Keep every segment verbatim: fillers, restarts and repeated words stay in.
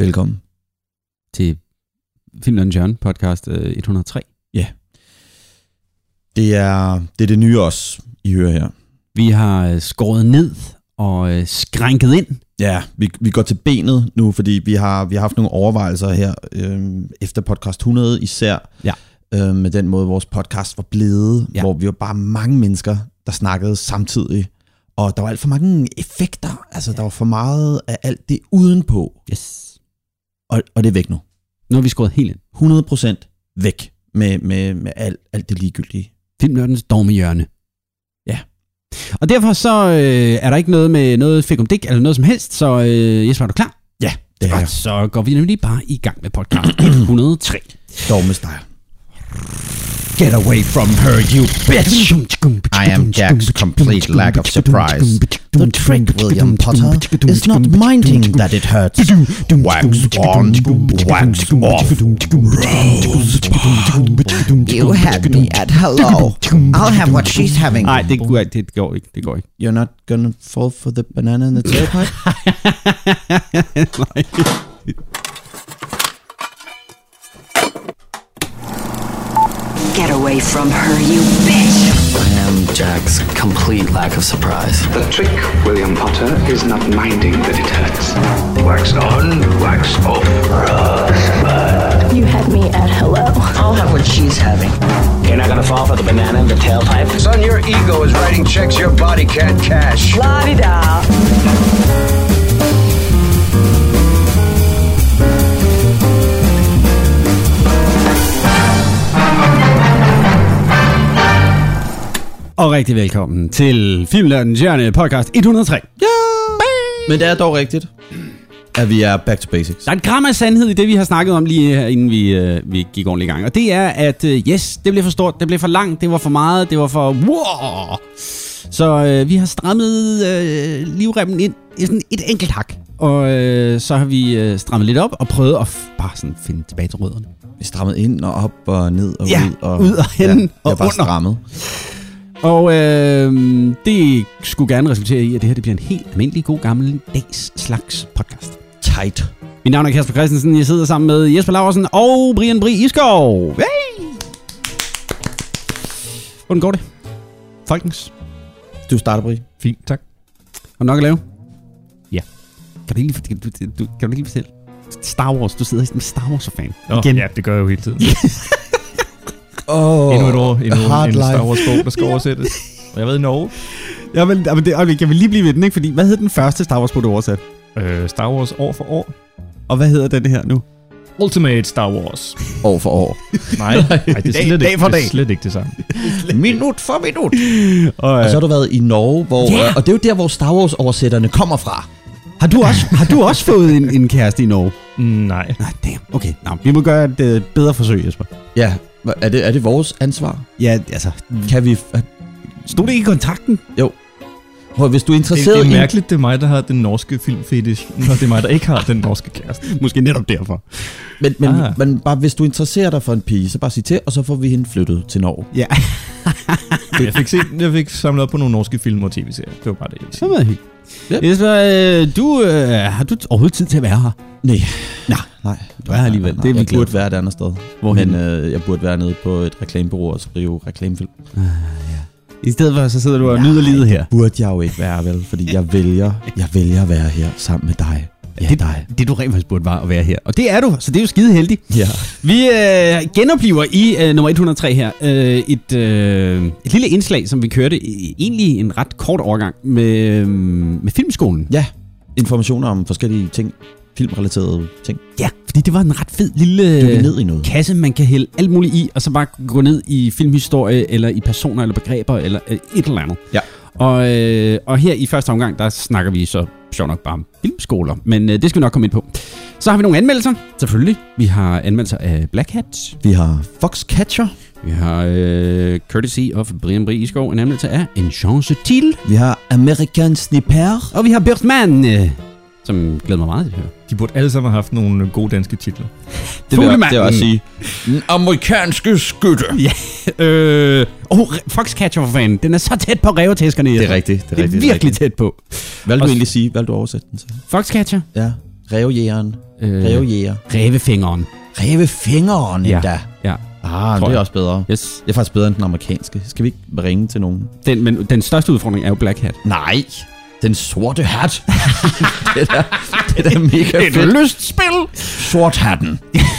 Velkommen til Filmnørden Jørgen podcast øh, et hundrede og tre. Ja. Det er, det er det nye os, I hører her. Vi har skåret ned og øh, skrænket ind. Ja, vi, vi går til benet nu, fordi vi har, vi har haft nogle overvejelser her øh, efter podcast hundrede især. Ja. Øh, med den måde, vores podcast var blevet, ja. Hvor vi var bare mange mennesker, der snakkede samtidig. Og der var alt for mange effekter. Altså, der var for meget af alt det udenpå. Yes. Og, og det er væk nu. Nu har vi skåret helt ind. hundrede procent væk med, med, med alt, alt det ligegyldige. Filmnørdens dogmehjørne. Ja. Og derfor så øh, er der ikke noget med noget fik om dik eller noget som helst. Så øh, Jesper, er du klar? Ja, det er jeg. Så går vi nemlig bare i gang med podcast et hundrede og tre. Dogmestyle. Get away from her, you bitch! I am Jack's complete lack of surprise. The trick, William Potter, is not minding that it hurts. Wax on, wax off. You had me at hello. I'll have what she's having. Nej, det går ikke. Det går ikke. Det går ikke. You're not gonna fall for the banana in the tailpipe? Nej. Get away from her, you bitch! I am Jack's complete lack of surprise. The trick, William Potter, is not minding that it hurts. Wax on, wax off. Rosebud. You had me at hello. I'll have what she's having. You're not gonna fall for the banana in the tailpipe? Son, your ego is writing checks your body can't cash. La-di-da. Og rigtig velkommen til Filmnørden Jørgen podcast et hundrede og tre. Ja! Men det er dog rigtigt, at vi er back to basics. Der er en gram af sandhed i det, vi har snakket om lige her, inden vi, øh, vi gik ordentligt i gang. Og det er, at øh, yes, det blev for stort, det blev for langt, det var for meget, det var for... Wow! Så øh, vi har strammet øh, livremmen ind i sådan et enkelt hak. Og øh, så har vi øh, strammet lidt op og prøvet at f- bare sådan finde tilbage til rødderne. Vi strammet ind og op og ned og ja, ud. Og, ud og hen ja, og og bare under. Strammet. Og øh, det skulle gerne resultere i, at det her det bliver en helt almindelig, god, gammel dags slags podcast. Tight. Mit navn er Kasper Christensen. Jeg sidder sammen med Jesper Laursen og Brian Bri Iskov. Hey! Hvordan går det? Folkens. Du starter, Bri. Fint, tak. Har du nok at lave? Ja. Kan du ikke lige, du, du, du, kan du ikke lige fortælle? Star Wars, du sidder som Star Wars-fan. Oh, igen. Ja, det gør jeg jo hele tiden. Oh, endnu et år, endnu en Star Wars-bog, der skal oversættes. Og jeg ved i Norge. Ja, men, men det, okay, kan vi lige blive ved den, ikke? Fordi, hvad hed den første Star Wars-bog, du oversat? Øh, Star Wars år for år. Og hvad hedder den her nu? Ultimate Star Wars. År for år. Nej, nej, det er slet, dag, ikke, dag for det er dag. slet ikke det samme. Minut for minut. Og, og så har du været i Norge, hvor, yeah. og det er jo der, hvor Star Wars-oversætterne kommer fra. Har du også, har du også fået en, en kæreste i Norge? Nej. Nej, damn. Okay, Nå, vi må gøre et uh, bedre forsøg, Jesper. Ja, er det, er det vores ansvar? Ja, altså... Kan vi... Stod det ikke i kontrakten? Jo. Hvor hvis du er interesseret det, det er i... mærkeligt, det er mig, der har den norske filmfetish, når det er mig, der ikke har den norske kæreste. Måske netop derfor. Men, men, ah. men bare, hvis du interesserer dig for en pige, så bare sig til, og så får vi hende flyttet til Norge. Ja. jeg, fik set, jeg fik samlet op på nogle norske film og tv-serier. Det var bare det, jeg ville sige. Så var det helt. Yep. Jesper, du, øh, har du overhovedet tid til at være her? Nej. Nej, nej. Du er her alligevel. Nej, det er vi jeg glade. burde være et andet sted. Hvorhen? Men øh, jeg burde være nede på et reklamebureau og skrive reklamefilm. Ah, ja. I stedet for, så sidder du og nyder livet her. Burde jeg jo ikke være, vel? Fordi jeg vælger, jeg vælger at være her sammen med dig. Ja, det, dig. Det du rent faktisk burde være at være her. Og det er du, så det er jo skide heldig. Ja. Vi øh, genopliver i øh, nummer et hundrede og tre her øh, et, øh, et lille indslag, som vi kørte i, egentlig en ret kort overgang med, øh, med Filmskolen. Ja, informationer om forskellige ting, filmrelaterede ting. Ja, fordi det var en ret fed lille ned i noget. kasse, man kan hælde alt muligt i, og så bare gå ned i filmhistorie, eller i personer, eller begreber, eller øh, et eller andet. Ja. Og, øh, og her i første omgang, der snakker vi så sjovt nok bare om filmskoler, men øh, det skal vi nok komme ind på. Så har vi nogle anmeldelser, selvfølgelig. Vi har anmeldelser af Black Hat. Vi har Foxcatcher. Vi har øh, Courtesy of Brian Bri Iskov, en anmeldelse af En Chance Til. Vi har American Sniper. Og vi har Birdman, øh, som glæder mig meget til at høre. De burde alle sammen have haft nogle gode danske titler. Det vil jeg, det vil jeg sige. Den amerikanske skytte. Ja, øh, oh, Foxcatcher for fanden. Den er så tæt på rævetæskerne. Det er rigtigt. Det er, det er rigtigt, virkelig rigtigt. tæt på. Hvad vil du egentlig sige? Hvad vil du oversætte den til? Foxcatcher? Ja. Rævejægeren. Øh, Rævejæger. Rævefingeren. Rævefingeren Ja. endda. Ja. Ah, det er jeg. også bedre. Yes. Det er faktisk bedre end den amerikanske. Skal vi ikke ringe til nogen? Den, men den største udfordring er jo Black Hat. Nej, den sorte hat. det er da, det er da mega fedt. lystspil! Sorthatten.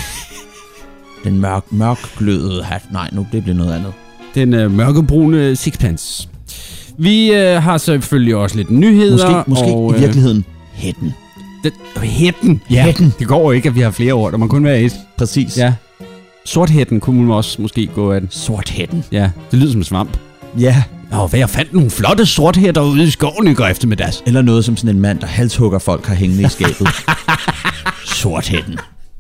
Den mørk, mørkglødede hat. Nej, nu det bliver noget andet. Den øh, mørkebrune sixpence. Vi øh, har selvfølgelig også lidt nyheder. Måske, måske og, i virkeligheden hætten. Den, hætten. Ja, Hætten. det går jo ikke, at vi har flere ord. Der må kun være et. Præcis. Ja. Sorthætten kunne man også måske gå af den. Sorthætten. Ja, det lyder som en svamp. Ja. Og hvad jeg fandt nogle flotte sorthætter ude i skoven i går eftermiddags. Eller noget som sådan en mand, der halshugger folk har hængende i skabet. Sorthætten.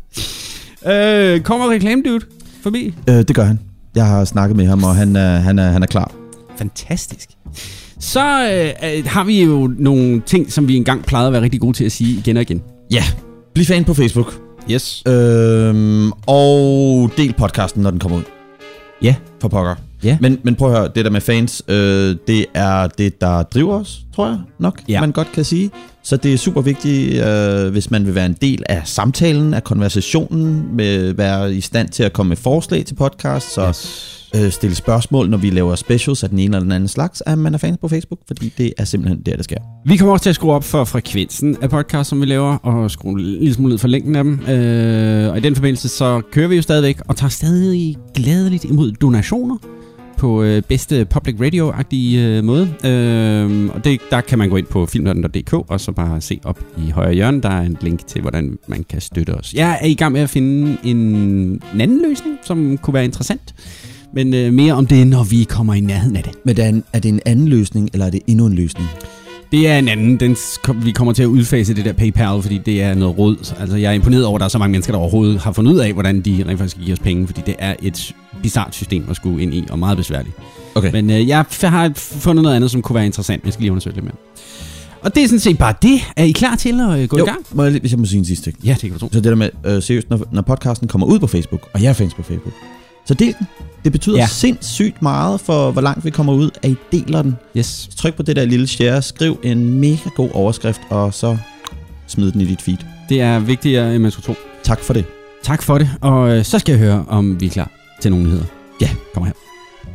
Øh, kommer Reklame Dude forbi? Øh, det gør han. Jeg har snakket med ham, og han er, han er, han er klar. Fantastisk. Så øh, har vi jo nogle ting, som vi engang plejede at være rigtig gode til at sige igen og igen. Ja. Bliv fan på Facebook. Yes. Øhm, og del podcasten, når den kommer ud. Ja. For pokker. Ja. Men, men prøv at høre, det der med fans, øh, det er det, der driver os, tror jeg nok, Ja. man godt kan sige. Så det er super vigtigt, øh, hvis man vil være en del af samtalen, af konversationen, med være i stand til at komme med forslag til podcast, så Yes. øh, stille spørgsmål, når vi laver specials af den ene eller den anden slags, at man er fans på Facebook, fordi det er simpelthen der, det sker. Vi kommer også til at skrue op for frekvensen af podcast, som vi laver, og skrue lidt smule ned for længden af dem. Øh, og i den forbindelse, så kører vi jo stadigvæk, og tager stadig glædeligt imod donationer på øh, bedste public radio-agtige øh, måde. Øh, og det, der kan man gå ind på filmnørden punktum d k og så bare se op i højre hjørne. Der er en link til, hvordan man kan støtte os. Jeg er i gang med at finde en, en anden løsning, som kunne være interessant. Men øh, mere om det, når vi kommer i nærheden af det. Men er, en, er det en anden løsning, eller er det endnu en løsning? Det er en anden. Den, vi kommer til at udfase det der PayPal, fordi det er noget råd. Altså, jeg er imponeret over, at der er så mange mennesker, der overhovedet har fundet ud af, hvordan de rent faktisk giver os penge, fordi det er et bizarrt system at skulle ind i, og meget besværligt. Okay. Men øh, jeg har fundet noget andet, som kunne være interessant. Jeg skal lige undersøge lidt mere. Og det er sådan set bare det. Er I klar til at øh, gå jo, i gang? må jeg, lige- hvis jeg må sige en sidste ting. Ja, det kan du tro. Så det der med, øh, seriøst, når, når podcasten kommer ud på Facebook, og jeg er fans på Facebook, så del den. Det betyder Ja. ja. sindssygt meget for, hvor langt vi kommer ud, at I deler den. Yes. Så tryk på det der lille share, skriv en mega god overskrift, og så smid den i dit feed. Det er vigtigere, end man skulle tro. Tak for det. Tak for det. Og øh, så skal jeg høre, om vi er klar til nogle nyheder. Ja. Kom her.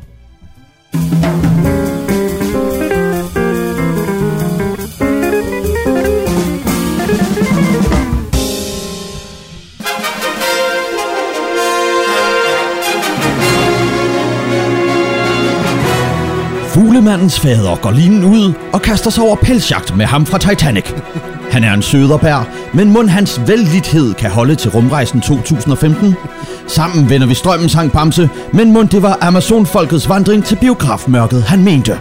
Fuglemandens fader går linen ud og kaster sig over pelsjagt med ham fra Titanic. Han er en søderbær, men mon hans vældighed kan holde til rumrejsen to tusind og femten? Sammen vender vi strømmen, sang Bamse, men mon det var Amazonfolkets vandring til biografmørket, han mente.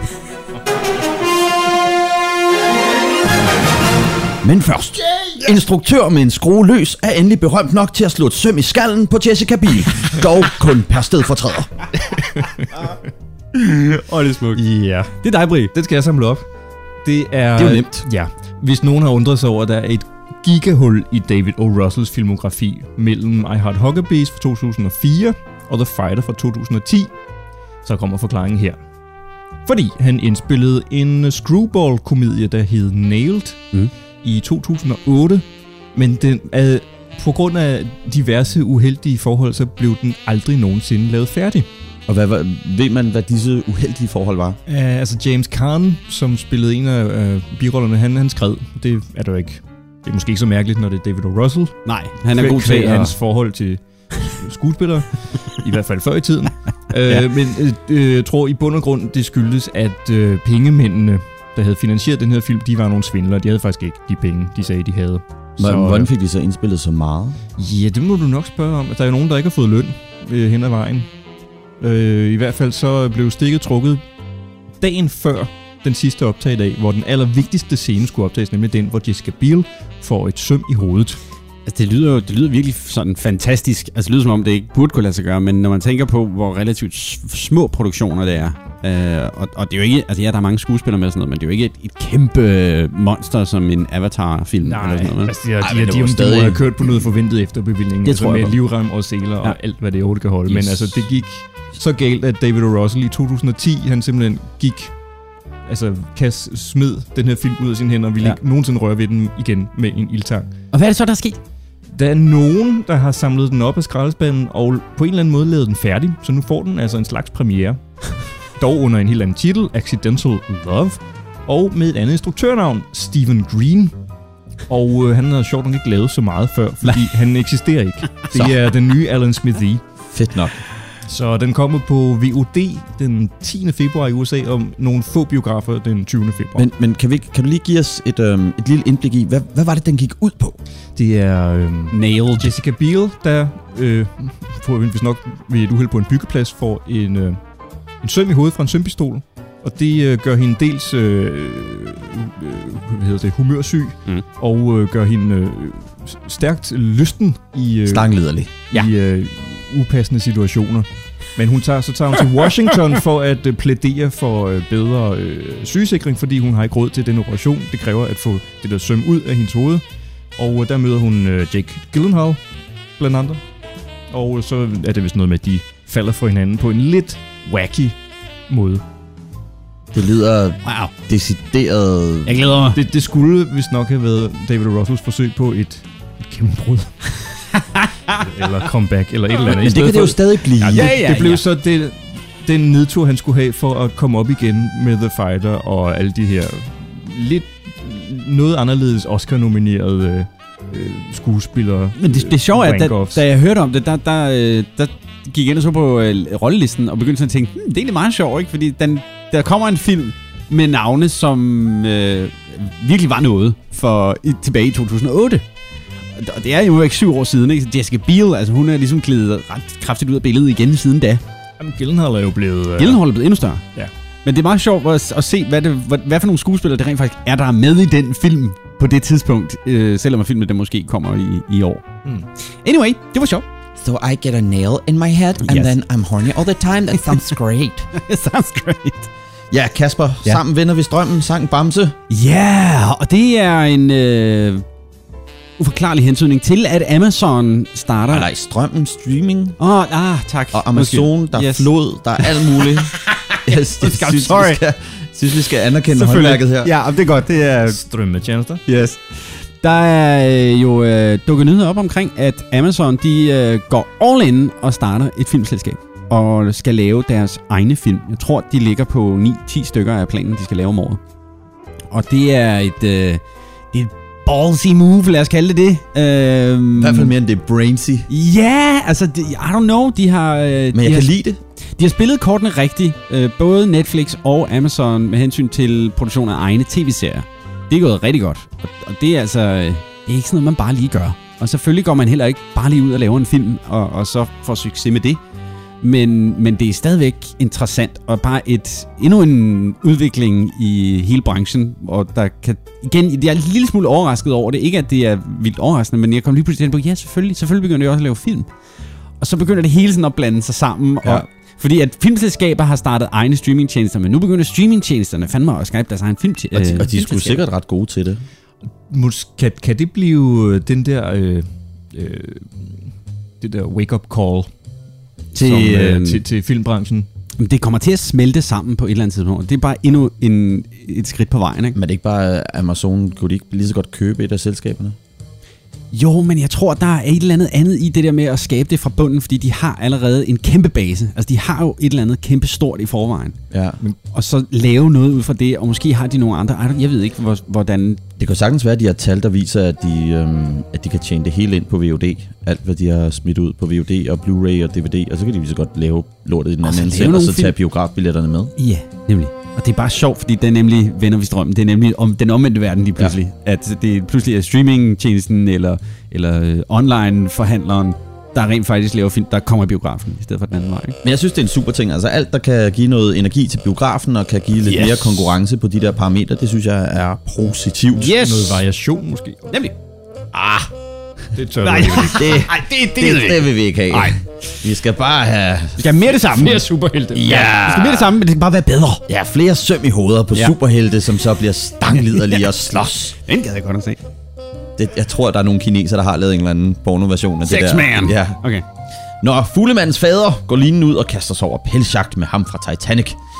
Men først. Instruktør med en skrue løs er endelig berømt nok til at slå et søm i skallen på Jessica Biel. Dog kun per stedfortræder. Og det er smukt. Ja. Det er dig, Bri. Den skal jeg samle op. Det er... Det er jo nemt. Ja. Hvis nogen har undret sig over, at der er et gigahul i David O. Russells filmografi mellem I Heart Huckabees fra to tusind og fire og The Fighter fra to tusind og ti, så kommer forklaringen her. Fordi han indspillede en screwball-komedie, der hed Nailed Mm. i to tusind og otte, men den er, på grund af diverse uheldige forhold, så blev den aldrig nogensinde lavet færdig. Og hvad, hvad, ved man, hvad disse uheldige forhold var? Uh, altså James Caan, som spillede en af uh, birollerne, han, han skred. Det er der jo ikke. Det er måske ikke så mærkeligt, når det er David O. Russell. Nej, han er Kvæg- god til kvæg at... hans forhold til skuespillere. I hvert fald før i tiden. uh, Ja. Men uh, jeg tror i bund og grund, det skyldes, at uh, pengemændene, der havde finansieret den her film, de var nogle svindlere. De havde faktisk ikke de penge, de sagde, de havde. Så, hvordan fik de så indspillet så meget? Ja, det må du nok spørge om. Der er jo nogen, der ikke har fået løn øh, hen ad vejen. Øh, I hvert fald så blev stikket trukket dagen før den sidste optag hvor den allervigtigste scene skulle optages, nemlig den, hvor Jessica Biel får et søm i hovedet. Altså, det lyder jo det lyder virkelig sådan fantastisk. Altså, det lyder som om, det ikke burde kunne lade sig gøre, men når man tænker på, hvor relativt s- små produktioner det er, øh, og, og det er jo ikke, altså ja, der er mange skuespillere med og sådan noget, men det er jo ikke et, et kæmpe monster som en Avatar-film. eller sådan noget, vel? altså, de, de, Ej, de, men de, det var de, stadig- de må have kørt på noget forventet efterbevilling, Det altså tror jeg med på. livrem og seler og Ja. alt, hvad det overhovedet kan holde. Yes. Men altså, det gik så galt, at David O. Russell i to tusind og ti, han simpelthen gik altså, Cass smed den her film ud af sine hænder og ville Ja. ikke nogensinde røre ved den igen med en ildtang. Og hvad er det så, der er sket? Der er nogen, der har samlet den op af skraldespanden og på en eller anden måde lavet den færdig, så nu får den altså en slags premiere. Dog under en helt anden titel, Accidental Love, og med et andet instruktørnavn, Stephen Green. Og øh, han har sjovt nok ikke lavet så meget før, fordi han eksisterer ikke. Det er den nye Alan Smithee. Fedt nok. Så den kommer på V O D den tiende februar i U S A, og nogle få biografer den tyvende februar. Men, men kan, vi, kan du lige give os et, øhm, et lille indblik i, hvad, hvad var det, den gik ud på? Det er øh, Nailed. Jessica Biel, der øh, får hvis nok ved et uheld på en byggeplads, får en, øh, en søm i hovedet fra en sømpistol. Og det øh, gør hende dels øh, øh, hvad hedder det, humørsyg, Mm. og øh, gør hende øh, stærkt lysten i, øh, Stanglederlig. Ja. i øh, upassende situationer. Men hun tager, så tager hun til Washington for at øh, plædere for øh, bedre øh, sygesikring, fordi hun har ikke råd til den operation. Det kræver at få det der søm ud af hendes hoved. Og øh, der møder hun øh, Jake Gyllenhaal, blandt andre. Og så er det vist noget med, at de falder for hinanden på en lidt wacky måde. Det lyder Wow. decideret... Jeg glæder mig. Det, det skulle vist nok have været David O. Russells forsøg på et, et gennembrud. eller comeback, eller et eller andet. Men det kan det jo stadig blive. Ja, det, Ja, ja, det blev ja. så det, den nedtur, han skulle have for at komme op igen med The Fighter og alle de her lidt noget anderledes Oscar-nominerede øh, skuespillere. Men det, det sjove er, at da, rank-offs. da jeg hørte om det, der, der, øh, der gik jeg ind og så på øh, rollelisten og begyndte sådan at tænke, hm, det er egentlig meget sjovt, ikke? Fordi den, der kommer en film med navne, som øh, virkelig var noget for i, tilbage i to tusind og otte. Og det er jo ikke syv år siden, ikke? Jessica Biel, altså hun er ligesom glidet ret kraftigt ud af billedet igen siden da. Jamen, Gyllenhaal er jo blevet... Øh, Gyllenhaal er blevet endnu større. Ja. Men det er meget sjovt at, at se, hvad, det, hvad, hvad for nogle skuespillere det rent faktisk er, der er med i den film på det tidspunkt, øh, selvom filmen det måske kommer i, i år. Mm. Anyway, det var sjovt. So I get a nail in my head, and Yes. then I'm horny all the time. That sounds great. It sounds great. Ja, Kasper, Ja. sammen vender vi strømmen, sang Bamse. Ja, yeah, og det er en øh, uforklarlig hentydning til, at Amazon starter... Nej, nej, strømmen, streaming Åh, oh, ah, tak. og Amazon, der er Yes. flod, der er alt muligt. Jeg synes, I'm sorry. vi skal, synes, vi skal anerkende Selvfølgelig. håndværket her. Ja, det er godt. Det er... Strømmetjenester. Yes. Der er øh, jo øh, dukket nyheder op omkring, at Amazon de øh, går all in og starter et filmselskab og skal lave deres egne film. Jeg tror, de ligger på ni ti stykker af planen, de skal lave om året. Og det er et, øh, det er et ballsy move, lad os kalde det det. Øh, I hvert fald mere end det er braincy. Ja, altså, de, I don't know, de har... Øh, Men jeg de kan har, lide det. de har spillet kortene rigtigt, øh, både Netflix og Amazon med hensyn til produktion af egne tv-serier. Det er gået rigtig godt, og, og det er altså øh, det er ikke sådan noget, man bare lige gør. Og selvfølgelig går man heller ikke bare lige ud og laver en film, og, og så får succes med det. Men, men det er stadigvæk interessant, og bare et, endnu en udvikling i hele branchen, og der kan, igen, jeg er en lille smule overrasket over det. Ikke at det er vildt overraskende, men jeg kom lige pludselig til på, ja selvfølgelig, selvfølgelig begynder jeg også at lave film. Og så begynder det hele sådan at blande sig sammen, Ja. og fordi at filmselskaber har startet egne streamingtjenester, men nu begynder streamingtjenesterne fandme at skabe deres egen film. Og de, og de er sgu sikkert ret gode til det. Mås- kan, kan det blive den der... Øh, øh, det der wake-up call til, som, øh, øh, til, til filmbranchen? det kommer til at smelte sammen på et eller andet tidspunkt. Det er bare endnu en, et skridt på vejen, ikke? Men det er ikke bare Amazon, kunne de ikke lige så godt købe et af selskaberne? Jo, men jeg tror, der er et eller andet andet i det der med at skabe det fra bunden, fordi de har allerede en kæmpe base. Altså, de har jo et eller andet kæmpe stort i forvejen. Ja. Og så lave noget ud fra det, og måske har de nogle andre... Jeg ved ikke, hvor, hvordan... Det kan sagtens være, at de har tal, der viser, at de, øhm, at de kan tjene det hele ind på V O D. Alt, hvad de har smidt ud på V O D og Blu-ray og D V D. Og så kan de lige så godt lave lortet i den Og så anden lave ende, og nogle så tage film. biografbilletterne med. Ja, nemlig. Og det er bare sjovt, fordi det er nemlig, vender vi strømmen, det er nemlig om den omvendte verden lige pludselig. Ja. At det pludselig er streamingtjenesten eller, eller øh, online-forhandleren, der rent faktisk laver film, der kommer i biografen, i stedet for den anden vej. Ikke? Men jeg synes, det er en super ting. Altså alt, der kan give noget energi til biografen og kan give lidt Yes. mere konkurrence på de der parametre, det synes jeg er positivt. Yes! Noget variation måske? Nemlig. Ah, det tør Nej, jeg ikke. Det, nej, det, det, det, det vil vi ikke have. Nej. Vi skal bare have... Vi skal have mere det samme. Flere superhelte. Ja. Vi skal have mere det samme, men det skal bare være bedre. Ja, flere søm i hoveder på Ja. ja. superhelte, som så bliver stangliderlige og slås. Den gad jeg godt at se. Det, jeg tror, der er nogle kineser, der har lavet en eller anden pornoversion af det der. Sex Man. Ja. Okay. Når fuglemandens fader går linen ud og kaster sig over pelsjagt med ham fra Titanic.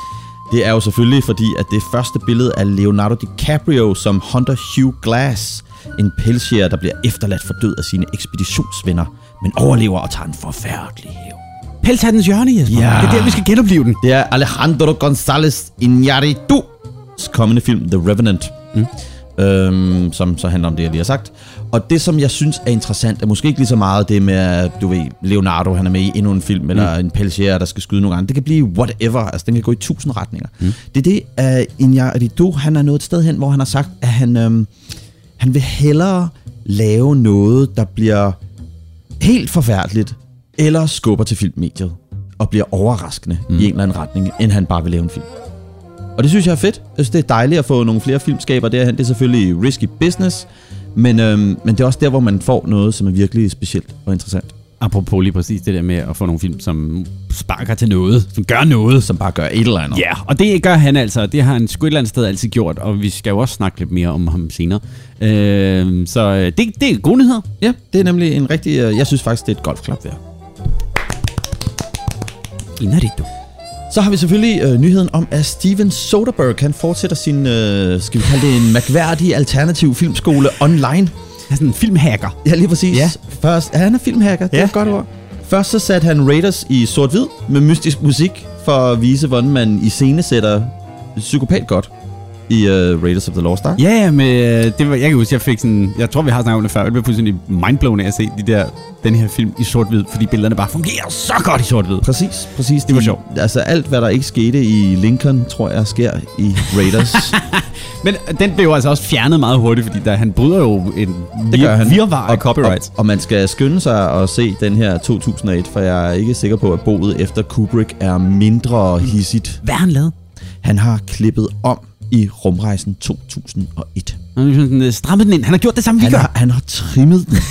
Det er jo selvfølgelig fordi, at det første billede af Leonardo DiCaprio som Hunter Hugh Glass, en pelsjæger, der bliver efterladt for død af sine ekspeditionsvenner, men overlever og tager en forfærdelig hævn. Pelshattens hjørne, Jesper. Ja. Det er der, vi skal genopleve den. Det er Alejandro González Iñárritu's kommende film, The Revenant, mm. øhm, som så handler om det, jeg lige har sagt. Og det, som jeg synes er interessant, er måske ikke lige så meget det med, du ved, Leonardo, han er med i endnu en film, mm. eller en pelsjæger, der skal skyde nogle andre. Det kan blive whatever, altså den kan gå i tusind retninger. Mm. Det er det, at Iñárritu, han er nået et sted hen, hvor han har sagt, at han, øhm, han vil hellere lave noget, der bliver helt forfærdeligt, eller skubber til filmmediet, og bliver overraskende mm. i en eller anden retning, end han bare vil lave en film. Og det synes jeg er fedt. Jeg synes, det er dejligt at få nogle flere filmskaber derhen. Det er selvfølgelig risky business, men, øhm, men det er også der, hvor man får noget, som er virkelig specielt og interessant. Apropos lige præcis det der med at få nogle film, som sparker til noget, som gør noget. Som bare gør et eller andet. Ja, og det gør han altså. Det har han sgu et eller andet sted altid gjort, og vi skal jo også snakke lidt mere om ham senere. Øh, så det, det er gode nyheder. Ja, det er nemlig en rigtig... Jeg synes faktisk, det er et golfklap værd. Iñárritu. Så har vi selvfølgelig øh, nyheden om, at Steven Soderbergh kan fortsætter sin, øh, skal vi kalde det en mærkværdig alternativ filmskole online. Han er sådan en filmhacker. Ja, lige præcis. Ja. Først, ja, han er filmhacker, det ja. er et godt ord. Først så satte han Raiders i sort-hvid med mystisk musik, for at vise, hvordan man iscenesætter psykopat godt i uh, Raiders of the Lost Ark. Ja, med, det var, jeg kan huske, jeg fik sådan, jeg tror, vi har snakket om det før, jeg blev fuldstændig mindblown af at se de der, den her film i sort-hvid, fordi billederne bare fungerer så godt i sort-hvid. Præcis, præcis. Det var sjovt. Altså alt, hvad der ikke skete i Lincoln, tror jeg, sker i Raiders. Men den blev altså også fjernet meget hurtigt, fordi der, han bryder jo en vir- virvar af copyright. Og, og man skal skynde sig at se den her to tusind og et, for jeg er ikke sikker på, at boet efter Kubrick er mindre hissigt. Hvad har han lavet? Han har klippet om i Rumrejsen to tusind og et. Han har sådan, strammet den ind. Han har gjort det samme, vi han gør. Har, han har trimmet den.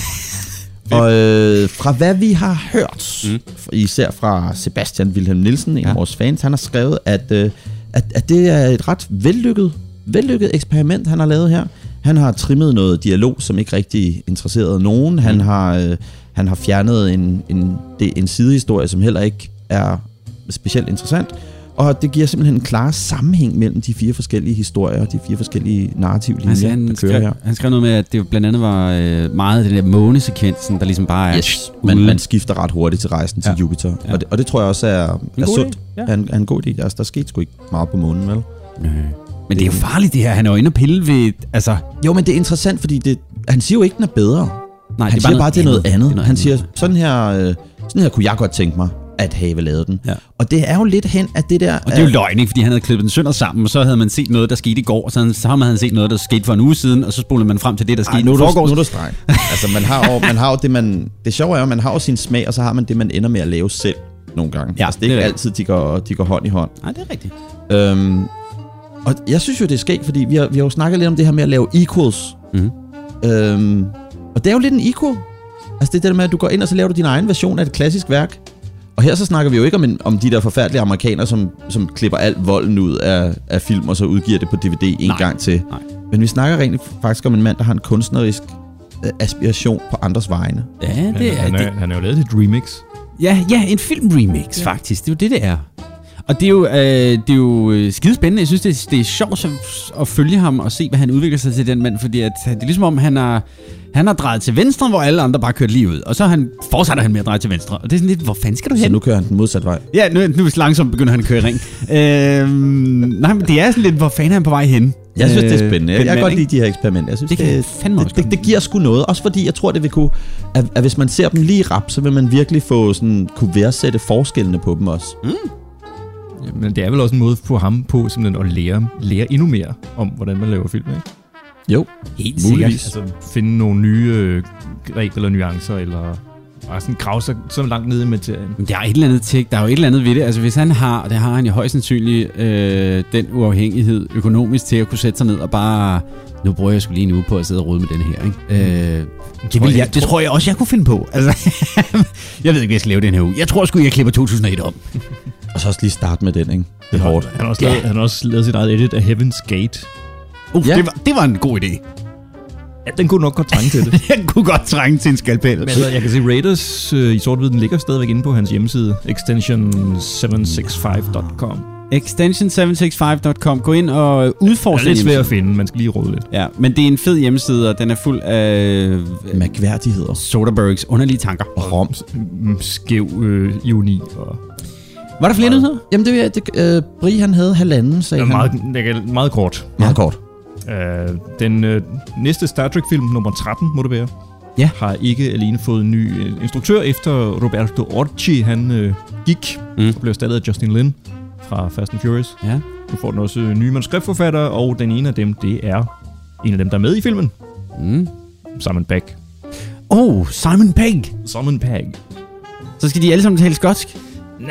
Og øh, fra hvad vi har hørt, mm. især fra Sebastian Wilhelm Nielsen, en af ja. vores fans, han har skrevet, at, øh, at, at det er et ret vellykket, vellykket eksperiment, han har lavet her. Han har trimmet noget dialog, som ikke rigtig interesserede nogen. Mm. Han, har, øh, han har fjernet en, en, det, en sidehistorie, som heller ikke er specielt interessant. Og det giver simpelthen en klar sammenhæng mellem de fire forskellige historier, de fire forskellige narrativlinjer, altså, han der kører skrev, her. Han skrev noget med, at det blandt andet var øh, meget af den der månesekvensen, der ligesom bare er yes, man, man skifter ret hurtigt til rejsen ja. til Jupiter. Ja. Og, det, og det tror jeg også er, er sundt. Ja. Er, en, er en god idé. Altså, der skete sgu ikke meget på månen, vel? Øh. Men det er jo farligt, det her. Han er jo inde og pille ved... Altså... Jo, men det er interessant, fordi det, han siger jo ikke, den er bedre. Nej, han det er siger bare, bare, det er noget andet. andet. noget han andet. siger, sådan her, øh, sådan her kunne jeg godt tænke mig at have lavet den. Ja. Og det er jo lidt hen, at det der... Og det er jo løgn, ikke? Fordi han havde klippet den søndag sammen, og så havde man set noget, der skete i går, og så, så havde man set noget, der skete for en uge siden, og så spolede man frem til det, der skete i forgårs. Nu er du streng. Altså, man har jo, man har jo det, man... Det sjove er jo, man har jo sin smag, og så har man det, man ender med at lave selv nogle gange. Ja, altså, det er ikke det er altid, de går, de går hånd i hånd. Nej, det er rigtigt. Øhm, og jeg synes jo, det er skægt, fordi vi har, vi har jo snakket lidt om det her med at lave equals. Mm-hmm. Øhm, og det er jo lidt en equal. Altså, det er det der med, at du går ind, og så laver du din egen version af et klassisk værk. Og her så snakker vi jo ikke om, en, om de der forfærdelige amerikanere, som, som klipper alt volden ud af, af film, og så udgiver det på D V D en nej, gang til. Nej. Men vi snakker rent faktisk om en mand, der har en kunstnerisk øh, aspiration på andres vegne. Ja, det er han, det. Han, han har jo lavet et remix. Ja, ja, en filmremix, ja. faktisk. Det er jo det, det er. Og det er jo, øh, det er jo skidespændende. Jeg synes, det er, det er sjovt at, at følge ham og se, hvad han udvikler sig til, den mand. Fordi at, det er ligesom om, han har, han har drejet til venstre, hvor alle andre bare kørt lige ud. Og så han, fortsætter han med at dreje til venstre. Og det er sådan lidt, hvor fanden skal du hen? Så nu kører han den modsatte vej? Ja, nu, nu langsomt begynder han at køre i ring. øh, nej, men det er sådan lidt, hvor fanden er han på vej hen? Jeg synes, det er spændende. Jeg, jeg kan godt lide de her eksperimenter. Jeg synes, det, det, det, det, det, det giver sgu noget. Også fordi, jeg tror, det vil kunne... At, at hvis man ser dem lige rap, så vil man virkelig få sådan, kunne værdsætte forskellene på dem også. Mm. Men det er vel også en måde på ham på simpelthen at lære, lære endnu mere om, hvordan man laver film, ikke? Jo, helt sikkert. Altså finde nogle nye øh, greb eller nuancer, eller bare sådan grave sig så langt nede i materien. Der er et eller andet til, der er jo et eller andet ved det. Altså hvis han har, og det har han jo højst sandsynligt, øh, den uafhængighed økonomisk til at kunne sætte sig ned og bare, nu bruger jeg sgu lige en uge på at sidde og rode med den her, ikke? Øh, det, vil jeg, jeg, det tror jeg også, jeg kunne finde på. Altså, jeg ved ikke, hvad jeg skal lave den her uge. Jeg tror sgu, jeg klipper to tusind og et om. Og så også lige starte med den, ikke? Det er hårdt. Han har også, ja. lavet, han har også lavet sit eget edit af Heaven's Gate. Uh, ja. det, var, det var en god idé. Ja, den kunne nok godt trænge til det. Den kunne godt trænge til en skalpel. Men altså, jeg kan se Raiders øh, i sort-hvid, den ligger stadigvæk inde på hans hjemmeside, extension syv seks fem punktum com. extension syv seks fem punktum com. Gå ind og udforsk Det er lidt den svært at finde, man skal lige rode lidt. Ja, men det er en fed hjemmeside, og den er fuld af Mærkværdigheder. Soderberghs underlige tanker. Og rom. Skæv øh, ironi. Og Var der flere nyheder? Jamen, det er det. Øh, Bri, han havde halvanden, sagde det er han. meget, det er meget kort. Meget kort. Uh, den uh, næste Star Trek-film, nummer tretten, må det være, ja. har ikke alene fået en ny uh, instruktør, efter Roberto Orci, han uh, gik mm. og blev erstattet af Justin Lin fra Fast and Furious. Ja. Nu får den også uh, nye manuskriptforfattere, og den ene af dem, det er en af dem, der er med i filmen. Mm. Simon Pegg. Oh, Simon Pegg. Simon Pegg. Så skal de alle sammen tale skotsk? Nah,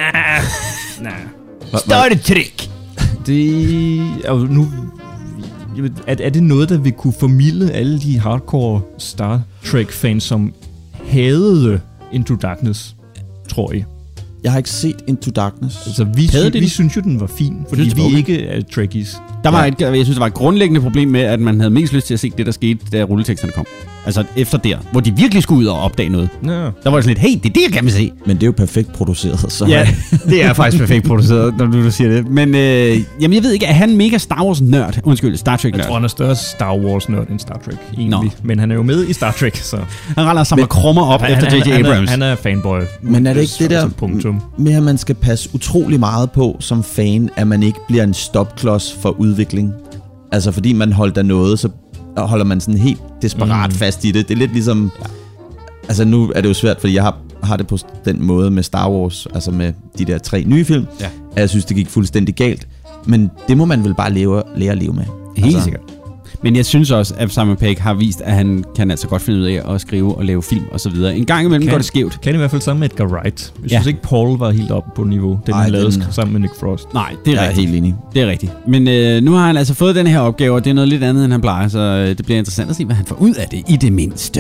nah. Start et trick. Det er nu... Er, er det noget, der vil kunne formilde alle de hardcore Star Trek-fans, som hadede Into Darkness, tror I? Jeg har ikke set Into Darkness. Altså, vi, sy- vi synes jo, den var fin, fordi synes, vi okay. ikke er Trekkies. Der var ja. et, jeg synes, der var et grundlæggende problem med, at man havde mest lyst til at se det, der skete, da rulleteksterne kom. Altså efter der, hvor de virkelig skulle ud og opdage noget. Ja. Der var det sådan lidt, hey, det er det, jeg kan se. Men det er jo perfekt produceret, så... Ja, det er faktisk perfekt produceret, når du, du siger det. Men øh, jamen, jeg ved ikke, er han mega Star Wars-nørd? Undskyld, Star Trek-nørd. Jeg tror, han er større Star Wars-nørd end Star Trek, egentlig. Nå. Men han er jo med i Star Trek, så... Han render og samler krummer op han, efter han, J J Abrams. Han er, han er fanboy. Men er det ikke det der punktum. med, at man skal passe utrolig meget på som fan, at man ikke bliver en stopklods for udvikling? Altså, fordi man holder noget, så holder man sådan helt desperat mm. fast i det. Det er lidt ligesom... Ja. Altså, nu er det jo svært, fordi jeg har, har det på den måde med Star Wars, altså med de der tre nye film, ja. at jeg synes, det gik fuldstændig galt. Men det må man vel bare leve, lære at leve med. Helt altså. sikkert. Men jeg synes også, at Simon Pegg har vist, at han kan altså godt finde ud af at skrive og lave film og så videre. En gang imellem kan, går det skævt. Kan i hvert fald sammen med Edgar Wright. Jeg ja. synes ikke, Paul var helt oppe på niveau. Den han lavede sammen med Nick Frost. Nej, det er jeg rigtigt. Er helt enig. Det er rigtigt. Men øh, nu har han altså fået den her opgave, og det er noget lidt andet, end han plejer. Så øh, det bliver interessant at se, hvad han får ud af det i det mindste.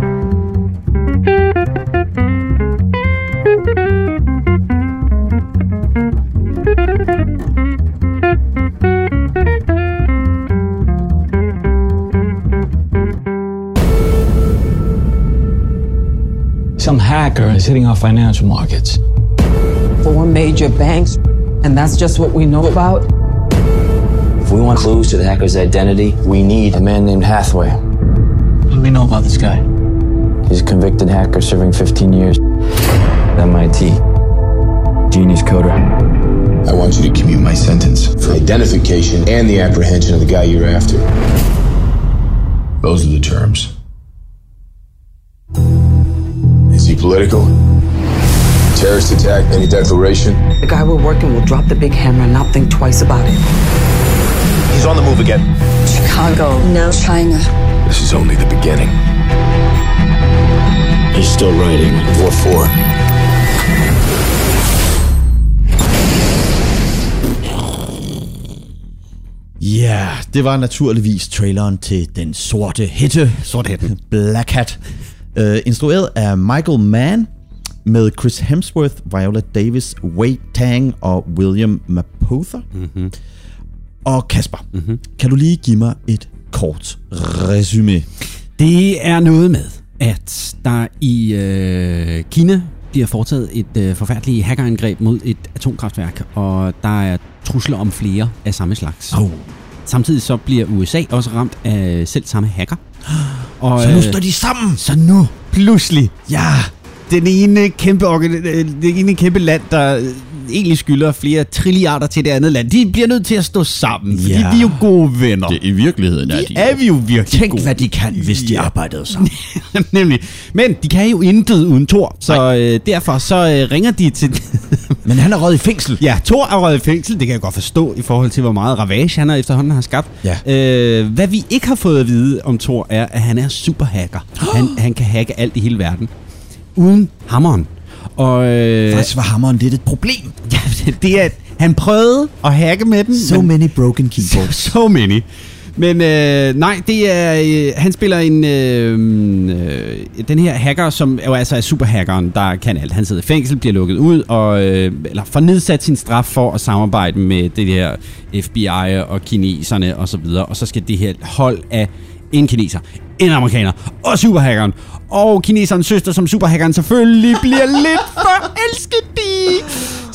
Some hacker is hitting our financial markets. Four major banks, and that's just what we know about? If we want clues to the hacker's identity, we need a man named Hathaway. What do we know about this guy? He's a convicted hacker serving fifteen years at M I T. Genius coder. I want you to commute my sentence for identification and the apprehension of the guy you're after. Those are the terms. Is he political? Terrorist attack? Any declaration? The guy we're working will drop the big hammer and not think twice about it. He's on the move again. Chicago, now China. This is only the beginning. He's still writing. What for? Ja, yeah, det var naturligvis traileren til Den Sorte Hætte. Sorte Hætten. Black Hat. Uh, instrueret af Michael Mann med Chris Hemsworth, Viola Davis, Wade Tang og William Mapother. Mm-hmm. Og Kasper, mm-hmm. kan du lige give mig et kort resume? Det er noget med, at der i øh, Kina bliver foretaget et øh, forfærdeligt hackerangreb mod et atomkraftværk, og der er trusler om flere af samme slags. Oh. Samtidig så bliver U S A også ramt af selv samme hacker. Og, så nu står de sammen! Så nu, pludselig, ja, den ene kæmpe, det ene kæmpe land, der egentlig skylder flere trilliarder til det andet land, de bliver nødt til at stå sammen, fordi ja. vi er jo gode venner. Det, I virkeligheden er de. De er vi jo virkelig Tænk, gode. hvad de kan, hvis de ja. arbejdede sammen. Nemlig. Men de kan jo intet uden Thor, så øh, derfor så øh, ringer de til... Men han er røget i fængsel. Ja, Thor er røget i fængsel, det kan jeg godt forstå, i forhold til, hvor meget ravage han har efterhånden har skabt. Ja. Øh, hvad vi ikke har fået at vide om Thor, er, at han er superhacker. Han, han kan hacke alt i hele verden. Uden hammeren. Og, øh, Faktisk var hammeren lidt et problem. Ja, det er, han prøvede at hacke med den. So men, many broken keyboards. So, so many. Men øh, nej, det er øh, han spiller en øh, øh, den her hacker, som jo altså er superhackeren, der kan alt. Han sidder i fængsel, bliver lukket ud og øh, eller får nedsat sin straf for at samarbejde med det her F B I og kineserne og så videre. Og så skal det her hold af en kineser, en amerikaner og superhackeren og kineserens søster, som superhackeren selvfølgelig bliver lidt forelsket i.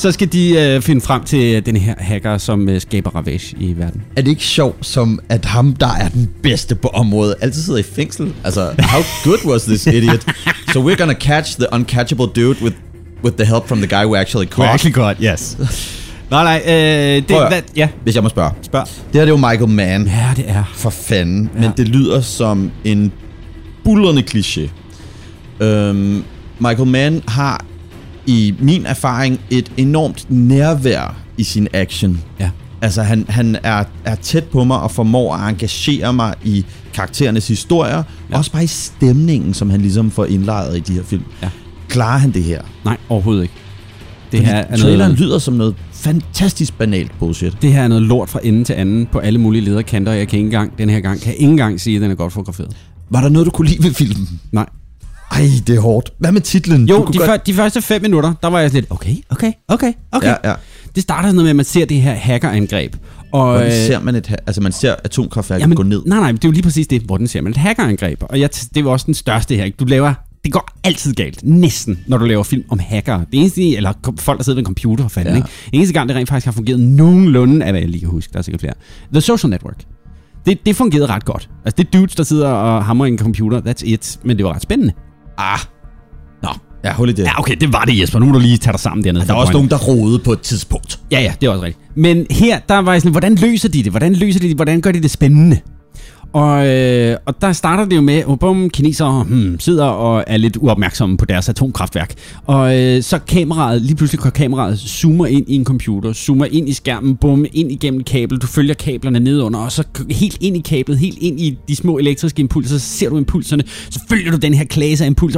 så skal de øh, finde frem til den her hacker, som øh, skaber ravage i verden. Er det ikke sjovt, som at ham, der er den bedste på området, altid sidder i fængsel? Altså, how good was this idiot? So we're gonna catch the uncatchable dude with, with the help from the guy we actually caught. We actually caught, yes. Nej, nej, øh, det Prøv, hvad, ja. Hvis jeg må spørge. Spørg. Det her, det er jo Michael Mann. Ja, det er. For fanden. Ja. Men det lyder som en buldrende kliché. Øhm, Michael Mann har i min erfaring et enormt nærvær i sin action. Ja. Altså han, han er, er tæt på mig og formår at engagere mig i karakterernes historier. Ja. Også bare i stemningen, som han ligesom får indlejret i de her film. Ja. Klarer han det her? Nej, overhovedet ikke. Det Fordi her er traileren noget, lyder som noget fantastisk banalt bullshit. det her er noget lort fra ende til anden på alle mulige lederkanter, og jeg kan ikke engang, den her gang, kan jeg ikke engang sige, at den er godt fotograferet. Var der noget, du kunne lide ved filmen? Nej. Ej, det er hårdt. Hvad med titlen? Jo, de, godt... før, de første fem minutter, der var jeg sådan lidt, okay, okay, okay, okay. Ja, ja. Det starter sådan noget med, at man ser det her hackerangreb. Og Hvordan øh, ser man et, altså man ser atomkraftværket jamen, gå ned? Nej, nej, det er jo lige præcis det. Hvordan ser man et hackerangreb? Og jeg, det er jo også den største her. Du laver, det går altid galt. Næsten, når du laver film om hackere. Det eneste, eller folk, der sidder ved en computer, for fanden, ja. Ikke? Eneste gang, det rent faktisk har fungeret nogenlunde, af hvad jeg lige kan huske. Der er sikkert flere. The Social Network. Det, det fungerede ret godt. Altså, det er dudes, der sidder og hamrer i en computer. That's it. Men det var ret spændende. Ah. Nå. Ja, hold i det. Ja, okay, det var det, Jesper. Nu må du lige tage dig sammen dernede. Der er også nogen, der rodede på et tidspunkt. Ja, ja, det er også rigtigt. Men her, der var jeg sådan, hvordan løser de det? Hvordan løser de det? Hvordan gør de det spændende? Og, øh, og der starter det jo med, at bum, kinesere hmm, sidder og er lidt uopmærksomme på deres atomkraftværk. Og øh, så kameraet, lige pludselig går kameraet, zoomer ind i en computer, zoomer ind i skærmen, bum, ind igennem kablet, du følger kablerne nedunder, og så helt ind i kablet, helt ind i de små elektriske impulser, så ser du impulserne, så følger du den her klase af impulser.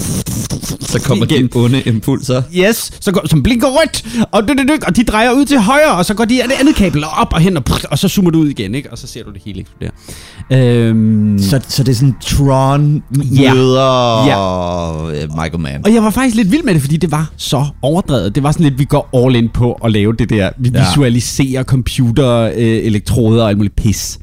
Så kommer de onde impulser. Yes, så går, som blinker rødt, og, og de drejer ud til højre, og så går de af det andet kabel op og hen, og, og så zoomer du ud igen, ikke? Og så ser du det hele eksplodere. Øhm, så, så det er sådan Tron ja, møder ja. Michael Mann. Og jeg var faktisk lidt vild med det, fordi det var så overdrevet. Det var sådan lidt, vi går all in på at lave det der. Vi ja. visualiserer computer, øh, elektroder og alt muligt pis.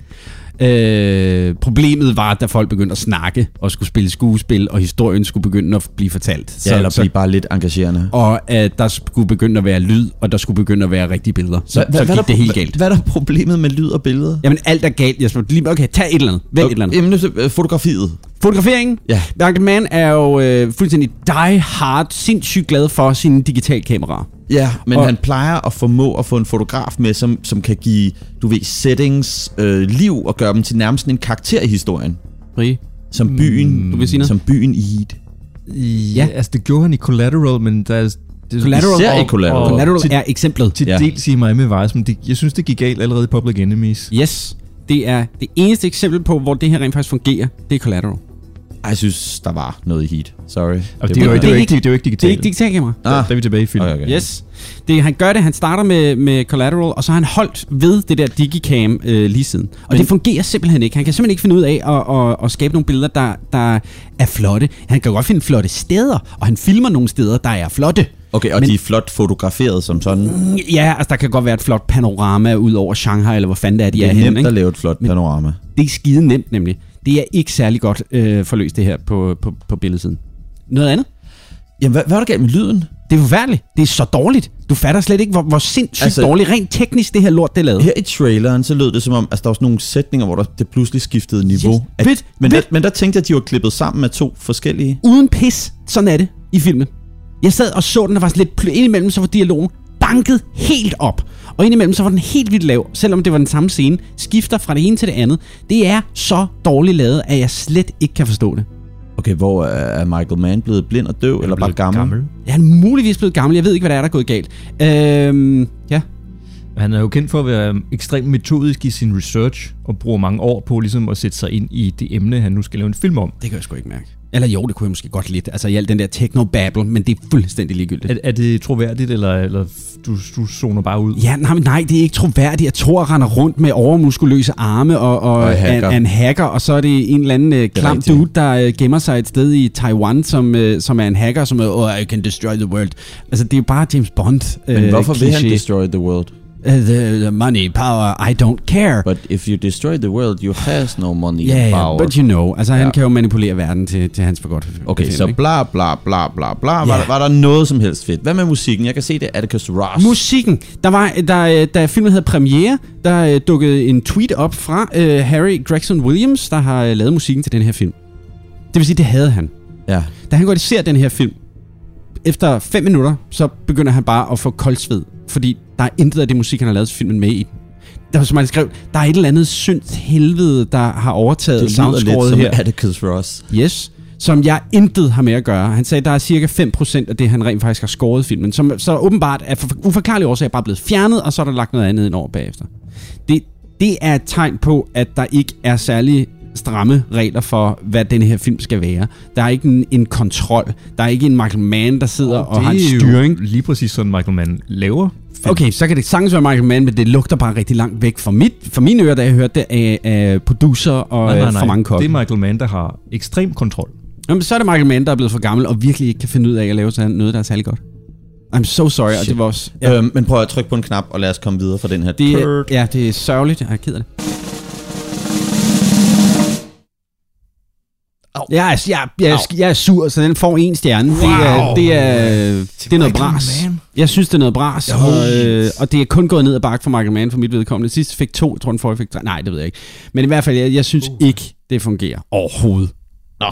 Øh, problemet var, da folk begyndte at snakke og skulle spille skuespil, og historien skulle begynde at blive fortalt. Ja, så, eller blive bare lidt engagerende. Og at der skulle begynde at være lyd, og der skulle begynde at være rigtige billeder. Så, hva, så hva, gik der, det helt galt. Hvad er der problemet med lyd og billeder? Jamen alt er galt. Jeg spørger, okay, tag et eller andet. Vælg okay, et eller andet. Jamen, fotografiet. Fotograferingen? Ja. Michael Mann er jo øh, fuldstændig die hard, sindssygt glad for sine digitalkameraer. Ja, men og, han plejer at formå at få en fotograf med, som, som kan give, du ved, settings, øh, liv og gøre dem til nærmest en karakter i historien. Rie? Som byen, mm, du vil sige noget? Som byen i Heat. Ja, altså det gjorde han i Collateral, men der er... Det, Collateral, og, Collateral. Og, Collateral til, er eksemplet. Til ja. dels i Miami Vice, men det, jeg synes, det gik galt allerede i Public Enemies. Yes, det er det eneste eksempel på, hvor det her rent faktisk fungerer. Det er Collateral. Jeg synes, der var noget i Heat. Sorry. Det, det, det, var, det, var ikke, det var ikke digitalt. Det er ikke digitalt-kamera. Ah. Der er vi tilbage i filmen. Okay, okay. Yes. Det, han gør det, han starter med, med Collateral, og så har han holdt ved det der digicam øh, lige siden. Og Men, det fungerer simpelthen ikke. Han kan simpelthen ikke finde ud af at, at, at skabe nogle billeder, der, der er flotte. Han kan godt finde flotte steder, og han filmer nogle steder, der er flotte. Okay, og Men, de er flot fotograferet som sådan? Ja, altså der kan godt være et flot panorama ud over Shanghai, eller hvor fanden det er, de det er. er Det er henne, nemt ikke? at lave et flot Men panorama. Det er skide nemt nemlig. Det er ikke særlig godt øh, forløst det her på, på, på billedsiden. Noget andet? Jamen, hvad, hvad er der galt med lyden? Det er forfærdeligt. Det er så dårligt. Du fatter slet ikke, hvor, hvor sindssygt altså, dårligt, rent teknisk, det her lort, det er lavet. Her i traileren, så lød det som om, altså der var sådan nogle sætninger, hvor der, det pludselig skiftede niveau. Yes. At, Fedt, men, fedt. Der, men der tænkte jeg, at de var klippet sammen med to forskellige. Uden pis. Sådan er det i filmen. Jeg sad og så den, der var sådan lidt indimellem, så var dialogen banket helt op. Og indimellem, så var den helt vildt lav, selvom det var den samme scene. Skifter fra det ene til det andet. Det er så dårligt lavet, at jeg slet ikke kan forstå det. Okay, hvor er Michael Mann blevet blind og døv, eller bare gammel? gammel? Ja, han er muligvis blevet gammel. Jeg ved ikke, hvad der er, der er gået galt. Øhm, ja. Han er jo kendt for at være ekstremt metodisk i sin research, og bruger mange år på ligesom at sætte sig ind i det emne, han nu skal lave en film om. Det kan jeg sgu ikke mærke. Eller jo, det kunne jeg måske godt lidt. Altså i alt den der techno-babble, men det er fuldstændig ligegyldigt. Er, er det troværdigt, eller, eller du, du zoner bare ud? Ja, nej, nej, det er ikke troværdigt. Jeg tror, jeg render rundt med overmuskuløse arme og, og, og hacker. En, en hacker, og så er det en eller anden uh, klam dude, der uh, gemmer sig et sted i Taiwan, som, uh, som er en hacker, som er, oh, I can destroy the world. Altså, det er jo bare James Bond. Uh, Men hvorfor kliché. vil han destroy the world? Uh, the, the money, power, I don't care. But if you destroy the world, you has no money yeah, and power. Yeah, but you know, altså han ja. kan jo manipulere verden til, til hans for godt. Okay, så bla bla bla bla bla. Var, yeah. var der noget som helst fedt? Hvad med musikken? Jeg kan se det er Atticus Ross. Musikken. Der var, der, da filmen havde premiere, der dukkede en tweet op fra uh, Harry Gregson Williams, der har lavet musikken til den her film. Det vil sige, det havde han. Ja. Da han går og ser den her film, efter fem minutter, så begynder han bare at få koldsved, fordi der er intet af det musik, han har lavet til filmen med i den. Der var som han skrev, der er et eller andet syndt helvede, der har overtaget soundscoret her. Det lyder lidt som Atticus Ross. Yes. Som jeg intet har med at gøre. Han sagde, der er cirka fem procent af det, han rent faktisk har scoret i filmen, som så åbenbart er for uforklarlige årsager bare blevet fjernet, og så er der lagt noget andet ind over bagefter. Det, det er et tegn på, at der ikke er særlig stramme regler for, hvad den her film skal være. Der er ikke en, en kontrol. Der er ikke en Michael Mann, der sidder og, og har en styring. Lige præcis sådan Michael Mann laver film. Okay, så kan det sagtens være Michael Mann, men det lugter bare rigtig langt væk fra, mit, fra mine ører, da jeg hørte det af, af producer og nej, nej, nej. for mange kokke. Det er Michael Mann, der har ekstrem kontrol. Jamen, så er det Michael Mann, der er blevet for gammel og virkelig ikke kan finde ud af at lave noget, der er særlig godt. I'm so sorry, Shit. Og det var også... Ja. Øhm, men prøv at trykke på en knap, og lad os komme videre fra den her. Det, ja, det er sørgeligt. Jeg er ked af det. Jeg er, jeg, jeg, jeg er sur, så den får en stjerne. Wow. Det er, det er, det er noget bras. Jeg synes, det er noget bras, og, øh, og det er kun gået ned ad bakke for Michael Mann for mit vedkommende. Sidst fik to, jeg tror den forrige fik tre. Nej, det ved jeg ikke. Men i hvert fald, jeg, jeg synes uh. ikke, det fungerer overhovedet. Nå.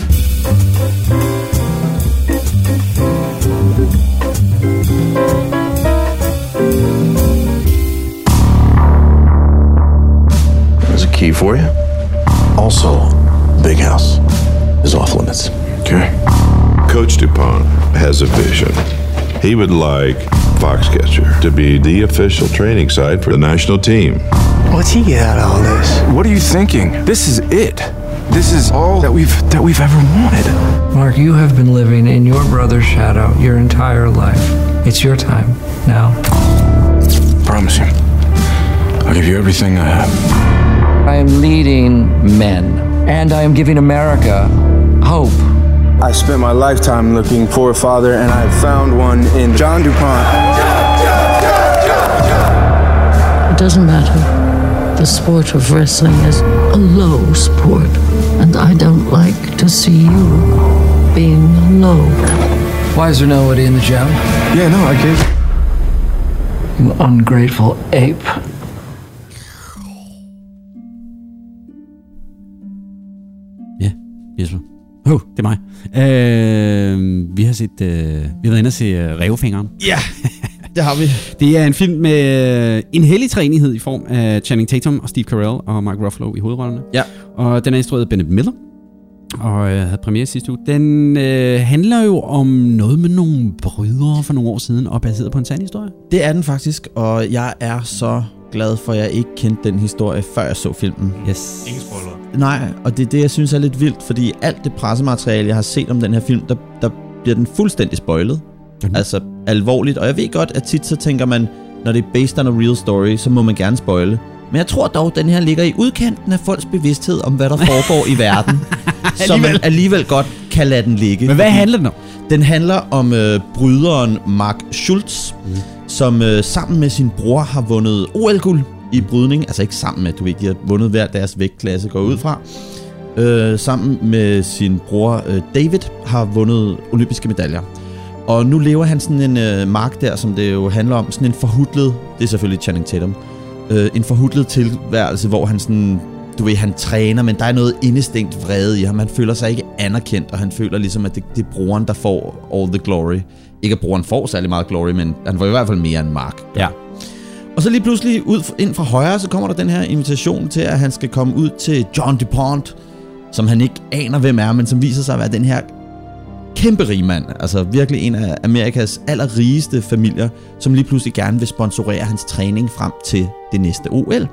There's a key for you. Also, big house is off limits. Okay. Coach DuPont has a vision. He would like Foxcatcher to be the official training site for the national team. What's he get out of all this? What are you thinking? This is it. This is all that we've that we've ever wanted. Mark, you have been living in your brother's shadow your entire life. It's your time now. Promise you. I'll give you everything I have. I am leading men, and I am giving America hope. I spent my lifetime looking for a father, and I found one in John DuPont. It doesn't matter. The sport of wrestling is a low sport, and I don't like to see you being low. Why is there nobody in the gym? Yeah, no, I get it. You ungrateful ape. Jesper. Oh, det er mig. Øh, vi har set, øh, vi har været inde og se øh, Rævefingeren. Ja, det har vi. Det er en film med øh, en hellig træenighed i form af Channing Tatum og Steve Carell og Mark Ruffalo i hovedrollerne. Ja. Og den er instrueret af Bennett Miller og øh, havde premiere sidste uge. Den øh, handler jo om noget med nogle brydere for nogle år siden og baseret på en sand historie. Det er den faktisk, og jeg er så glad for, at jeg ikke kendte den historie, før jeg så filmen. Yes. Ingen spoiler. Nej, og det er det, jeg synes er lidt vildt, fordi alt det pressemateriale, jeg har set om den her film, der, der bliver den fuldstændig spoilet. Mm-hmm. Altså alvorligt, og jeg ved godt, at tit så tænker man, når det er based on a real story, så må man gerne spoile. Men jeg tror dog, at den her ligger i udkanten af folks bevidsthed om, hvad der foregår i verden. Så man alligevel godt kan lade den ligge. Men hvad handler den om? Den handler om øh, bryderen Mark Schultz, mm. som øh, sammen med sin bror har vundet O L-guld i brydning. Altså ikke sammen med, du ved, de har vundet hver deres vægtklasse, går ud fra. Øh, sammen med sin bror øh, David har vundet olympiske medaljer. Og nu lever han sådan en øh, Mark der, som det jo handler om, sådan en forhudlet, det er selvfølgelig Channing Tatum, øh, en forhudlet tilværelse, hvor han sådan, du ved, han træner, men der er noget indestængt vrede i ham. Han føler sig ikke anerkendt, og han føler ligesom, at det, det er broren, der får all the glory. Ikke at broren får særlig meget glory, men han får i hvert fald mere end Mark. Ja. Og så lige pludselig ud ind fra højre, så kommer der den her invitation til, at han skal komme ud til John DuPont, som han ikke aner, hvem er, men som viser sig at være den her kæmpe rig mand. Altså virkelig en af Amerikas allerrigeste familier, som lige pludselig gerne vil sponsorere hans træning frem til det næste O L.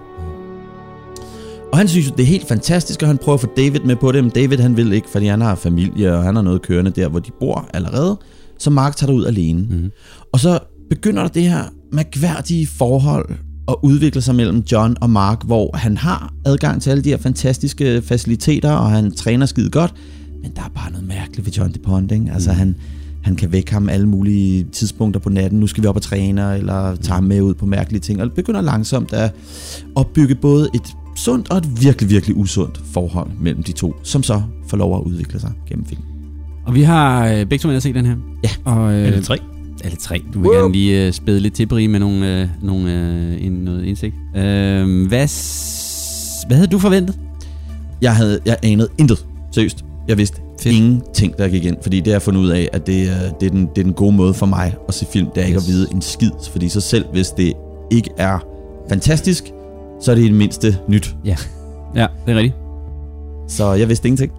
Og han synes jo, det er helt fantastisk, og han prøver at få David med på det, men David han vil ikke, fordi han har familie, og han har noget kørende der, hvor de bor allerede. Så Mark tager ud alene. Mm-hmm. Og så begynder der det her mærkværdige forhold at udvikle sig mellem John og Mark, hvor han har adgang til alle de her fantastiske faciliteter, og han træner skide godt, men der er bare noget mærkeligt ved John DuPont, ikke? Altså, mm. han, han kan vække ham alle mulige tidspunkter på natten. Nu skal vi op og træne, eller tage ham med ud på mærkelige ting. Og begynder langsomt at opbygge både et sundt og et virkelig, virkelig usundt forhold mellem de to, som så får lov at udvikle sig gennem filmen. Og vi har øh, begge to med at se den her. Ja, og, øh, alle tre. Alle tre. Du vil wow. gerne lige øh, spæde lidt til, Brie, med nogle, øh, nogle, øh, en, noget indsigt. Øh, hvad, hvad havde du forventet? Jeg havde, jeg anede intet. Seriøst. Jeg vidste Fedt. ingenting, der gik ind. Fordi det har jeg fundet ud af, at det, det, er den, det er den gode måde for mig at se film. Det er ikke yes. at vide en skid. Fordi så selv hvis det ikke er fantastisk, så er det i det mindste nyt. Ja, ja, det er rigtigt. Så jeg vidste ingenting.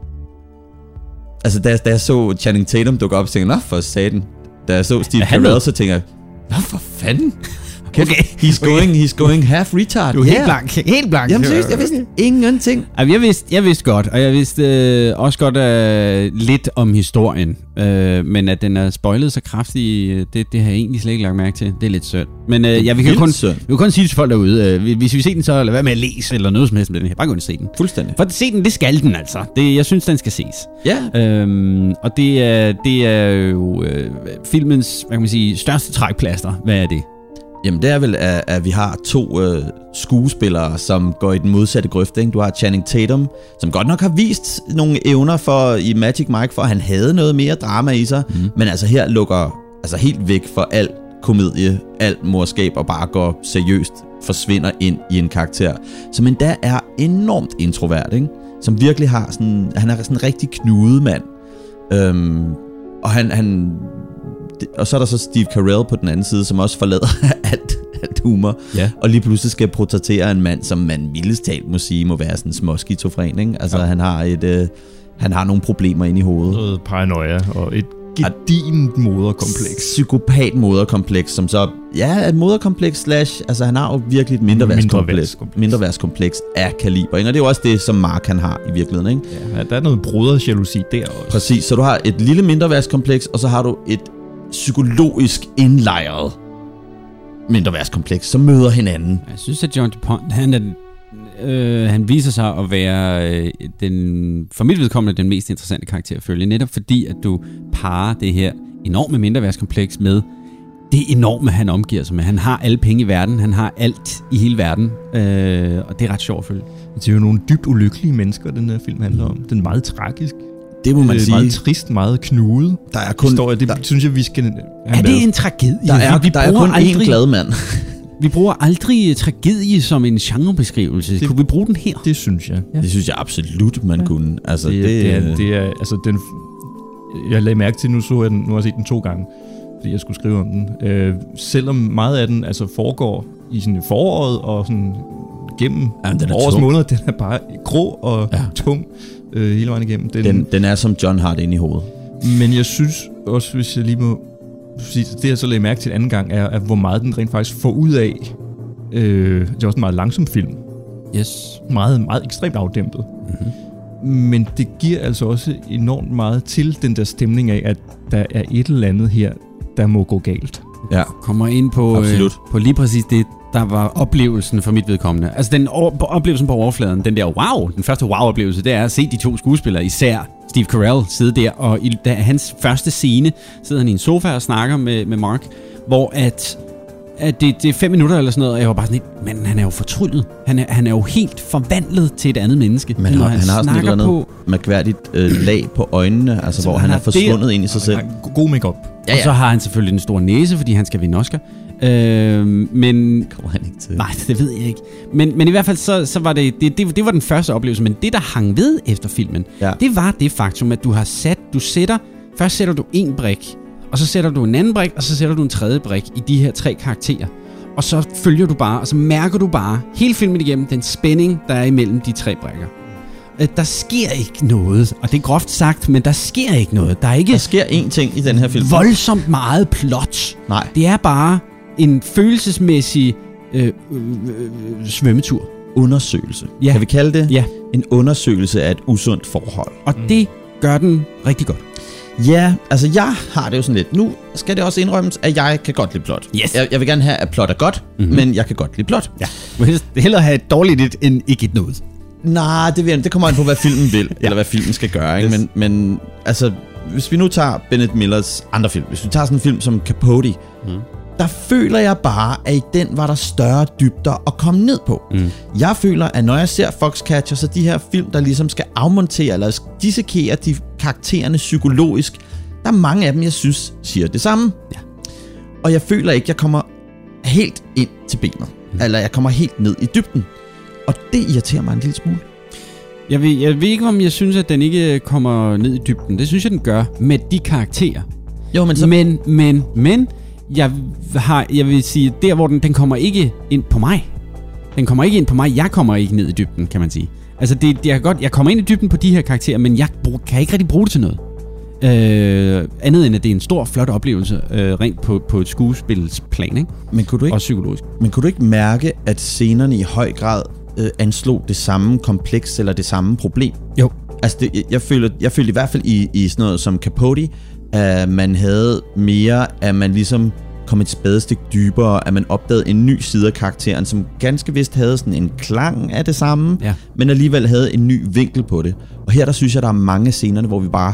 Altså, da jeg, da jeg så Channing Tatum dukke op, så tænkte jeg, nå, for satan. Da jeg så Steve Carell, så tænkte jeg, nå, for fanden. Okay, he's going, he's going half retard. Du er helt yeah. blank, helt blank. Jamen seriøst, jeg vidste ingenting. Altså, jeg vidste, jeg vidste godt, og jeg vidste øh, også godt øh, lidt om historien, øh, men at den er spoilet så kraftigt, det, det har jeg egentlig slet ikke lagt mærke til. Det er lidt synd. Men øh, jeg vil kun, jeg vil kun sige til folk derude, øh, hvis vi ser den, så lad være med at læse eller noget som helst med den her. Bare gå ind og se den. Fuldstændig. For at se den, det skal den altså. Det, jeg synes, den skal ses. Ja. Øhm, og det er, det er jo øh, filmens, hvad kan man sige, største trækplaster. Hvad er det? Jamen det er vel, at, at vi har to øh, skuespillere, som går i den modsatte grøft. Ikke? Du har Channing Tatum, som godt nok har vist nogle evner for i Magic Mike, for at han havde noget mere drama i sig, mm. men altså her lukker altså helt væk for alt komedie, alt morskab og bare går seriøst, forsvinder ind i en karakter, som endda er enormt introvert, ikke? Som virkelig har sådan, han er sådan en rigtig knudemand. Øhm, og han... han Og så er der så Steve Carell på den anden side, som også forlader alt, alt humor. Ja. Og lige pludselig skal portrættere en mand, som man mildest talt må sige, må være sådan en småskizofren, ikke? Altså, ja. han har et, øh, han har nogle problemer inde i hovedet. Noget paranoia og et gedint moderkompleks. Psykopat moderkompleks, som så, ja, et moderkompleks slash, altså han har jo virkelig et mindreværdskompleks, mindreværdskompleks af kaliber, ikke? Og det er jo også det, som Mark han har i virkeligheden, ikke? Ja, der er noget brodersjalousi der også. Præcis, så du har et lille mindreværdskompleks, og så har du et psykologisk indlejret mindreværdskompleks, som møder hinanden. Jeg synes, at John DuPont, han, er, øh, han viser sig at være øh, den, for mit vedkommende den mest interessante karakter at følge, netop fordi, at du parer det her enorme mindreværdskompleks med det enorme, han omgiver sig med. Han har alle penge i verden, han har alt i hele verden, øh, og det er ret sjovt at følge. Det er jo nogle dybt ulykkelige mennesker, den her film handler om. Den er meget tragisk. Det må man det er sige. Meget trist, meget knude. Der er kun historie. Det der, synes jeg, vi skal have Er det en tragedie? Der er, vi der er kun aldrig, én glad mand. Vi bruger aldrig tragedie som en genrebeskrivelse. Det, kunne vi bruge den her? Det synes jeg. Ja. Det synes jeg absolut, man ja. kunne. Altså, det, det, det, er, det er, altså, den, jeg lagde mærke til, nu så jeg den, nu har jeg set den to gange, fordi jeg skulle skrive om den. Øh, selvom meget af den altså foregår i sådan foråret og sådan gennem ja, årets måneder, den er bare grå og ja. tung øh, hele vejen igennem. Den, den, den er som John har det inde i hovedet. Men jeg synes også, hvis jeg lige må sige, det jeg så lagde mærke til anden gang, er, er hvor meget den rent faktisk får ud af. Øh, det er også en meget langsom film. Yes. Meget, meget ekstremt afdæmpet. Mm-hmm. Men det giver altså også enormt meget til den der stemning af, at der er et eller andet her, der må gå galt. Ja. Kommer ind på, øh, på lige præcis det, der var oplevelsen for mit vedkommende. Altså den oplevelsen på overfladen, den der wow, den første wow-oplevelse, det er at se de to skuespillere, især Steve Carell, sidde der, og i da, hans første scene sidder han i en sofa og snakker med, med Mark, hvor at, at det, det er fem minutter eller sådan noget, og jeg var bare sådan lidt, men han er jo fortryllet. Han er, han er jo helt forvandlet til et andet menneske. Men han, han, han har sådan et eller andet på, mærkværdigt øh, lag på øjnene, altså hvor han, han er forsvundet ind i sig selv. God make-up. Ja, ja. Og så har han selvfølgelig en stor næse, fordi han skal vinde Oscar. Øh, men kommer han ikke til. Nej, det ved jeg ikke. Men, men i hvert fald så, så var det, det, det det var den første oplevelse, men det der hang ved efter filmen, ja. det var det faktum, at du har sat, du sætter, først sætter du en brik, og så sætter du en anden brik, og så sætter du en tredje brik i de her tre karakterer. Og så følger du bare, og så mærker du bare hele filmen igennem den spænding, der er imellem de tre brikker. Der sker ikke noget, og det er groft sagt, men der sker ikke noget. Der er ikke der sker én ting i den her film. Voldsomt meget plot. Nej. Det er bare en følelsesmæssig øh, øh, øh, svømmetur. Undersøgelse. Ja. Kan vi kalde det? Ja. En undersøgelse af et usundt forhold. Og mm. det gør den rigtig godt. Ja, altså jeg har det jo sådan lidt. Nu skal det også indrømmes, at jeg kan godt lide plot. Yes. Jeg, jeg vil gerne have, at plot er godt, mm-hmm. men jeg kan godt lide plot. Ja. Det er hellere have et dårligt et, end ikke et noget. Nej, det, det kommer an på, hvad filmen vil, ja. eller hvad filmen skal gøre. Ikke? Yes. Men, men altså, hvis vi nu tager Bennett Millers andre film, hvis vi tager sådan en film som Capote, mm. der føler jeg bare, at i den var der større dybder at komme ned på. Mm. Jeg føler, at når jeg ser Foxcatcher, så de her film, der ligesom skal afmontere eller dissekere de karaktererne psykologisk, der er mange af dem, jeg synes, siger det samme. Ja. Og jeg føler ikke, jeg kommer helt ind til benet. Mm. Eller jeg kommer helt ned i dybden. Og det irriterer mig en lille smule. Jeg ved, jeg ved ikke, om jeg synes, at den ikke kommer ned i dybden. Det synes jeg, den gør med de karakterer. Jo, men så... Men, men, men... Jeg, har, jeg vil sige, der hvor den, den kommer ikke ind på mig. Den kommer ikke ind på mig. Jeg kommer ikke ned i dybden, kan man sige. Altså, det, det er godt, jeg kommer ind i dybden på de her karakterer, men jeg brug, kan ikke rigtig bruge det til noget. Øh, andet end, at det er en stor, flot oplevelse, øh, rent på, på et skuespilsplan, ikke? Men kunne du ikke, og psykologisk. Men kunne du ikke mærke, at scenerne i høj grad øh, anslog det samme kompleks eller det samme problem? Jo. Altså, det, jeg, føler, jeg føler i hvert fald i, i sådan noget som Capote, at man havde mere, at man ligesom kom et spadestik dybere, at man opdagede en ny side af karakteren, som ganske vist havde sådan en klang af det samme, ja. men alligevel havde en ny vinkel på det. Og her der synes jeg, der er mange scener, hvor vi bare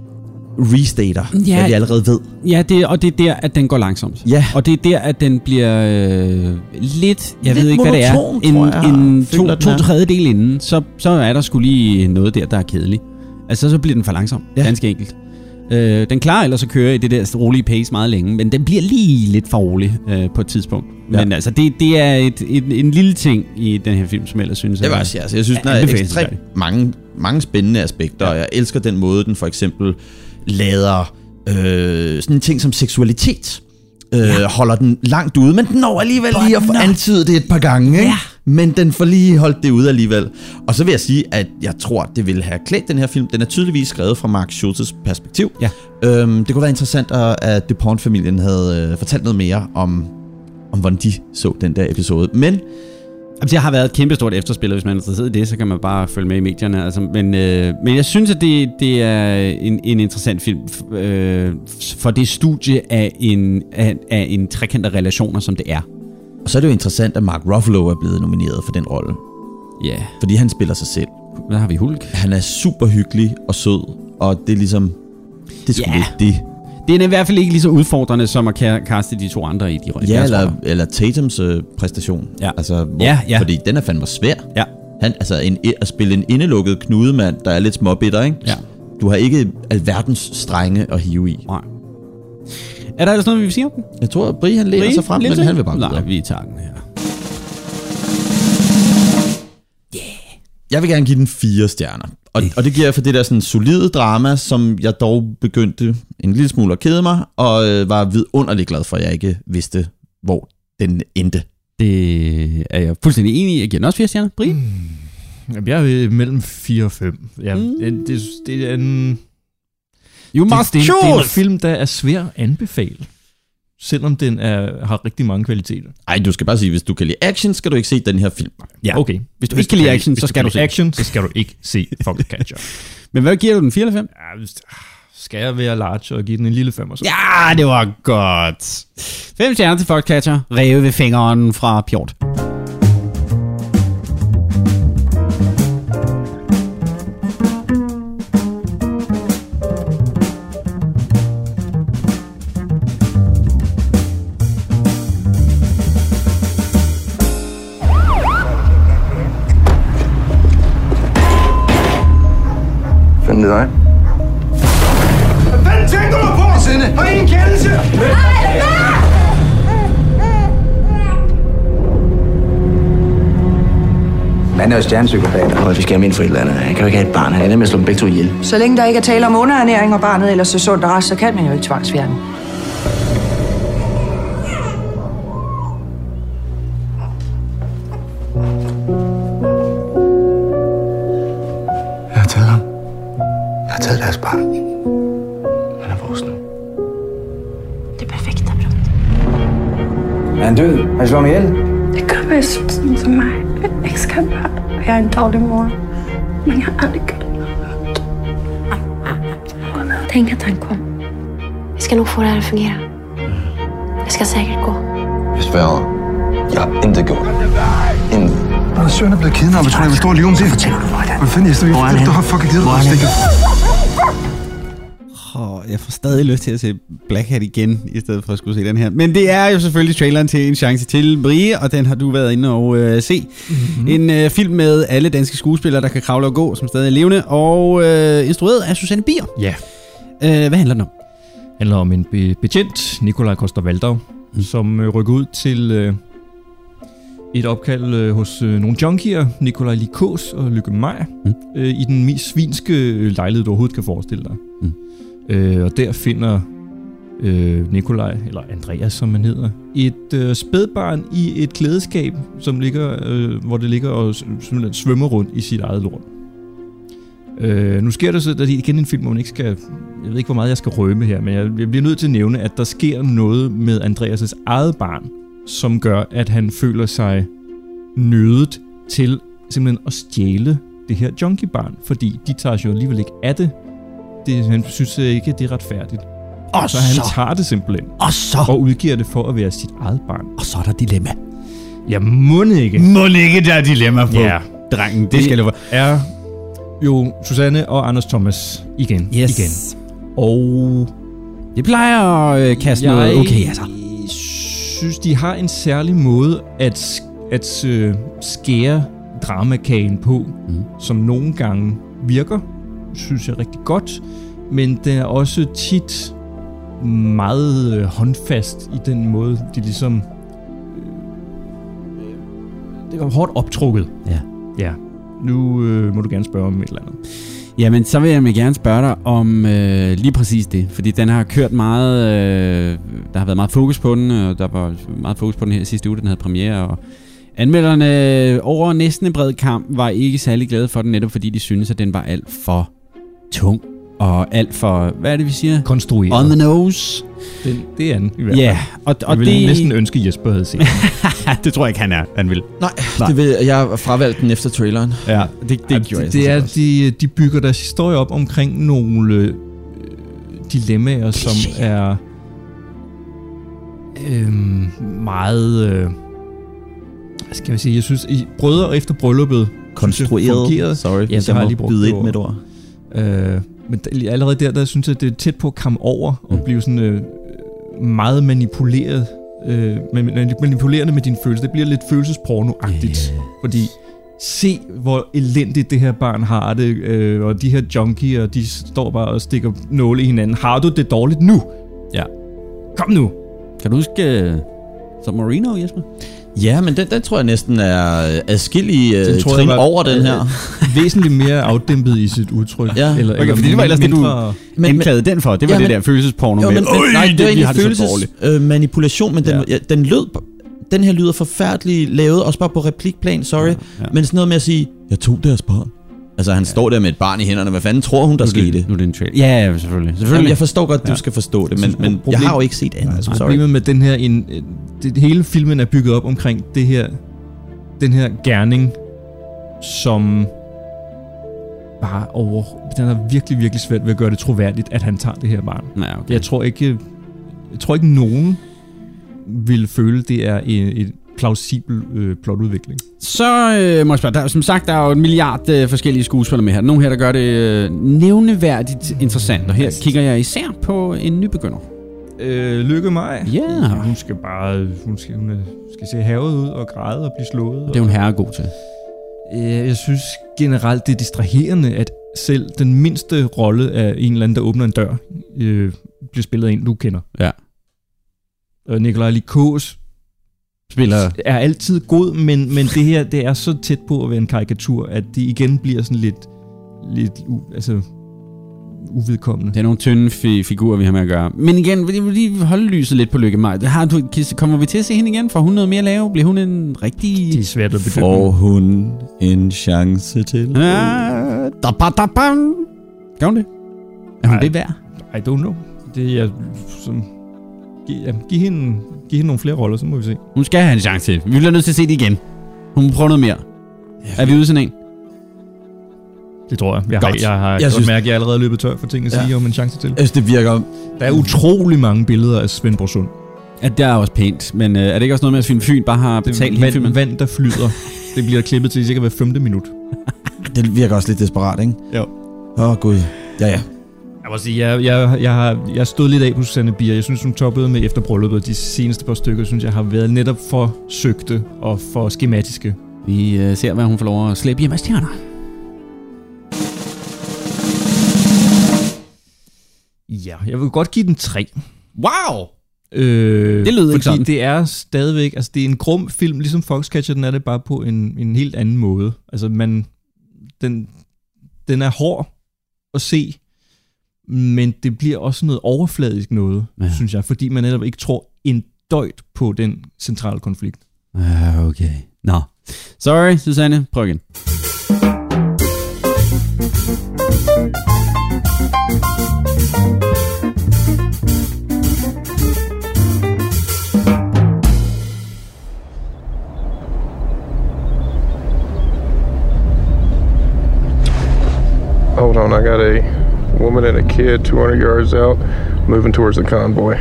restater, ja, hvad vi allerede ved. Ja, det, og det er der, at den går langsomt. Ja. Og det er der, at den bliver øh, lidt, jeg lidt ved ikke, monoton, hvad det er, en, en, en to, to tredjedel inden, så, så er der sgu lige noget der, der er kedeligt. Altså, så bliver den for langsom, ja. Ganske enkelt. Øh, den klarer ellers at køre i det der rolige pace meget længe, men den bliver lige lidt for rolig øh, på et tidspunkt. Ja. Men altså, det, det er et, et, en lille ting i den her film, som jeg ellers synes det var også, altså, jeg synes, den er ekstremt mange, mange spændende aspekter, ja. Og jeg elsker den måde, den for eksempel lader øh, sådan en ting som seksualitet øh, ja. Holder den langt ude, men den når alligevel But lige at få antydet det et par gange, ikke? Ja. Men den får lige holdt det ude alligevel. Og så vil jeg sige, at jeg tror, det ville have klædt den her film. Den er tydeligvis skrevet fra Mark Schultz's perspektiv. Ja. Øhm, det kunne være interessant, at DuPont-familien havde øh, fortalt noget mere om, om, hvordan de så den der episode. Men det har været et kæmpestort efterspil, hvis man er interesseret i det, så kan man bare følge med i medierne. Altså, men, øh, men jeg synes, at det, det er en, en interessant film øh, for det studie af en, af, af en trekant af relationer, som det er. Og så er det jo interessant, at Mark Ruffalo er blevet nomineret for den rolle. Ja. Yeah. Fordi han spiller sig selv. Hvad har vi Hulk? Han er super hyggelig og sød, og det er ligesom... Det er sgu yeah. ikke det. Det er i hvert fald ikke lige så udfordrende, som at kaste de to andre i de roller. Ja, eller, eller Tatums øh, præstation. Ja. Altså, hvor, ja, ja. Fordi den er fandme svær. Ja. Han, altså, en, at spille en indelukket knudemand, der er lidt småbitter, ikke? Ja. Du har ikke alverdens strenge at hive i. Nej. Er der ellers noget, vi vil sige om den? Jeg tror, at Brie, han læner sig frem, men han vil bare videre. Nej, vi tager den her. Yeah. Jeg vil gerne give den fire stjerner. Og, og det giver jeg for det der sådan solide drama, som jeg dog begyndte en lille smule at kede mig, og øh, var vidunderligt glad for, at jeg ikke vidste, hvor den endte. Det er jeg fuldstændig enig i. Jeg giver den også fire stjerner. Brie? Mm. Jeg er mellem fire og fem. Ja, mm. det, det, det er en... You must det, choose! Det er en film, der er svær at anbefale, selvom den er, har rigtig mange kvaliteter. Ej, du skal bare sige, hvis du kan lide action, skal du ikke se den her film. Ja, okay. Hvis du hvis ikke kan lide action, så skal du, du se action, så skal du ikke se Foxcatcher. Men hvad giver du den, fire eller fem? Ja, skal jeg være large og give den en lille femmer? Så? Ja, det var godt. Fem stjerner til Foxcatcher. Ræve ved fingeren fra Pjort. Find det dig? Hvad fanden tænker du på? Sinde. Har I en kendelse? Man er jo stjernepsykopater. Og vi skal have ind for et eller andet. Jeg kan jo ikke have et barn. Han er med at slå dem begge to ihjel. Så længe der ikke er tale om underernæring og barnet ellers så sundt og rest, så kan man jo ikke tvangsfjerne. Jeg har taget ham. Jeg har taget deres barn. Han er vores nu. Det perfekta brott. Er han død? Har I slået mig ihjel? Det kan være sådan som mig. Jeg elsker barn. Jeg er en dårlig mor. Men jeg har aldrig gjort noget. Tänk att han kom. Vi ska nog få det här att fungera. Det ska säkert gå. Jeg sværger. Jeg har intet gjort. Intet. Når søn er blevet kidnappet, tror jeg, vi står lige om det. Fortæller du mig det? Hvad fanden er det? Du har fucking givet mig stikket. får, jeg får stadig lyst til at se Black Hat igen, i stedet for at skulle se den her. Men det er jo selvfølgelig traileren til En Chance Til, Marie, og den har du været inde og øh, se. Mm-hmm. En øh, film med alle danske skuespillere, der kan kravle og gå, som stadig er levende, og øh, instrueret af Susanne Bier. Ja. Øh, hvad handler den om? Det handler om en be- betjent, Nikolaj Coster-Waldau, mm. som øh, rykker ud til øh, et opkald øh, hos øh, nogle junkier, Nikolaj Likås og Lykke Meier, mm. øh, i den mest svinske lejlighed, du overhovedet kan forestille dig. Mm. Øh, og der finder øh, Nikolaj, eller Andreas, som man hedder, et øh, spædbarn i et klædeskab, som ligger, øh, hvor det ligger og svømmer rundt i sit eget lort. Øh, nu sker det så, at det er igen en film, hvor man ikke skal... Jeg ved ikke, hvor meget jeg skal røbe her, men jeg, jeg bliver nødt til at nævne, at der sker noget med Andreas' eget barn, som gør, at han føler sig nødet til simpelthen at stjæle det her junkie-barn, fordi de tager jo alligevel ikke af det. det han synes ikke, at det er retfærdigt. Og så, så han tager det simpelthen. Og så... Og udgiver det for at være sit eget barn. Og så er der dilemma. Ja, må ikke. Må ikke, der er dilemma på ja. Drengen. Det, det skal det være. Er jo Susanne og Anders Thomas igen. Yes. Igen. Og... Det plejer at øh, kaste jeg noget okay, altså. Jeg synes, de har en særlig måde at, at øh, skære dramakagen på, mm. som nogle gange virker, synes jeg rigtig godt, men den er også tit meget øh, håndfast i den måde, de ligesom... Øh, det var hårdt optrukket. Ja. Ja. Nu øh, må du gerne spørge om et eller andet. Jamen, så vil jeg gerne spørge dig om øh, lige præcis det, fordi den har kørt meget, øh, der har været meget fokus på den, og der var meget fokus på den her sidste uge, den havde premiere, og anmelderne over næsten en bred kamp var ikke særlig glade for den, netop fordi de synes, at den var alt for tung, og alt for, hvad er det, vi siger? Konstrueret. On the nose. Det, det er den i hvert fald. Ja, og, og jeg ville det... næsten ønske, at Jesper havde set det tror jeg ikke, han er. Han vil. Nej, Nej. Det vil, jeg fravalgte den efter traileren. Ja, det, det ja, gjorde det, jeg. Det er, de, de bygger deres historie op omkring nogle øh, dilemmaer, som er øh, meget... Øh, skal jeg sige, jeg synes, i Brødre efter brylluppet... Konstrueret. Sorry, ja, jeg må byde ind med et ord. Øh, men allerede der, der synes jeg, det er tæt på at komme over og blive sådan øh, meget manipuleret, øh, manipulerende med dine følelser. Det bliver lidt følelsesporno-agtigt, yeah. Fordi se, hvor elendigt det her barn har det, øh, og de her junkier, de står bare og stikker nåle i hinanden. Har du det dårligt nu? Ja. Kom nu! Kan du huske uh, Submarino, Jesper? Ja, men den, den tror jeg næsten er adskillige uh, trin var, over den her. Væsentligt mere afdæmpet i sit udtryk. Ja. Eller, okay, eller fordi det var ellers det, du anklagede den for. Det var ja, det men, der følelsesporno jo, med. Men, men, nej, det, det var egentlig følelsesmanipulation, øh, men den, ja. Ja, den lød... Den her lyder forfærdeligt lavet, også bare på replikplan, sorry. Ja, ja. Men sådan noget med at sige, jeg tog deres barn. Altså, han ja. står der med et barn i hænderne. Hvad fanden tror hun, der nu skete? Det, nu er det en trailer. Ja, ja, selvfølgelig. selvfølgelig. Jamen, jeg forstår godt, at du ja. skal forstå det, men, men problem, jeg har jo ikke set andet. Nej, problemet med den her... En, det, hele filmen er bygget op omkring det her... Den her gerning, som bare over... Den er virkelig, virkelig svært ved at gøre det troværdigt, at han tager det her barn. Ja, okay. Jeg tror ikke... Jeg tror ikke, nogen vil føle, det er et, et plausibel øh, plotudvikling. Så øh, må jeg spørge, der, som sagt, der er jo en milliard øh, forskellige skuespillere med her. Nogle her, der gør det øh, nævneværdigt interessant, og her kigger jeg især på en nybegynder. Øh, Lykke Meier. Ja. Yeah. Hun skal bare... Hun skal, hun skal se havet ud og græde og blive slået. Det er hun herre god til. Øh, jeg synes generelt, det er distraherende, at selv den mindste rolle af en eller anden, der åbner en dør, øh, bliver spillet af en, du kender. Ja. Og Nikolaj Likås spiller er altid god, men, men det her, det er så tæt på at være en karikatur, at det igen bliver sådan lidt, lidt u, altså, uvedkommende. Det er nogle tynde fi- figurer, vi har med at gøre. Men igen, vil jeg lige holde lyset lidt på Lykke Meier. Har du, kommer vi til at se hende igen? Får hun noget mere at lave? Bliver hun en rigtig... Det er svært at bedømme. Får hun en chance til? Ja, da, ba, da, bam. Gør hun det? Er hun I, det værd? I don't know. Det er som... Giv, ja, giv, hende, giv hende nogle flere roller, så må vi se. Hun skal have en chance til. Vi bliver nødt til at se det igen. Hun må prøve noget mere. Ja, er vi ude sådan en? Det tror jeg. Jeg har, jeg har jeg godt synes... mærket, at jeg allerede løbet tør for ting at sige ja. om en chance til. Altså, det virker... Der er utrolig mange billeder af Svend Sund. Ja, det er også pænt. Men øh, er det ikke også noget med, at Fyn Fyn bare har betalt hele filmen? Vand, der flyder. Det bliver klippet til sikkert hver femte minut. Det virker også lidt desperat, ikke? Jo. Åh, oh, gud. Ja, ja. Jeg må sige, jeg, jeg, jeg, har, jeg stod lidt af på Susanne Bier. Jeg synes, hun toppede med efter brylluppet. De seneste par stykker, synes jeg, har været netop for søgte og for skematiske. Vi øh, ser, hvad hun får lov at slæbe hjem af stjerner. Ja, jeg vil godt give den tre. Wow! Øh, det lød ikke sådan. Det er stadigvæk, altså det er en grum film, ligesom Foxcatcher, den er det bare på en, en helt anden måde. Altså man, den, den er hård at se, men det bliver også noget overfladisk noget, ja. synes jeg, fordi man netop ikke tror en døjt på den centrale konflikt. Ah, okay. Nå. No. Sorry, Susanne. Prøv igen. Hold on, I got a woman and a kid two hundred yards out, moving towards the convoy.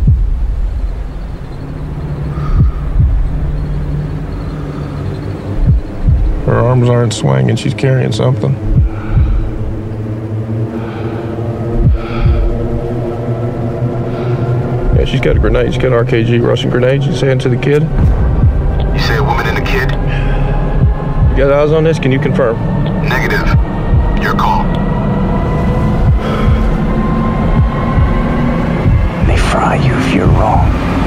Her arms aren't swinging, she's carrying something. Yeah, she's got a grenade, she's got an R K G Russian grenade, she's saying to the kid. You say a woman and a kid? You got eyes on this, can you confirm? Negative. Your call. They fry you if you're wrong.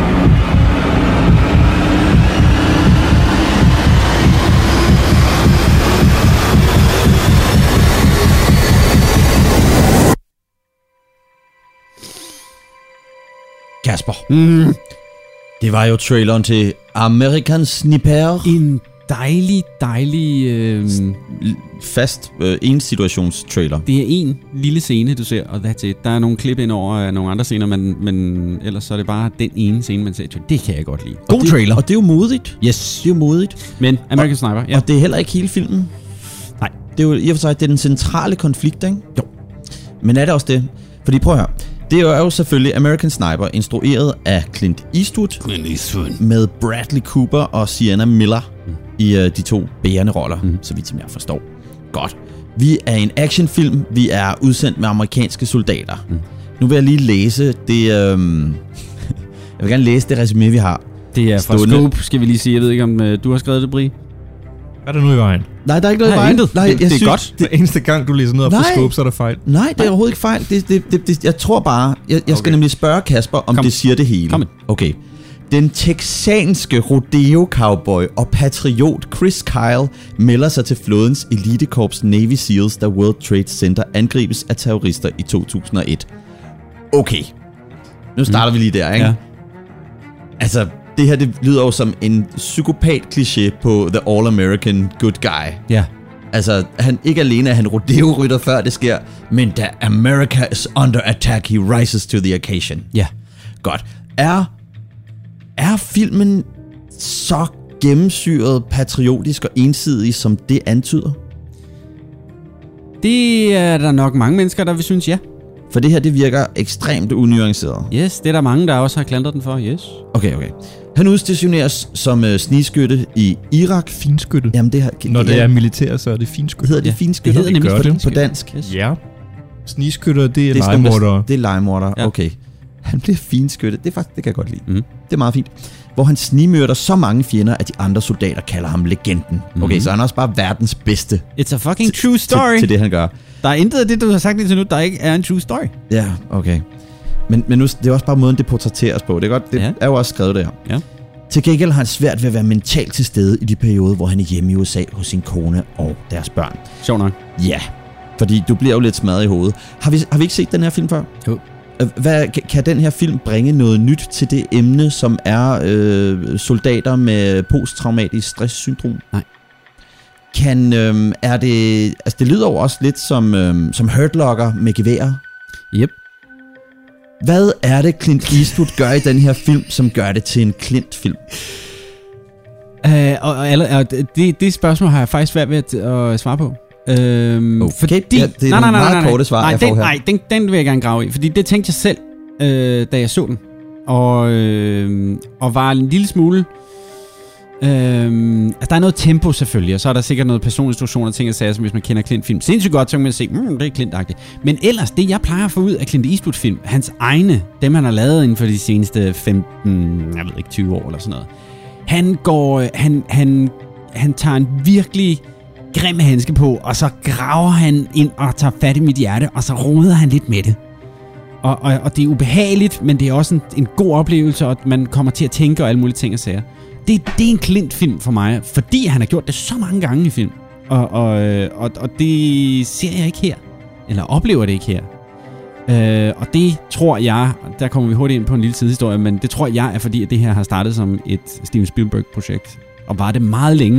Kasper. Mm. Det var jo traileren til American Sniper. En dejlig, dejlig... Øh... Fast øh, en-situations-trailer. Det er en lille scene, du ser, og that's it. Der er nogle klip ind over nogle andre scener, men, men ellers så er det bare den ene scene, man ser. Det kan jeg godt lide. God og trailer. Det, og det er jo modigt. Yes. Det er jo modigt. Men American og, Sniper, ja. Og det er heller ikke hele filmen. Nej. Det er jo i og for sig, det er den centrale konflikt, ikke? Jo. Men er det også det? Fordi prøv at høre. Det er jo selvfølgelig American Sniper, instrueret af Clint Eastwood. Clint Eastwood. Med Bradley Cooper og Sienna Miller mm. i uh, de to bærende roller, mm. så vidt som jeg forstår. Godt. Vi er en actionfilm. Vi er udsendt med amerikanske soldater. Mm. Nu vil jeg lige læse det... Øhm, jeg vil gerne læse det resumé, vi har. Det er fra Scope, skal vi lige sige. Jeg ved ikke, om uh, du har skrevet det, Brie? Er der nu i vejen? Nej, der er ikke noget Nej, i vejen. Intet. Nej, det, jeg det er synes, godt. Det eneste gang, du læser noget op på Scope, så er der fejl. Nej, det er overhovedet ikke fejl. Det, det, det, det, jeg tror bare... Jeg, jeg skal okay. nemlig spørge Kasper, om Kom. det siger det hele. Kom. Okay. Den texanske rodeo-cowboy og patriot Chris Kyle melder sig til flådens elitekorps Navy Seals, da World Trade Center angribes af terrorister i to tusind og et. Okay. Nu starter mm. vi lige der, ikke? Ja. Altså, det her det lyder jo som en psykopat-kliché på The All-American Good Guy. Ja. Altså, han ikke alene er han rodeo-rytter før det sker, men da America is under attack, he rises to the occasion. Ja. Godt. Er, er filmen så gennemsyret, patriotisk og ensidig, som det antyder? Det er der nok mange mennesker, der vil synes, ja. For det her, det virker ekstremt unuanceret. Yes, det er der mange, der også har klandret den for, yes. Okay, okay. Han udstationeres som uh, snigskytte i Irak. Finskytte? Jamen det her... Når det er militær, så er det finskytte. Hedder det ja. finskytte? Det hedder det nemlig på, på dansk. Yes. Ja. Snigskytter, det er, det er legemordere. Det er legemordere, ja. Okay. Han bliver finskytte. Det er faktisk, det kan jeg godt lide. Mm. Det er meget fint. Hvor han snigmyrder så mange fjender, at de andre soldater kalder ham legenden. Mm. Okay, så han er også bare verdens bedste. It's a fucking true story. Til, til det, han gør. Der er intet af det, du har sagt indtil nu, der ikke er en true story. Ja, okay. Men, men nu, det er også bare måden, det portrætteres på. Det er, godt, det ja. er jo også skrevet der. Ja. Til gengæld har han svært ved at være mentalt til stede i de perioder, hvor han er hjemme i U S A hos sin kone og deres børn. Sjov nok. Ja, fordi du bliver jo lidt smadret i hovedet. Har vi, har vi ikke set den her film før? Jo. Hvad, kan den her film bringe noget nyt til det emne, som er øh, soldater med posttraumatisk stresssyndrom? Nej. Kan, øh, er det, altså det lyder jo også lidt som, øh, som Hurt Locker med geværer. Yep. Hvad er det, Clint Eastwood gør i den her film, som gør det til en Clint-film? Uh, og, og, og det, det spørgsmål har jeg faktisk svært ved at, at svare på. Øhm, okay, fordi, ja, det er nej, nej, nej, meget korte svar, nej, jeg får den, her. Nej, den, den vil jeg gerne grave i, fordi det tænkte jeg selv, øh, da jeg så den. Og, øh, og var en lille smule Øhm, altså, der er noget tempo selvfølgelig, og så er der sikkert noget personinstruktioner og ting og sager, som hvis man kender Clint-film sindssygt godt, så kan man se, mm, det er Clint-agtigt. Men ellers, det jeg plejer at få ud af Clint Eastwood-film, hans egne, dem han har lavet inden for de seneste femten, jeg ved ikke, tyve år eller sådan noget, han går, han, han, han tager en virkelig grim handske på, og så graver han ind og tager fat i mit hjerte, og så roder han lidt med det. Og, og, og det er ubehageligt, men det er også en, en god oplevelse, og man kommer til at tænke og alle mulige ting og sager. Det, det er en Clint-film for mig, fordi han har gjort det så mange gange i film. Og, og, og, og det ser jeg ikke her. Eller oplever det ikke her. Øh, og det tror jeg, der kommer vi hurtigt ind på en lille sidehistorie, men det tror jeg er fordi, at det her har startet som et Steven Spielberg-projekt. Og var det meget længe.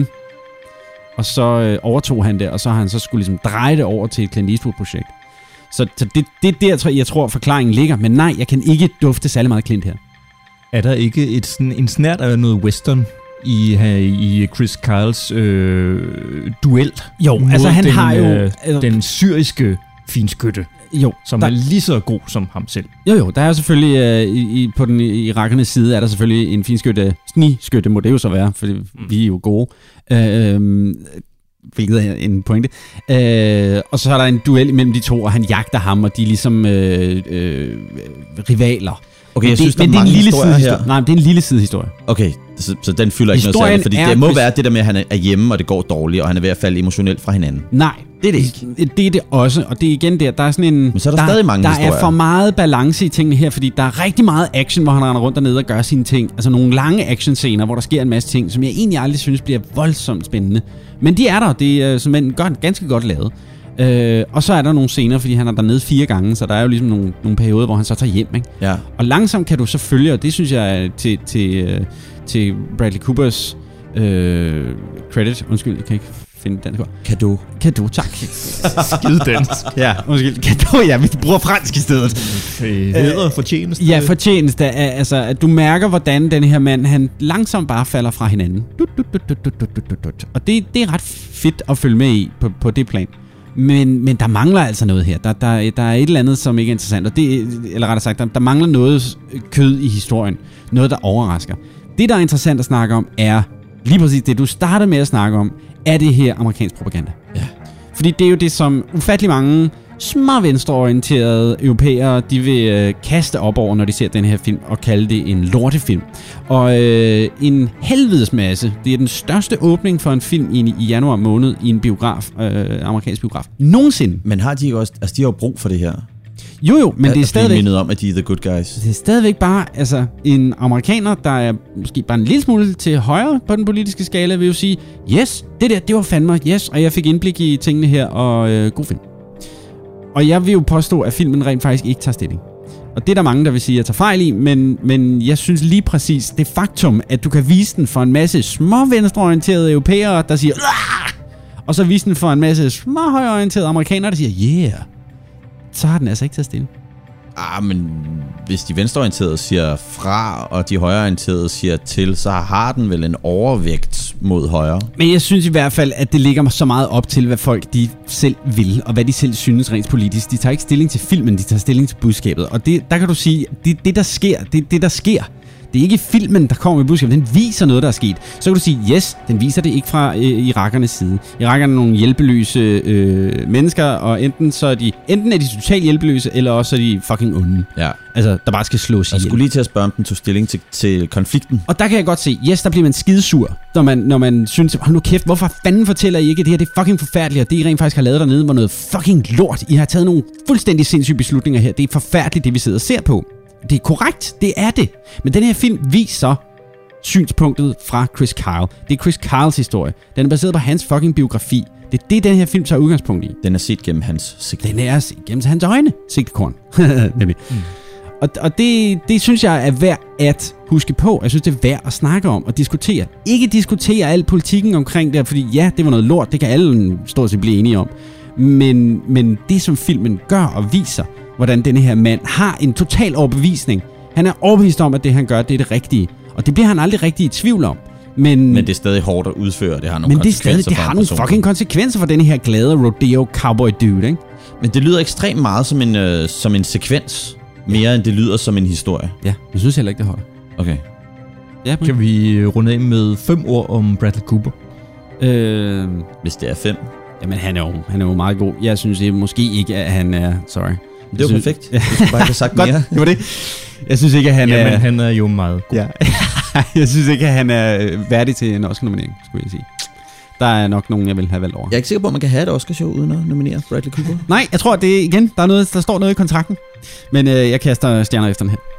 Og så øh, overtog han det, og så har han så skulle ligesom dreje det over til et Clint Eastwood-projekt. Så, så det, det er der, jeg tror, forklaringen ligger. Men nej, jeg kan ikke dufte særlig meget Clint her. Er der ikke et, sådan, en snært af noget western i, i Chris Kyles øh, duel? Jo, altså han den, har jo... Øh, den syriske finskytte, jo, som der, er lige så god som ham selv. Jo, jo, der er jo selvfølgelig, øh, i, på den irakernes side, er der selvfølgelig en finskytte, sniskytte må det jo så være, for mm. vi er jo gode. Øh, hvilket er en pointe. Øh, og så er der en duel mellem de to, og han jagter ham, og de er ligesom øh, øh, rivaler. Okay, jeg det, synes, der er men mange det er en lille historier her. Nej, men det er en lille sidehistorie. Okay, så, så den fylder ikke Historien noget særligt, fordi det må Chris... være det der med, at han er hjemme, og det går dårligt, og han er ved at falde emotionelt fra hinanden. Nej, det er det ikke. Det er det også, og det er igen der, der er sådan en... Men så er der, der stadig mange der historier. Der er for meget balance i tingene her, fordi der er rigtig meget action, hvor han render rundt dernede og gør sine ting. Altså nogle lange actionscener, hvor der sker en masse ting, som jeg egentlig aldrig synes bliver voldsomt spændende. Men de er der, det er som en godt, ganske godt lavet. Øh, og så er der nogle scener, fordi han er dernede fire gange, så der er jo ligesom nogle, nogle perioder, hvor han så tager hjem, ikke? Ja. Og langsomt kan du så følge, og det synes jeg er til, til, til Bradley Coopers øh, credit. Undskyld, jeg kan ikke finde dansk ord. Cadeau. Cadeau, tak. Skide dansk. Ja, undskyld. Cadeau, ja, vi bruger fransk i stedet. Hedder fortjeneste. Ja, fortjeneste. Er, altså, at du mærker, hvordan den her mand, han langsomt bare falder fra hinanden. Dut, dut, dut, dut, dut, dut, dut. Og det, det er ret fedt at følge med i på, på det plan. Men, men der mangler altså noget her. Der, der, der er et eller andet, som ikke er interessant. Og det, eller rettere sagt, der, der mangler noget kød i historien. Noget, der overrasker. Det, der er interessant at snakke om, er lige præcis det, du startede med at snakke om, er det her amerikansk propaganda. Ja. Fordi det er jo det, som ufattelig mange små venstreorienterede europæere, de vil øh, kaste op over, når de ser den her film, og kalde det en lortefilm. Og øh, en helvedes masse. Det er den største åbning for en film i, i januar måned i en biograf, øh, amerikansk biograf. Nogensinde. Men har de ikke også, altså de har jo brug for det her? Jo jo, men at, det er stadigvæk... mindet om, at de er the good guys. Det er stadigvæk bare, altså, en amerikaner, der er måske bare en lille smule til højre på den politiske skala, vil jo sige, yes, det der, det var fandme, yes, og jeg fik indblik i tingene her, og øh, god film. Og jeg vil jo påstå, at filmen rent faktisk ikke tager stilling. Og det er der mange, der vil sige, at jeg tager fejl i, men, men jeg synes lige præcis, det faktum, at du kan vise den for en masse små venstreorienterede europæere, der siger, Aah! Og så vise den for en masse små højreorienterede amerikanere, der siger, yeah, så har den altså ikke taget stilling. Ah, men hvis de venstreorienterede siger fra, og de højreorienterede siger til, så har den vel en overvægt mod højre. Men jeg synes i hvert fald, at det ligger så meget op til, hvad folk de selv vil, og hvad de selv synes rent politisk. De tager ikke stilling til filmen, de tager stilling til budskabet. Og det, der kan du sige, det, det der sker, det, det der sker, det er ikke filmen, der kommer med budskabet. Den viser noget, der er sket. Så kan du sige, yes, den viser det ikke fra øh, irakernes side. Irakerne er nogle hjælpeløse øh, mennesker, og enten så er de enten er de totalt hjælpeløse, eller også er de fucking onde. Ja. Altså, der bare skal slås ihjel. Jeg skulle lige til at spørge, om den tog stilling til, til konflikten. Og der kan jeg godt se, yes, der bliver man skidesur, når man, når man synes, hold nu kæft, hvorfor fanden fortæller I ikke, det her det er fucking forfærdeligt, og det I rent faktisk har lavet dernede, var noget fucking lort. I har taget nogle fuldstændig sindssyge beslutninger her. Det er forfærdeligt, det vi sidder og ser på. Det er korrekt, det er det. Men den her film viser synspunktet fra Chris Kyle. Det er Chris Kyles historie. Den er baseret på hans fucking biografi. Det er det, den her film tager udgangspunkt i. Den er set gennem hans sigte. Den er set gennem hans øjne. Sigtekorn. Nemlig. Mm. Og, og det, det synes jeg er værd at huske på. Jeg synes, det er værd at snakke om og diskutere. Ikke diskutere al politikken omkring det, fordi ja, det var noget lort. Det kan alle stort set blive enige om. Men, men det, som filmen gør og viser, hvordan denne her mand har en total overbevisning. Han er overbevist om, at det, han gør, det er det rigtige. Og det bliver han aldrig rigtig i tvivl om. Men, men det er stadig hårdt at udføre. Det har nogle men det, er stadig, det har nogle person. fucking konsekvenser for denne her glade rodeo cowboy dude, ikke? Men det lyder ekstremt meget som en, øh, som en sekvens. Mere end det lyder som en historie. Ja, jeg synes heller ikke, det holder. Okay. Ja, kan vi runde af med fem ord om Bradley Cooper? Øh, Hvis det er fem. Jamen, han er, jo, han er jo meget god. Jeg synes jeg, måske ikke, at han er... Sorry. Det var synes, perfekt. Du skulle bare have sagt mere. Godt, det var det. Jeg synes ikke, at han Jamen, er... men han er jo meget god. Ja. Jeg synes ikke, at han er værdig til en Oscar-nominering, skulle jeg sige. Der er nok nogen, jeg vil have valgt over. Jeg er ikke sikker på, at man kan have et Oscar-show uden at nominere Bradley Cooper. Nej, jeg tror, at det igen, der, er noget, der står noget i kontrakten. Men øh, jeg kaster stjerner efter den her.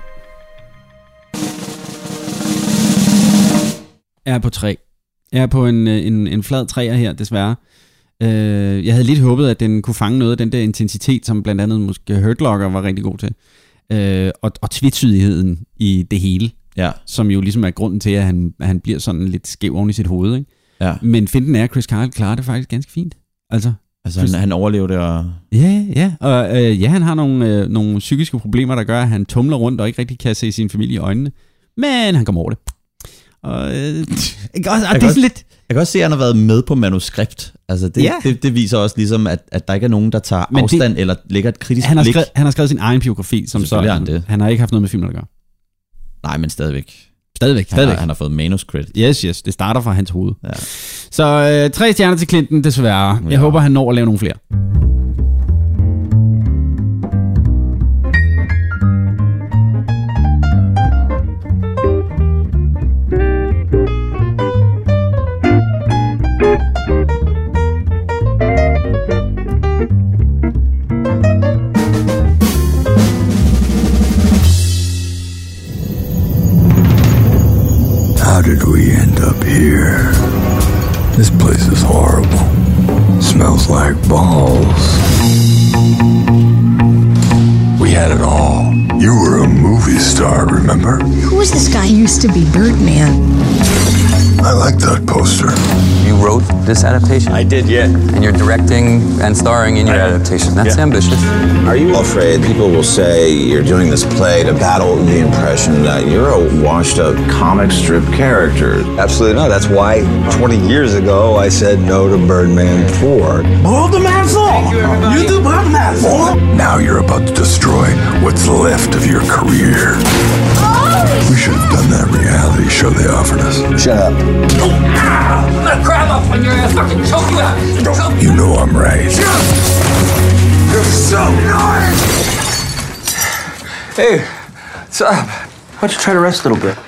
Jeg er på tre. Jeg er på en, en, en flad træer her, desværre. Øh, jeg havde lidt håbet, at den kunne fange noget af den der intensitet, som blandt andet måske Hurt Locker var rigtig god til. Øh, og, og tvetydigheden i det hele. Ja. Som jo ligesom er grunden til, at han, at han bliver sådan lidt skæv oven i sit hoved. Ikke? Ja. Men finten er, at Chris Kyle klarer det faktisk ganske fint. Altså, altså han, han overlever det og... Ja, ja. Og øh, ja, han har nogle, øh, nogle psykiske problemer, der gør, at han tumler rundt og ikke rigtig kan se sin familie i øjnene. Men han kommer over det. Og, øh, og, og jeg, det er lidt... jeg kan også se, at han har været med på manuskript. Altså det, ja. det, det viser også ligesom, at, at der ikke er nogen, der tager Men afstand det, eller lægger et kritisk han har blik. Skrevet, han har skrevet sin egen biografi, som så... Han, det. han har ikke haft noget med filmen at gøre. Nej, men stadigvæk. Stadigvæk, stadigvæk. Han har, han har fået manuscredit. Yes, yes. Det starter fra hans hoved. Ja. Så øh, tre stjerner til Clinton, desværre. Jeg ja. håber, han når at lave nogle flere. How did we end up here? This place is horrible. Smells like balls. We had it all. You were a movie star, remember? Who was this guy? He used to be Birdman. I like that poster. You wrote this adaptation? I did, yeah. And you're directing and starring in your I, adaptation. That's yeah. ambitious. Are you afraid people will say you're doing this play to battle the impression that you're a washed-up comic strip character? Absolutely not. That's why twenty years ago I said no to Birdman four. Birdman four? You, you do Birdman four? Now you're about to destroy what's left of your career. We should have done that reality show they offered us. Shut up. I'm gonna grab up on your ass, fucking choke you out. You know I'm right. You're so nice. Hey, what's up? Why don't you try to rest a little bit?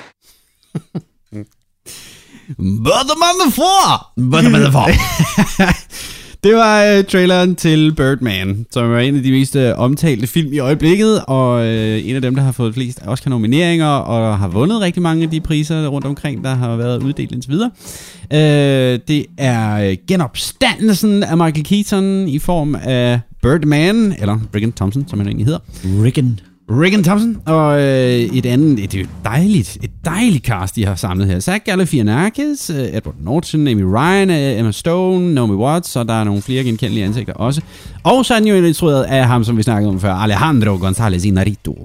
Birdman four! Birdman four! Det var uh, traileren til Birdman, som er en af de mest uh, omtalte film i øjeblikket, og uh, en af dem, der har fået flest Oscar-nomineringer, og har vundet rigtig mange af de priser rundt omkring, der har været uddelt indtil videre. Uh, det er genopstandelsen af Michael Keaton i form af Birdman, eller Regan Thompson, som han egentlig hedder. Regan. Regan Thompson, og øh, et andet, det er jo dejligt, et dejligt cast, de har samlet her. Zach Galifianakis, øh, Edward Norton, Amy Ryan, øh, Emma Stone, Naomi Watts, og der er nogle flere genkendelige ansigter også. Og så er den jo instrueret af ham, som vi snakkede om før, Alejandro González Iñárritu.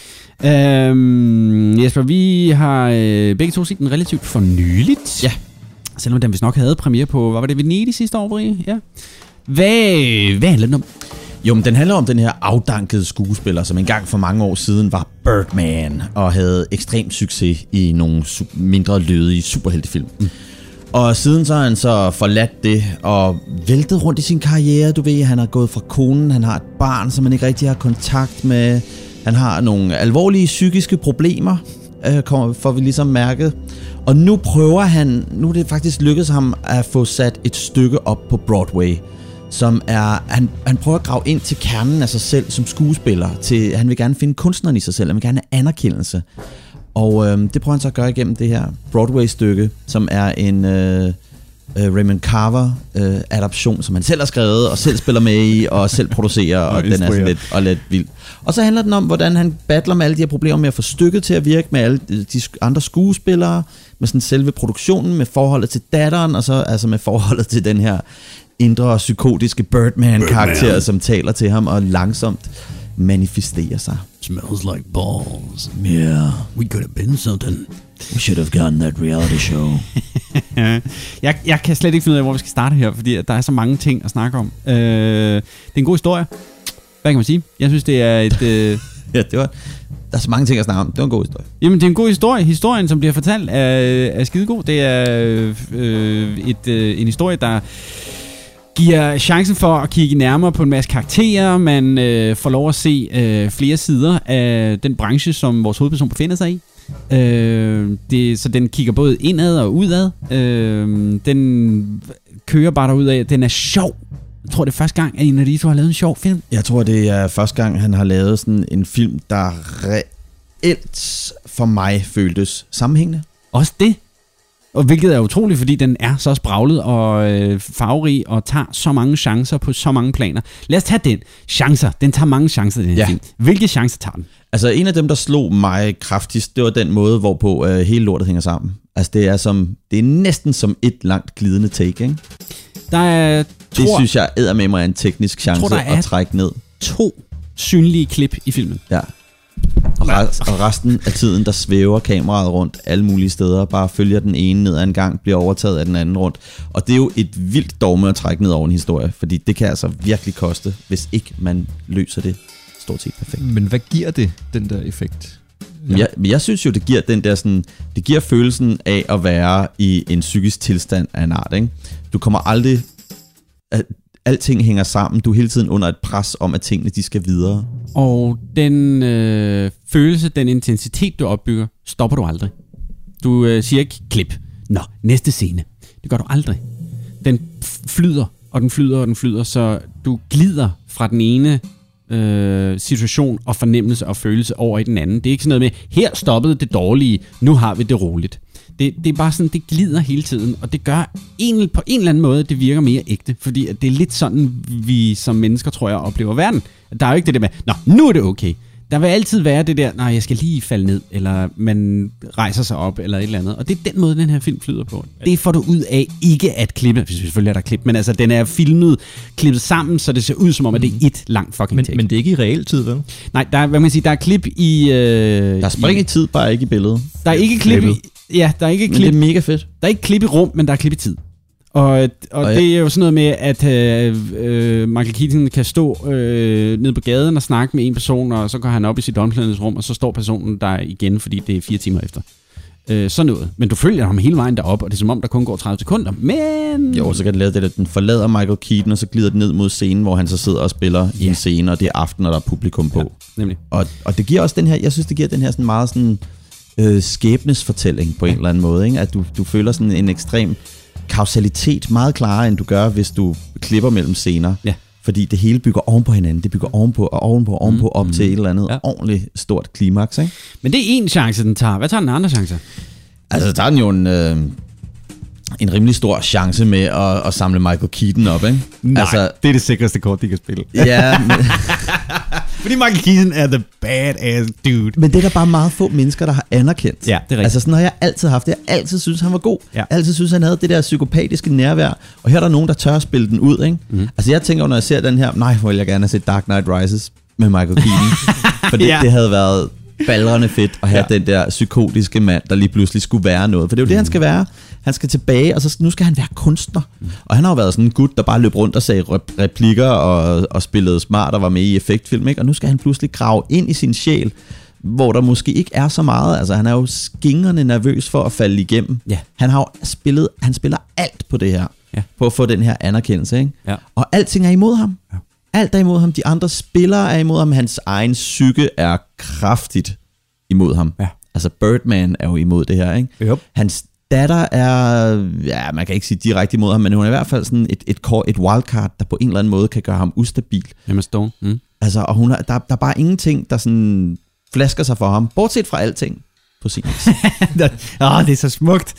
Øhm, Jesper, vi har øh, begge to set den relativt for nyligt. Ja. Selvom den vist nok havde premiere på, hvad var det, Venedig sidste år, Brie? Ja. Hvad, hvad handler den om? Jo, men den handler om den her afdankede skuespiller, som engang for mange år siden var Birdman, og havde ekstrem succes i nogle mindre lødige superheltefilm. Mm. Og siden så har han så forladt det, og væltet rundt i sin karriere. Du ved, han har gået fra konen, han har et barn, som han ikke rigtig har kontakt med. Han har nogle alvorlige psykiske problemer, øh, får vi ligesom mærket. Og nu prøver han, nu er det faktisk lykkedes ham at få sat et stykke op på Broadway, som er, han, han prøver at grave ind til kernen af sig selv som skuespiller. Til, han vil gerne finde kunstneren i sig selv, han vil gerne have anerkendelse. Og øh, det prøver han så at gøre igennem det her Broadway-stykke, som er en øh, øh, Raymond Carver-adaption, øh, som han selv har skrevet, og selv spiller med i, og selv producerer, og den er sådan lidt, og lidt vild. Og så handler den om, hvordan han battler med alle de her problemer med at få stykket til at virke, med alle de andre skuespillere, med sådan selve produktionen, med forholdet til datteren, og så altså med forholdet til den her indre psykotiske Birdman-karakter, Birdman. Som taler til ham og langsomt manifesterer sig. Smells like balls. Yeah. We could have been something. We should have gotten that reality show. jeg, jeg kan slet ikke finde ud af, hvor vi skal starte her, fordi der er så mange ting at snakke om. Uh, det er en god historie. Hvad kan man sige? Jeg synes, det er et... Uh, Ja, det var... Der er så mange ting at snakke om. Det var en god historie. Jamen, det er en god historie. Historien, som bliver fortalt, er, er skidegod. Det er øh, et, øh, en historie, der giver chancen for at kigge nærmere på en masse karakterer. Man øh, får lov at se øh, flere sider af den branche, som vores hovedperson befinder sig i. Øh, det, så den kigger både indad og udad. Øh, den kører bare derudad. Den er sjov. Jeg tror, det er første gang, at Inarritu har lavet en sjov film. Jeg tror, det er første gang, han har lavet sådan en film, der reelt for mig føltes sammenhængende. Også det. Og hvilket er utroligt, fordi den er så spraglet og øh, farverig og tager så mange chancer på så mange planer. Lad os tage den. Chancer. Den tager mange chancer, den her ja. film. Hvilke chancer tager den? Altså, en af dem, der slog mig kraftigst, det var den måde, hvorpå øh, hele lortet hænger sammen. Altså, det er, som, det er næsten som et langt glidende take, ikke? Der er... Det tror, synes jeg eddermame er en teknisk chance tror, at trække ned. To synlige klip i filmen. Ja. Og, rest, og resten af tiden, der svæver kameraet rundt alle mulige steder, bare følger den ene ned ad en gang, bliver overtaget af den anden rundt. Og det er jo et vildt dogme at trække ned over en historie, fordi det kan altså virkelig koste, hvis ikke man løser det stort set perfekt. Men hvad giver det, den der effekt? Ja. Jeg, jeg synes jo, det giver den der sådan, det giver følelsen af at være i en psykisk tilstand af en art, ikke? Du kommer aldrig... At alting hænger sammen. Du er hele tiden under et pres om, at tingene de skal videre. Og den øh, følelse, den intensitet, du opbygger, stopper du aldrig. Du øh, siger ikke klip. Nå, næste scene. Det gør du aldrig. Den flyder, og den flyder, og den flyder, så du glider fra den ene øh, situation og fornemmelse og følelse over i den anden. Det er ikke sådan noget med, her stoppede det dårlige, nu har vi det roligt. Det, det er bare sådan, det glider hele tiden, og det gør en, på en eller anden måde, det virker mere ægte, fordi at det er lidt sådan, vi som mennesker, tror jeg, oplever verden. Der er jo ikke det der med, nå, nu er det okay. Der vil altid være det der, nej, jeg skal lige falde ned, eller man rejser sig op, eller et eller andet. Og det er den måde, den her film flyder på. Det får du ud af ikke at klippe, hvis selvfølgelig er der klip, men altså, den er filmet, klippet sammen, så det ser ud som om, at det er et langt fucking men, take. Men det er ikke i realtid, vel? Nej, der er, hvad man siger, der er klip i... Øh, der er spring i tid, bare ikke i billedet. Der er ikke klip i... Ja, der er ikke klip. Men det er mega fedt. Der er ikke klip i rum, men der er klip i tid. Og, og, og det er jo sådan noget med, at øh, øh, Michael Keaton kan stå øh, nede på gaden og snakke med en person, og så går han op i sit omklædningsrum, og så står personen der igen, fordi det er fire timer efter. Øh, sådan noget. Men du følger ham hele vejen derop, og det er som om, der kun går tredive sekunder. Men... Jo, så kan det lave det, at den forlader Michael Keaton, og så glider den ned mod scenen, hvor han så sidder og spiller ja. i en scene, og det er aften, og der er publikum på. Ja, nemlig. Og, og det giver også den her, jeg synes, det giver den her sådan meget sådan øh, skæbnesfortælling på en eller anden måde, ikke? At du, du føler sådan en ekstrem kausalitet meget klarere, end du gør, hvis du klipper mellem scener. Ja. Fordi det hele bygger oven på hinanden. Det bygger ovenpå og ovenpå og ovenpå op mm. til et eller andet ja. ordentligt stort klimaks, ikke? Men det er én chance, den tager. Hvad tager den andre chance? Altså, der er den jo en, øh, en rimelig stor chance med at, at samle Michael Keaton op, ikke? Nej, altså, det er det sikreste kort, de kan spille. Ja, men... Fordi Michael Keaton er the badass dude. Men det er der bare meget få mennesker, der har anerkendt. Ja, det er rigtigt. Altså sådan har jeg altid haft det. Jeg altid synes, han var god. Ja. Jeg altid synes, han havde det der psykopatiske nærvær. Og her er der nogen, der tør at spille den ud, ikke? Mm. Altså jeg tænker, når jeg ser den her, nej, hvor vil jeg gerne have set Dark Knight Rises med Michael Keaton. For det, ja. det havde været baldrende fedt at have ja. den der psykotiske mand, der lige pludselig skulle være noget. For det er jo det, han skal være. Han skal tilbage, og så nu skal han være kunstner. Mm. Og han har jo været sådan en gut, der bare løb rundt og sagde replikker og, og spillede smart og var med i effektfilm, ikke? Og nu skal han pludselig grave ind i sin sjæl, hvor der måske ikke er så meget. Altså han er jo skingrende nervøs for at falde igennem. Ja. Han har jo spillet, han spiller alt på det her, ja. på at få den her anerkendelse, ikke? Ja. Og alting er imod ham. Ja. Alt er imod ham. De andre spillere er imod ham. Hans egen psyke er kraftigt imod ham. Ja. Altså Birdman er jo imod det her, ikke? Yep. Hans datter er, ja, man kan ikke sige direkte imod ham, men hun er i hvert fald sådan et, et, et wildcard, der på en eller anden måde kan gøre ham ustabil. Emma Stone. Mm. Altså, og hun er, der, der er bare ingenting, der sådan flasker sig for ham, bortset fra alting på sin vis. Åh, oh, det er så smukt.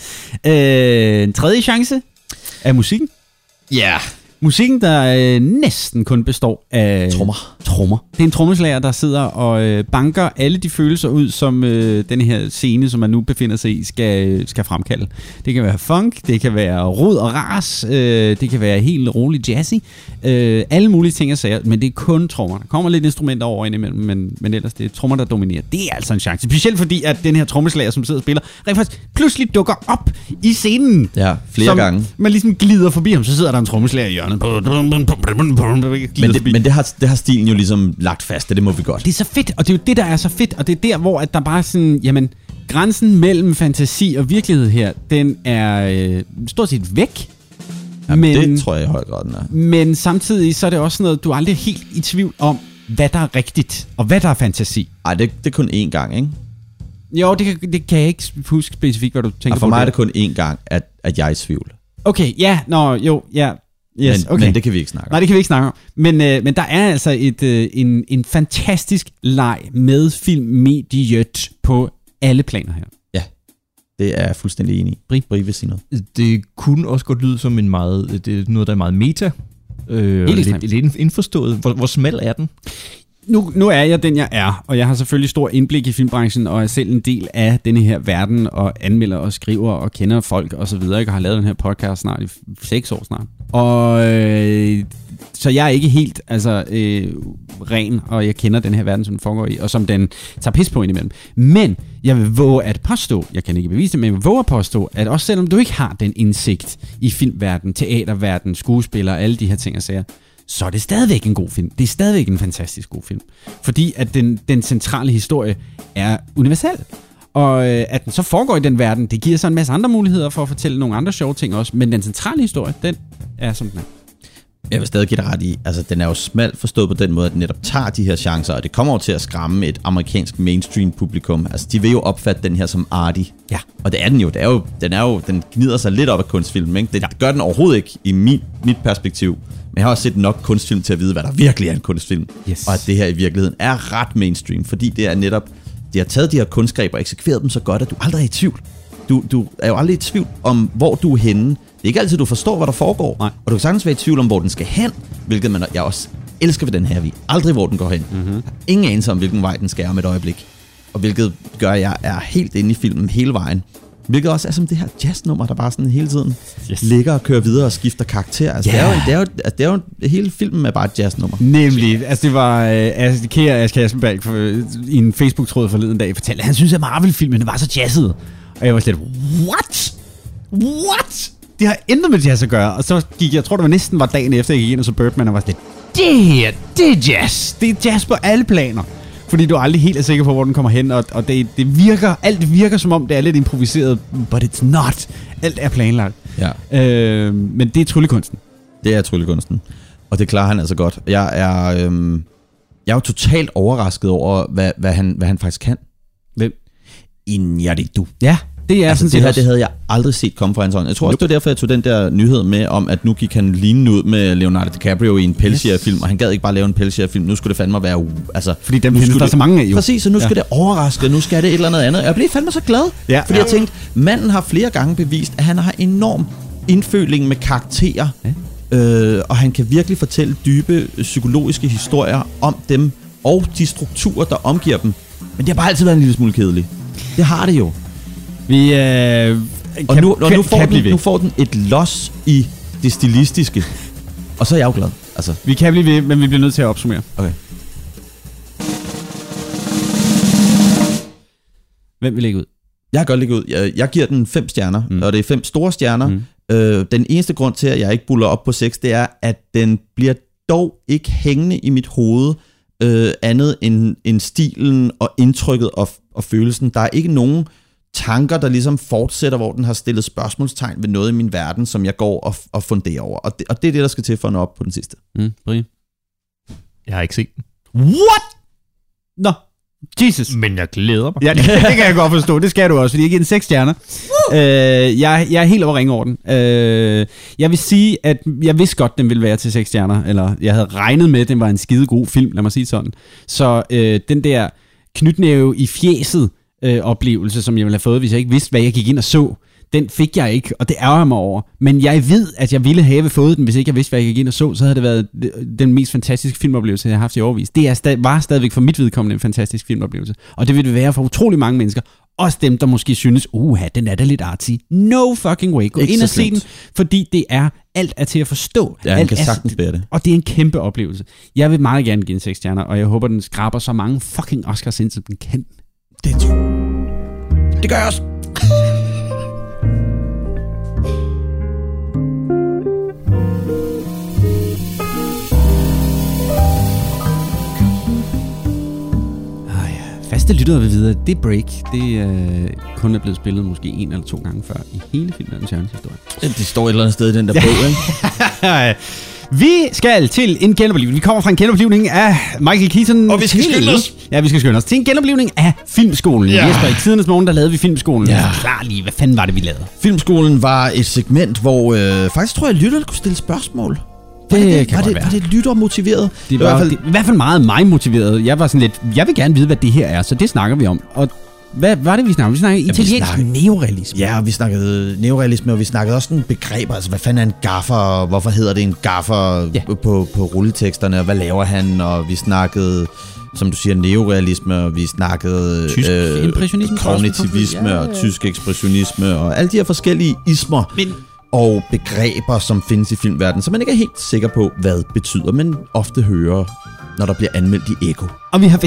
Øh, en tredje chance er musikken. Ja. Yeah. Musikken, der øh, næsten kun består af trommer. trommer. Det er en trommeslager, der sidder og øh, banker alle de følelser ud, som øh, den her scene, som man nu befinder sig i, skal, skal fremkalde. Det kan være funk, det kan være rod og ras, øh, det kan være helt rolig jazzy. Øh, alle mulige ting og sager, men det er kun trommer. Der kommer lidt instrumenter over indimellem, men, men ellers det er trommer, der dominerer. Det er altså en chance. Specielt fordi, at den her trommeslager, som sidder og spiller, rent faktisk pludselig dukker op i scenen. Ja, flere som gange. Man ligesom glider forbi ham, så sidder der en trommeslager i hjørnet. Men, det, men det, har, det har stilen jo ligesom lagt fast, det, det må vi godt. Det er så fedt, og det er jo det, der er så fedt, og det er der, hvor at der bare sådan, jamen, grænsen mellem fantasi og virkelighed her, den er øh, stort set væk. Jamen, men, det tror jeg i høj grad, den er. Men samtidig så er det også sådan noget, du er aldrig helt i tvivl om, hvad der er rigtigt, og hvad der er fantasi. Ej, det, det er kun én gang, ikke? Jo, det kan, det kan jeg ikke huske specifikt, hvad du tænker på. For mig er det kun én gang, at, at jeg er i tvivl. Okay, ja, nå, jo, ja. Yes, men, okay. men det kan vi ikke snakke om. Nej, det kan vi ikke snakke om. Men, øh, men der er altså et, øh, en, en fantastisk leg med filmmediet på alle planer her. Ja, det er jeg fuldstændig enig i. Bri, Bri vil sige noget. Det kunne også godt lyde som en meget, det er noget, der er meget meta. Øh, lidt, lidt indforstået. Hvor, hvor smal er den? Nu, nu er jeg den, jeg er, og jeg har selvfølgelig stor indblik i filmbranchen, og er selv en del af denne her verden, og anmelder og skriver og kender folk og så videre. Jeg har lavet den her podcast snart i seks år snart. Og øh, så jeg er ikke helt altså, øh, ren, og jeg kender den her verden, som den foregår i, og som den tager pis på indimellem. Men jeg vil våge at påstå, jeg kan ikke bevise det, men jeg vil våge at påstå, at også selvom du ikke har den indsigt i filmverden, teaterverden, skuespillere og alle de her ting og sager, så er det stadigvæk en god film. Det er stadigvæk en fantastisk god film. Fordi at den, den centrale historie er universel. Og øh, at den så foregår i den verden, det giver så en masse andre muligheder for at fortælle nogle andre sjove ting også. Men den centrale historie, den er som den er. Jeg vil stadig give dig ret i, altså den er jo smalt forstået på den måde, at den netop tager de her chancer, og det kommer jo til at skræmme et amerikansk mainstream publikum. Altså de vil jo opfatte den her som arty. Ja. Og det er den jo. Det er jo, den er jo, den gnider sig lidt op af kunstfilm, ikke? Det, ja. det gør den overhovedet ikke i mit, mit perspektiv. Men jeg har også set nok kunstfilm til at vide, hvad der virkelig er en kunstfilm. Yes. Og at det her i virkeligheden er ret mainstream, fordi det er netop, de har taget de her kunstgreb og eksekveret dem så godt, at du aldrig er i tvivl. Du, du er jo aldrig i tvivl om, hvor du er henne. Det er ikke altid, du forstår, hvad der foregår. Nej. Og du kan sagtens være i tvivl om, hvor den skal hen, hvilket man, jeg også elsker ved den her. Vi aldrig, hvor den går hen. Mm-hmm. Ingen anelse om, hvilken vej den skal om et øjeblik. Og hvilket gør, at jeg er helt inde i filmen hele vejen. Hvilket også er som det her jazznummer, der bare sådan hele tiden yes. ligger og kører videre og skifter karakter. Altså, yeah. det, er jo, det, er jo, altså, det er jo hele filmen er bare et jazznummer. Nemlig. Altså, det var uh, Kære Asger Aspenberg for, uh, i en Facebook-tråd forleden dag fortalte, at han synes, at Marvel-filmen var så jazzet. Og jeg var slet, what? What? Det har intet med jazz at gøre. Og så gik jeg, jeg tror det var næsten var dagen efter, jeg gik ind og så Birdman, og var sådan, det her, det er jazz. Det er jazz på alle planer. Fordi du aldrig helt er sikker på, hvor den kommer hen, og, og det, det virker, alt virker som om, det er lidt improviseret, but it's not. Alt er planlagt. Ja. Øh, men det er tryllekunsten. Det er tryllekunsten. Og det klarer han altså godt. Jeg er, øhm, jeg er jo totalt overrasket over, hvad, hvad, han, hvad han faktisk kan. Hvem? Iñárritu. Ja, det er altså, sådan det her, det havde jeg aldrig set komme fra hans hånd. Jeg tror også, nope. det var derfor, jeg tog den der nyhed med, om at nu gik han lignende ud med Leonardo DiCaprio i en pelsjægerfilm, yes. og han gad ikke bare lave en pelsjægerfilm. Nu skulle det fandme være... Altså, fordi dem findes der det, så mange af, jo. Præcis, så nu ja. skal det overraske, nu skal det et eller andet andet. Jeg blev fandme så glad, ja. fordi ja. jeg tænkte, manden har flere gange bevist, at han har enorm indføling med karakterer, ja. øh, og han kan virkelig fortælle dybe psykologiske historier om dem, og de strukturer, der omgiver dem. Men det har bare altid været en lille smule kedeligt. Det har det jo. Vi, øh, og nu, og nu, får den, nu får den et los i det stilistiske. Og så er jeg jo glad. Altså. Vi kan blive ved, men vi bliver nødt til at opsummere. Okay. Hvem vil lægge ud? Jeg kan godt lægge ud. Jeg, jeg giver den fem stjerner, mm. og det er fem store stjerner. Mm. Øh, den eneste grund til, at jeg ikke buller op på seks, det er, at den bliver dog ikke hængende i mit hoved, øh, andet end, end stilen og indtrykket og, og følelsen. Der er ikke nogen tanker, der ligesom fortsætter, hvor den har stillet spørgsmålstegn ved noget i min verden, som jeg går og, og funderer over. Og det, og det er det, der skal til for at nå op på den sidste. Mm, Brie? Jeg har ikke set den. What? Nå, Jesus. Men jeg glæder mig. Ja, det, det kan jeg godt forstå. Det skal du også, fordi jeg giver den seks stjerner. Uh! Øh, jeg, jeg er helt over ringe over den. Øh, jeg vil sige, at jeg vidste godt, den ville være til seks stjerner, eller jeg havde regnet med, at den var en skide god film, lad mig sige sådan. Så øh, den der knytnæve i fjeset, Øh, oplevelse, som jeg ville have fået, hvis jeg ikke vidste, hvad jeg gik ind og så. Den fik jeg ikke, og det ærger mig over. Men jeg ved, at jeg ville have fået den, hvis ikke jeg vidste, hvad jeg gik ind og så. Så havde det været den mest fantastiske filmoplevelse, jeg har haft i årevis. Det er stad- var stadigvæk for mit vedkommende en fantastisk filmoplevelse. Og det vil det være for utrolig mange mennesker. Også dem, der måske synes, uha, den er da lidt artsy. No fucking way. Gå ikke ind og se den, fordi det er, alt er til at forstå. Ja, alt kan sagtens bære det. Og det er en kæmpe oplevelse. Jeg vil meget gerne give den seks stjerner, og jeg håber, den skraber så mange fucking Oscars ind, som den kan. Det tror jeg. Det gør jeg også. faste lyttere vil vide, at det break, det øh, kun er blevet spillet måske en eller to gange før i hele filmens historie. Det står et eller andet sted i den der bog, ikke? Vi skal til en genoplivning. Vi kommer fra en genoplivning af Michael Keaton. Og vi skal skynde os. Ja, vi skal skynde os til en genoplivning af Filmskolen. Ja. Jesper, i tidernes morgen, der lavede vi Filmskolen. Ja. Klar lige, hvad fanden var det, vi lavede? Filmskolen var et segment, hvor øh, faktisk tror jeg, at lytterne kunne stille spørgsmål. Var Det, det, det kan var godt det, være. var det lyttermotiveret? Det var, i hvert fald, det, i hvert fald meget mig motiveret. Jeg var sådan lidt, jeg vil gerne vide, hvad det her er, så det snakker vi om. Og hvad var det, vi snakkede? Vi snakkede Ja, vi italiensk snakkede- neorealisme. Ja, og vi snakkede neorealisme, og vi snakkede også sådan begreber. Altså, hvad fanden er en gaffer, og hvorfor hedder det en gaffer Ja. på, på rulleteksterne, og hvad laver han? Og vi snakkede, som du siger, neorealisme, og vi snakkede Tysk impressionisme, kognitivisme ja, ja, og ja. tysk ekspressionisme, og alle de her forskellige ismer Men og begreber, som findes i filmverdenen, som man ikke er helt sikker på, hvad betyder, men ofte hører, når der bliver anmeldt i Ekko. Og vi har...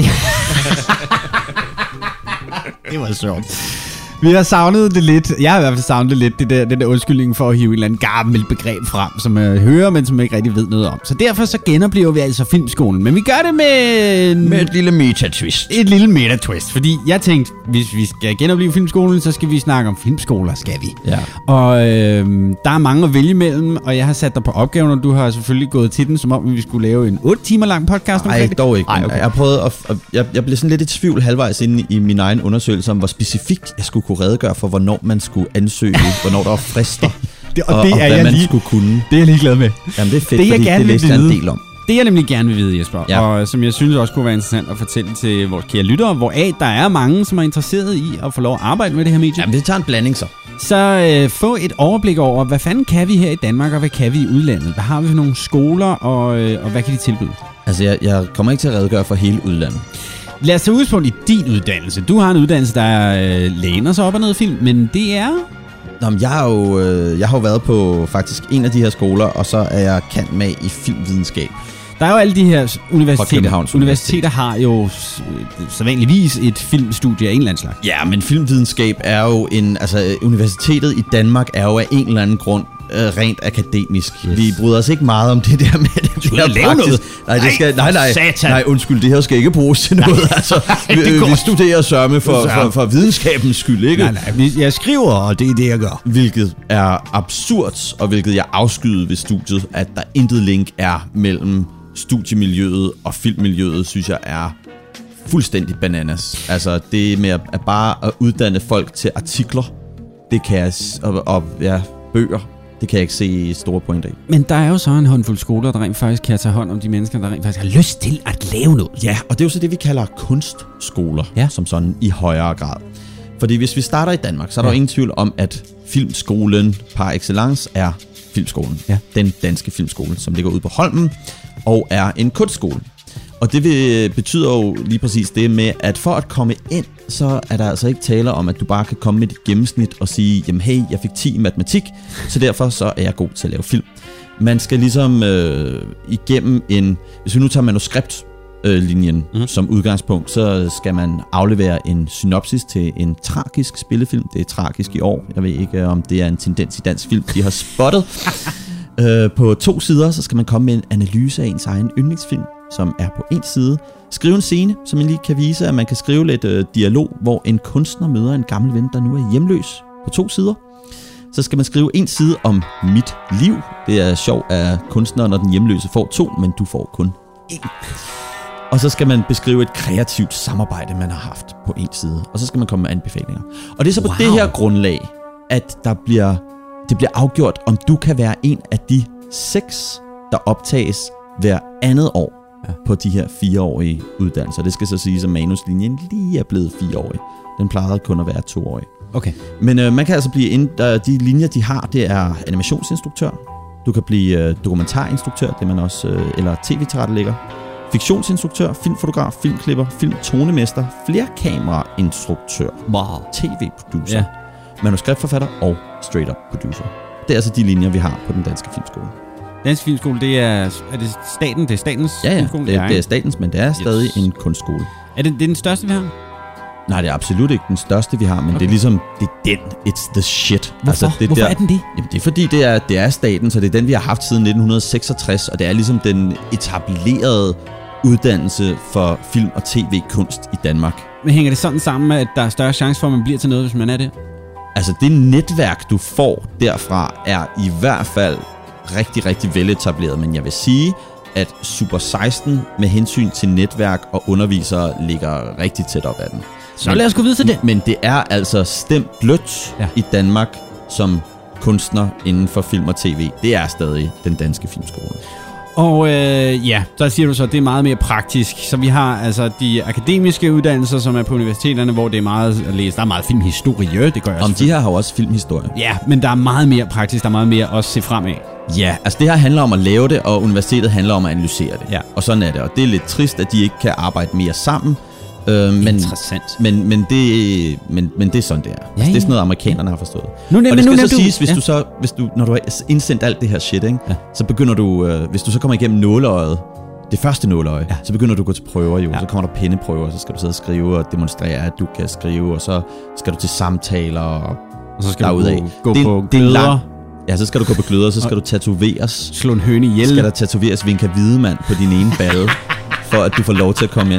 det var sjovt. Vi har savnet det lidt. Jeg har i hvert fald savnet det lidt, det der, den der undskyldning for at hive et eller andet gammelt begreb frem, som jeg hører, men som jeg ikke rigtig ved noget om. Så derfor så genoplever vi altså Filmskolen. Men vi gør det med... Med et lille meta-twist. Et lille meta-twist. Fordi jeg tænkte, hvis vi skal genopleve Filmskolen, så skal vi snakke om filmskoler, skal vi. Ja. Og øh, der er mange at vælge imellem, og jeg har sat dig på opgaven, og du har selvfølgelig gået til den, som om vi skulle lave en otte timer lang podcast. Nej, dog ikke. Ej, Ej, okay. okay. Jeg prøvede at, at jeg, jeg blev sådan lidt i tvivl halvvejs inde i min egen undersøgelse om, hvor specifikt jeg skulle kunne redegøre for, hvornår man skulle ansøge, hvornår der var frister, Det, og, og, det og er hvad jeg man lige, skulle kunne. Det er jeg ligeglad med. Jamen det er fedt, Det, jeg fordi gerne det vil læste jeg en vide- del om. Det jeg nemlig gerne vil vide, Jesper, Ja. og som jeg synes også kunne være interessant at fortælle til vores kære lyttere, hvoraf der er mange, som er interesseret i at få lov at arbejde med det her medie. Jamen det tager en blanding så. Så øh, få et overblik over, hvad fanden kan vi her i Danmark, og hvad kan vi i udlandet? Hvad har vi for nogle skoler, og, øh, og hvad kan de tilbyde? Altså jeg, jeg kommer ikke til at redegøre for hele udlandet. Lad os tage udgangspunkt i din uddannelse. Du har en uddannelse, der øh, læner sig op af noget film, men det er... Nå, men jeg har jo øh, jeg har jo været på faktisk en af de her skoler, og så er jeg cand med i filmvidenskab. Der er jo alle de her universiteter. Københavns Universiteter har jo s- sædvanligvis et filmstudie af en eller anden slags. Ja, men filmvidenskab er jo en... Altså, universitetet i Danmark er jo af en eller anden grund øh, rent akademisk. Yes. Vi bryder os ikke meget om det der med det. Skal du lave noget? Nej, det skal, nej, nej, Satan. nej, undskyld, det her skal ikke bruges til noget. Altså, vi, det går vi studerer sørme for, Så- for, for videnskabens skyld, ikke? Nej, nej, vi- jeg skriver, og det er det, jeg gør. Hvilket er absurd, og hvilket jeg afskyede ved studiet, at der intet link er mellem studiemiljøet og filmmiljøet, synes jeg er fuldstændig bananas. Altså det med at, at bare at uddanne folk til artikler, det kan jeg, s- og, og ja, bøger, det kan jeg ikke se store pointer i. Men der er jo så en håndfuld skoler, der rent faktisk kan tage hånd om de mennesker, der rent faktisk har lyst til at lave noget. Ja, og det er jo så det, vi kalder kunstskoler, Ja. som sådan i højere grad. Fordi hvis vi starter i Danmark, så er der Ja. jo ingen tvivl om, at filmskolen par excellence er Filmskolen. Ja. Den danske filmskole, som ligger ude på Holmen, og er en kunstskole. Og det vil, betyder jo lige præcis det med, at for at komme ind, så er der altså ikke tale om, at du bare kan komme med dit gennemsnit og sige, jamen hey, jeg fik ti i matematik, så derfor så er jeg god til at lave film. Man skal ligesom øh, igennem en, hvis vi nu tager manuskript, øh, linjen mm. som udgangspunkt, så skal man aflevere en synopsis til en tragisk spillefilm. Det er tragisk i år. Jeg ved ikke, om det er en tendens i dansk film, de har spottet. øh, på to sider, så skal man komme med en analyse af ens egen yndlingsfilm, som er på en side. Skrive en scene, som man lige kan vise, at man kan skrive lidt øh, dialog, hvor en kunstner møder en gammel ven, der nu er hjemløs, på to sider. Så skal man skrive en side om mit liv. Det er sjovt, at kunstneren og den hjemløse får to, men du får kun én. Og så skal man beskrive et kreativt samarbejde, man har haft på en side. Og så skal man komme med anbefalinger. Og det er så på Wow. det her grundlag, at der bliver, det bliver afgjort, om du kan være en af de seks, der optages hver andet år ja. på de her fireårige uddannelser. Det skal så siges, at manuslinjen lige er blevet fireårig. Den plejede kun at være toårig. Okay. Men øh, man kan altså blive ind, der, de linjer, de har, det er animationsinstruktør. Du kan blive øh, dokumentarinstruktør, det man også, øh, eller tv-tilrettelægger. Fiktionsinstruktør, filmfotograf, filmklipper, filmtonemester, flerkamerainstruktør, wow. tv-producer, Ja. manuskriptforfatter og straight-up producer. Det er altså de linjer, vi har på den danske filmskole. Dansk Filmskole, det er, er det staten, det er statens Ja, ja, filmskole? det, er, det er ikke? statens, men det er stadig yes. en kunstskole. Er det, det er den største, vi har? Nej, det er absolut ikke den største, vi har, men okay. det er ligesom, det er den, it's the shit. Hvorfor? det Hvorfor der, er den det? Jamen, det er fordi, det er, det er staten, så det er den, vi har haft siden nitten seksogtres, og det er ligesom den etablerede uddannelse for film- og tv-kunst i Danmark. Men hænger det sådan sammen med, at der er større chance for, at man bliver til noget, hvis man er det? Altså det netværk, du får derfra, er i hvert fald rigtig, rigtig veletableret. Men jeg vil sige, at Super seksten med hensyn til netværk og undervisere ligger rigtig tæt op ad den. Så men, lad os gå videre til det. Men det er altså stemt blødt ja. i Danmark som kunstner inden for film og tv. Det er stadig den danske filmskole. Og øh, ja, så siger du så, at det er meget mere praktisk. Så vi har altså de akademiske uddannelser, som er på universiteterne, hvor det er meget at læse. Der er meget filmhistorie, det gør jeg. Om de her har jo også filmhistorie. Ja, men der er meget mere praktisk, der er meget mere at se fremad. Ja, altså det her handler om at lave det, og universitetet handler om at analysere det. Ja. Og sådan er det. Og det er lidt trist, at de ikke kan arbejde mere sammen. Øh, men, Interessant. Men, men, det, men, men det er sådan, det er. Ja, altså, det er sådan noget, amerikanerne har forstået. Nu, og det skal nu, så du, siges, hvis ja. du så, hvis du, når du har indsendt alt det her shit, ikke, ja. så begynder du, øh, hvis du så kommer igennem nåleøjet, det første nåleøje, ja. så begynder du at gå til prøver, jo. Ja. Så kommer der pindeprøver, så skal du sidde og skrive og demonstrere, at du kan skrive, og så skal du til samtaler og, og så skal derudad. du gå, gå det, på det er gløder. Ja, så skal du gå på gløder, så skal du tatoveres. Slå en høne ihjel. Så skal der tatoveres Vinka Hvidemand på din ene balle, for at du får lov til at komme ind.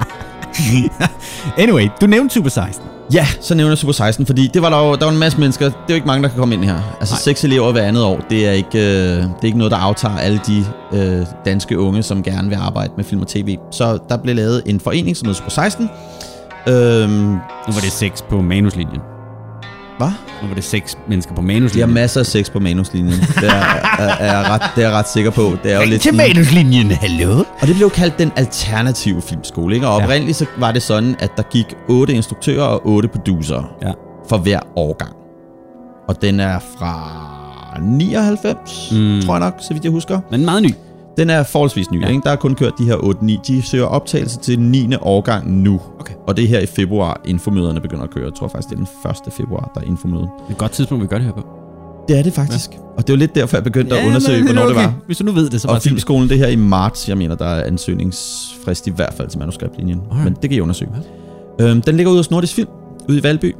Anyway, du nævnte Super seksten. Ja, så nævner jeg Super seksten, fordi det var der, jo, der var en masse mennesker. Det er jo ikke mange, der kan komme ind her. Altså Nej. seks elever hver andet år, det er ikke, øh, det er ikke noget, der aftager alle de øh, danske unge, som gerne vil arbejde med film og tv. Så der blev lavet en forening, som hedder Super seksten. Øhm, nu var det seks på manuslinjen. Hvad? Nu var det seks mennesker på manuslinjen. Jeg har masser af seks på manuslinjen. Det er, er, er, jeg ret, det er jeg ret sikker på. Det er jo lidt til manuslinjen, hallo? Og det blev kaldt den alternative filmskole, ikke? Og ja. oprindeligt så var det sådan, at der gik otte instruktører og otte producerer ja. for hver årgang. Og den er fra nioghalvfems, mm. tror jeg nok, så vidt jeg husker. Men meget ny. Den er forholdsvis ny, ja. ikke? Der er kun kørt de her otte ni. De søger optagelse til niende årgang nu. Okay. Og det er her i februar, infomøderne begynder at køre. Jeg tror faktisk, det er den første februar, der er infomøde. Det er et godt tidspunkt, vi gør det her på. Det er det faktisk. Ja. Og det er jo lidt derfor, jeg begyndte ja, at undersøge, men, hvornår okay. det var. Hvis du nu ved det, så og filmskolen, det her i marts. Jeg mener, der er ansøgningsfrist i hvert fald til manuskriptlinjen. Okay. Men det kan I undersøge. Ja. Øhm, den ligger ude hos Nordisk Film, ude i Valby.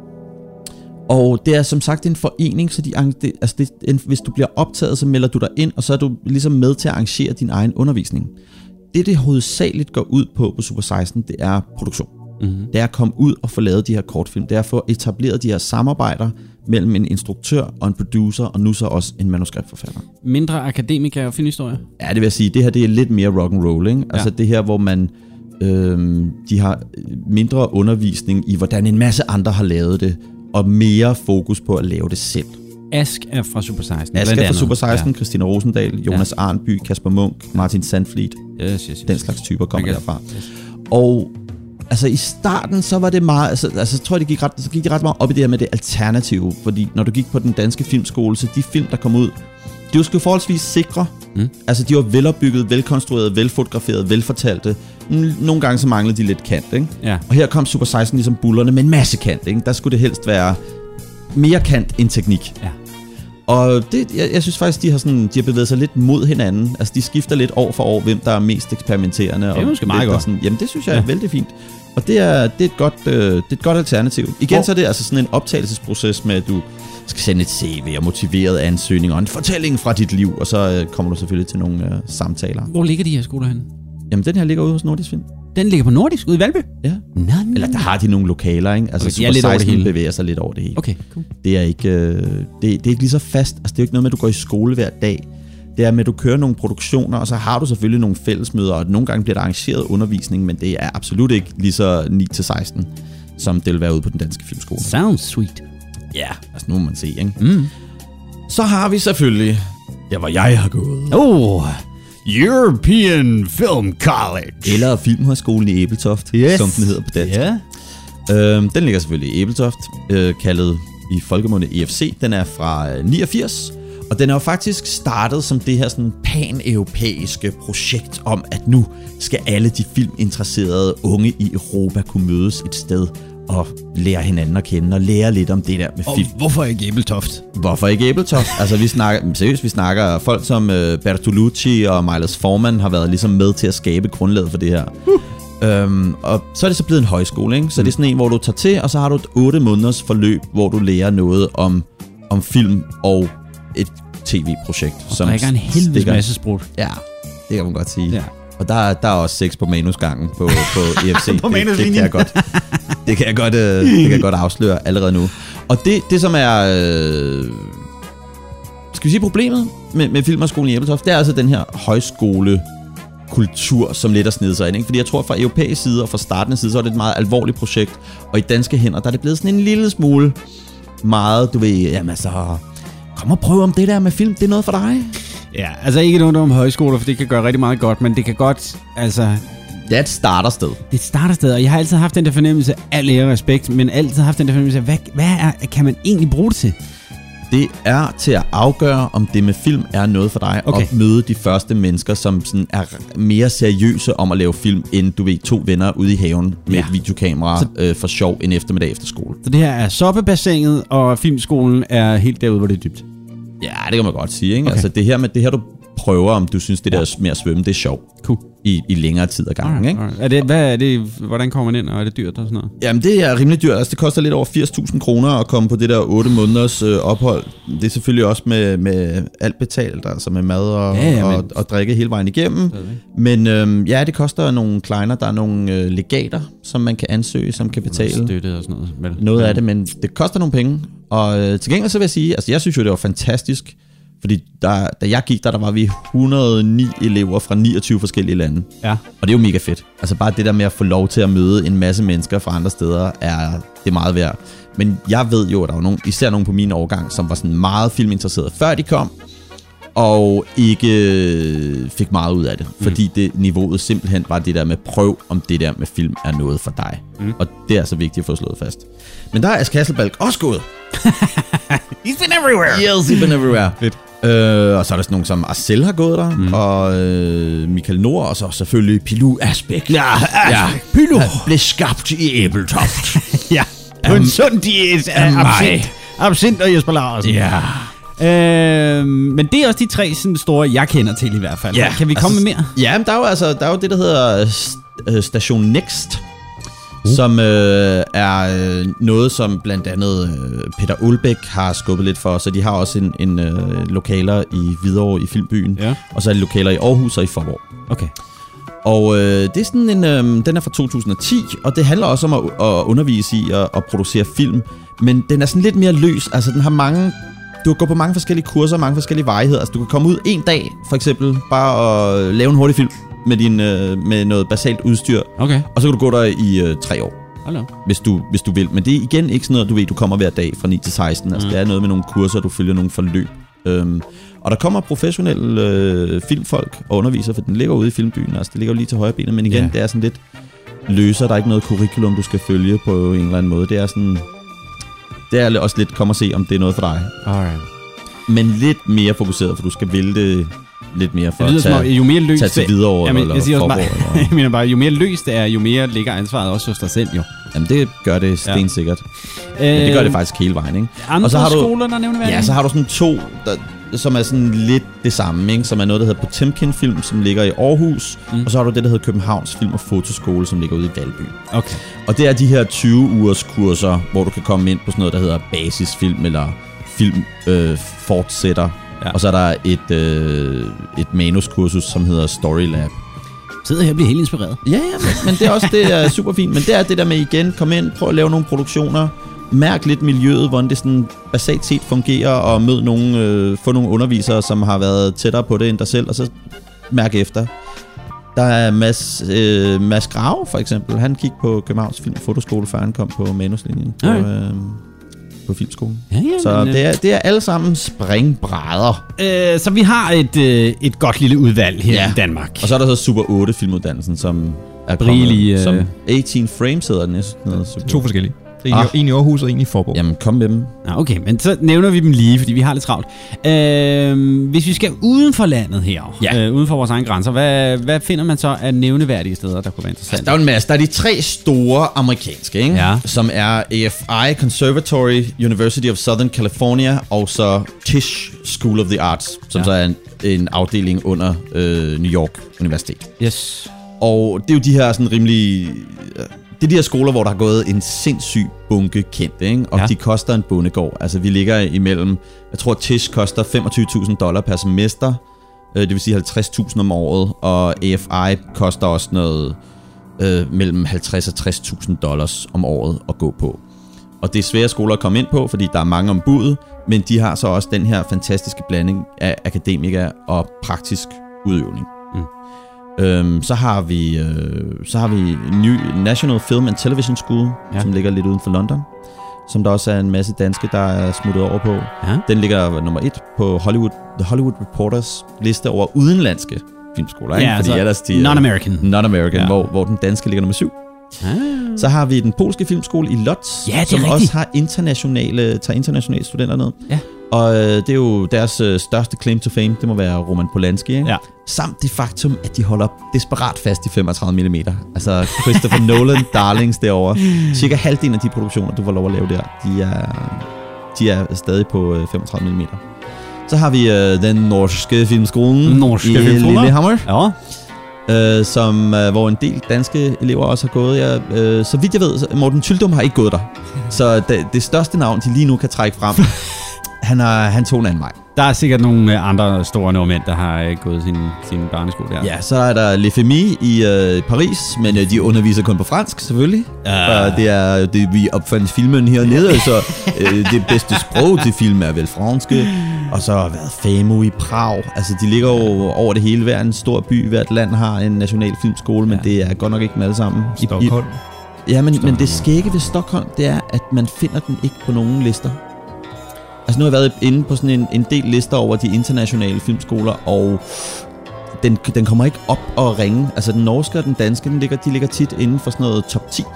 Og det er som sagt en forening, så de, det, altså det, en, hvis du bliver optaget, så melder du dig ind, og så er du ligesom med til at arrangere din egen undervisning. Det, det hovedsageligt går ud på på Super seksten, det er produktion. Mm-hmm. Det er at komme ud og få lavet de her kortfilm. Det er at få etableret de her samarbejder mellem en instruktør og en producer, og nu så også en manuskriptforfatter. Mindre akademikere og filmhistorie? Ja, det vil jeg sige. Det her det er lidt mere rock and roll, ikke? Altså ja. det her, hvor man øhm, de har mindre undervisning i, hvordan en masse andre har lavet det, og mere fokus på at lave det selv. Ask er fra Super seksten. Ask er fra Super seksten, ja. Christina Rosendal, Jonas ja. Arnby, Kasper Munk, Martin Sandfleet. Yes, yes, yes. Den slags typer kommer okay. derfra. Yes. Og altså i starten, så var det meget, altså, altså tror jeg, det gik ret, så gik det ret meget op i det her med det alternative, fordi når du gik på den danske filmskole, så de film, der kom ud, de var sgu forholdsvis sikre. Mm. Altså de var velopbygget, velkonstrueret, velfotograferet, velfortalte. Nogle gange så manglede de lidt kant, ikke? Ja. Og her kom Super seksten ligesom bullerne med en masse kant, ikke? Der skulle det helst være mere kant end teknik. Ja. Og det, jeg, jeg synes faktisk, de har, sådan, de har bevæget sig lidt mod hinanden. Altså de skifter lidt år for år, hvem der er mest eksperimenterende. Det er måske meget godt. Sådan, jamen det synes jeg er ja. vældig fint. Og det er, det er, et, godt, øh, det er et godt alternativ. Igen Hvor? så er det altså sådan en optagelsesproces med, at du skal sende et C V og motiveret ansøgning og en fortælling fra dit liv, og så øh, kommer du selvfølgelig til nogle øh, samtaler. Hvor ligger de her skoler henne? Jamen den her ligger ude hos Nordisk Film. Den ligger på Nordisk, ude i Valby? Ja. Nå, nå. Eller der har de nogle lokaler, ikke? Altså okay, Super seksten bevæger sig lidt over det hele. Okay, cool. Det er ikke, øh, det, det er ikke lige så fast. Altså det er jo ikke noget med, at du går i skole hver dag. Det er med, at du kører nogle produktioner, og så har du selvfølgelig nogle fællesmøder, og nogle gange bliver der arrangeret undervisning, men det er absolut ikke lige så ni til seksten, som det vil være ude på den danske filmskole. Sounds sweet. Ja, altså nu må man se, ikke? Mm. Så har vi selvfølgelig, der hvor jeg har gået. Oh, European Film College. Eller Filmhøjskolen i Ebeltoft, yes. som den hedder på dansk. Yeah. Øhm, den ligger selvfølgelig i Ebeltoft, øh, kaldet i folkemunde E F C. Den er fra niogfirs, og den er jo faktisk startet som det her sådan pan-europæiske projekt om, at nu skal alle de filminteresserede unge i Europa kunne mødes et sted og lære hinanden at kende og lære lidt om det der med og film. Hvorfor ikke Ebeltoft? Hvorfor ikke Ebeltoft? Altså vi snakker, seriøst, vi snakker folk som uh, Bertolucci og Miles Forman har været ligesom med til at skabe grundlaget for det her. Uh. Øhm, og så er det så blevet en højskole, ikke? Så mm. det er sådan en, hvor du tager til, og så har du et otte måneders forløb, hvor du lærer noget om, om film og et tv-projekt. Og som drikker en helvedes masse sprut. Ja, det kan man godt sige. Ja. Og der, der er også sex på manusgangen på, på E F C. på det, det, kan jeg godt, det, kan jeg godt, øh, det kan jeg godt afsløre allerede nu. Og det, det som er... Øh, skal vi sige problemet med, med Filmhøjskolen i Ebeltoft, det er altså den her højskolekultur, som lidt er snedet sig ind. Ikke? Fordi jeg tror, fra europæisk side og fra startende side, så er det et meget alvorligt projekt. Og i danske hænder, der er det blevet sådan en lille smule meget, du ved, jamen altså... Kom og prøv om det der med film, det er noget for dig. Ja, altså ikke noget om højskoler, for det kan gøre rigtig meget godt, men det kan godt, altså... Det er et startersted. Det er et startersted, og jeg har altid haft den der fornemmelse, al ære og respekt, men altid haft den der fornemmelse, hvad, hvad er, kan man egentlig bruge det til? Det er til at afgøre, om det med film er noget for dig, okay. Og møde de første mennesker, som sådan er mere seriøse om at lave film, end du ved, to venner ude i haven med ja. et videokamera så, øh, for sjov en eftermiddag efter skole. Så det her er soppebassinet, og filmskolen er helt derude, hvor det er dybt? Ja, det kan man godt sige, ikke? Okay. Altså det her med det her, du prøver, om du synes, det der med at svømme, det er sjovt. Cool. I, i længere tid ad gangen, ikke? Er det, hvad er det, hvordan kommer man ind, og er det dyrt og sådan noget? Jamen, det er rimelig dyrt. Altså, det koster lidt over firs tusind kroner at komme på det der otte måneders øh, ophold. Det er selvfølgelig også med, med alt betalt, altså med mad og, ja, ja, og, og drikke hele vejen igennem. Men øh, ja, det koster nogle kleiner. Der er nogle øh, legater, som man kan ansøge, som kan betale. Støtte og sådan noget. Vel? Noget af det, men det koster nogle penge. Og øh, til gengæld så vil jeg sige, altså jeg synes jo, det var fantastisk. Fordi der, da jeg gik der, der var vi et hundrede og ni elever fra niogtyve forskellige lande. Ja. Og det er jo mega fedt. Altså bare det der med at få lov til at møde en masse mennesker fra andre steder, er det meget værd. Men jeg ved jo, at der var nogen, især nogen på min årgang, som var sådan meget filminteresserede før de kom, og ikke fik meget ud af det. Mm. Fordi det niveauet simpelthen var det der med, prøv om det der med film er noget for dig. Mm. Og det er så vigtigt at få slået fast. Men der er Ask Hasselbalch også gået. He's been everywhere. Yes, he's been everywhere. Fedt. Øh, og så er der sådan nogen som Arcel har gået der, mm. og øh, Michael Nord, og så selvfølgelig Pilou Asbæk. Ja, ja. Pilou. Han blev skabt i Ebeltoft. Ja, på en sund diæt af absint. Absint og Jesper Larsen. Ja. Øh, men det er også de tre sådan store, jeg kender til i hvert fald. Ja, kan vi komme altså, med mere? Ja, men der er jo, altså, der er jo det, der hedder Station Next, uh. som øh, er øh, noget, som blandt andet øh, Peter Ulbæk har skubbet lidt for, så de har også en, en øh, lokaler i Hvidovre i Filmbyen, ja. Og så er de lokaler i Aarhus og i Faaborg. Okay. Og øh, det er sådan en, øh, den er fra to tusind og ti, og det handler også om at, at undervise i at, at producere film, men den er sådan lidt mere løs, altså den har mange... Du kan gå på mange forskellige kurser, mange forskellige varigheder. Altså, du kan komme ud en dag, for eksempel, bare at lave en hurtig film med, din, øh, med noget basalt udstyr. Okay. Og så kan du gå der i øh, tre år, Hello. Hvis, du, hvis du vil. Men det er igen ikke sådan noget, du ved, du kommer hver dag fra ni til seksten. Altså, mm. det er noget med nogle kurser, du følger nogle forløb. Øhm, og der kommer professionelle øh, filmfolk og underviser, for den ligger ude i Filmbyen. Altså, det ligger jo lige til højre benet, men igen, yeah. det er sådan lidt løser. Der er ikke noget curriculum, du skal følge på en eller anden måde. Det er sådan... Det er også lidt, kom og se, om det er noget for dig. Alright. Men lidt mere fokuseret, for du skal vælge det lidt mere for at tage, som, jo mere løst tage til Hvidovre jamen, eller jeg siger også bare, eller. Jeg mener bare, jo mere løst det er, jo mere ligger ansvaret også hos dig selv, jo. Jamen, det gør det stensikkert. Ja. Øh, Men det gør det faktisk hele vejen, ikke? Andre og så har du, skoler, der nævner Ja, så har du sådan to, der, som er sådan lidt det samme, ikke? Som er noget, der hedder Potemkin Film, som ligger i Aarhus. Mm. Og så har du det, der hedder Københavns Film- og Fotoskole, som ligger ude i Valby. Okay. Og det er de her tyve ugers kurser, hvor du kan komme ind på sådan noget, der hedder basisfilm eller film øh, fortsætter. Ja. Og så er der et, øh, et manuskursus, som hedder Story Lab. Sidder her og bliver helt inspireret. Ja, ja, men, men det er også det er super fint. Men det er det der med igen, kom ind, prøv at lave nogle produktioner, mærk lidt miljøet, hvordan det sådan basalt set fungerer, og mød nogle, øh, få nogle undervisere, som har været tættere på det end dig selv, og så mærk efter. Der er Mads, øh, Mads Grave, for eksempel. Han gik på Københavns Film- og Fotoskole, før han kom på manuslinjen på, øh, på filmskolen. Ja, ja, så men, det, er, det er alle sammen springbrædder. Øh, så vi har et, øh, et godt lille udvalg her ja. i Danmark. Og så er der så Super otte filmuddannelsen, som er Brigelig, kommet, øh... som atten frames hedder den næsten. Noget to forskellige. En, ah. en i Aarhus og en i Faaborg. Jamen, kom med dem. Ah, okay, men så nævner vi dem lige, fordi vi har lidt travlt. Øh, hvis vi skal uden for landet her, ja. øh, uden for vores egen grænser, hvad, hvad finder man så af nævneværdige steder, der kunne være interessant? Altså, der er en masse. Der er de tre store amerikanske, ikke? Ja. Som er A F I, Conservatory, University of Southern California, og så Tisch School of the Arts, som ja. så er en, en afdeling under øh, New York Universitet. Yes. Og det er jo de her sådan rimelig... Det er de her skoler, hvor der har gået en sindssyg bunke kendte, ikke? Og ja. de koster en bondegård. Altså, vi ligger imellem... Jeg tror, Tisch koster femogtyve tusind dollar per semester. Øh, det vil sige halvtreds tusind om året, og A F I koster også noget øh, mellem halvtreds og tres tusind dollars om året at gå på. Og det er svære skoler at komme ind på, fordi der er mange om budet, men de har så også den her fantastiske blanding af akademikere og praktisk udøvning. Mm. Øhm, så har vi øh, så har vi New National Film and Television School, ja. som ligger lidt uden for London, som der også er en masse danske, der er smuttet over på. Ja. Den ligger nummer et på Hollywood, The Hollywood Reporters liste over udenlandske filmskoler. Ikke? Ja, fordi altså ellers de non-American. Non-American, ja. hvor, hvor den danske ligger nummer syv. Ah. Så har vi den polske filmskole i Łódź, ja, som rigtigt. også har internationale, tager internationale studenter ned. Ja. Og øh, det er jo deres øh, største claim to fame, det må være Roman Polanski. Ikke? Ja. Samt det faktum, at de holder desperat fast i femogtredive millimeter. Altså Christopher Nolan darlings derovre. Cirka halvdelen af de produktioner, du får lov at lave der, de er, de er stadig på øh, femogtredive millimeter. Så har vi øh, den norske filmskolen norske i Lillehammer. Ja. Øh, som, øh, hvor en del danske elever også har gået. Ja, øh, så vidt jeg ved, Morten Tyldum har ikke gået der. Så det, det største navn, de lige nu kan trække frem, han, har, han tog en anden vej. Der er sikkert nogle andre store nordmænd, der har øh, gået sin, sin barneskole der. Ja, så er der Le Femi i øh, Paris, men øh, de underviser kun på fransk, selvfølgelig. Uh. Og det er det, vi opfandt filmen hernede, så øh, det bedste sprog til film er vel franske. Og så har været FAMU i Prag. Altså, de ligger jo over det hele. Hver en stor by, hvert land har en national filmskole, men ja. det er godt nok ikke dem alle sammen. Stockholm. I, ja, men, men det skægge ved Stockholm, det er, at man finder den ikke på nogen lister. Altså nu har jeg været inde på sådan en, en del lister over de internationale filmskoler, og den, den kommer ikke op og ringe. Altså den norske og den danske, den ligger, de ligger tit inden for sådan noget top ti.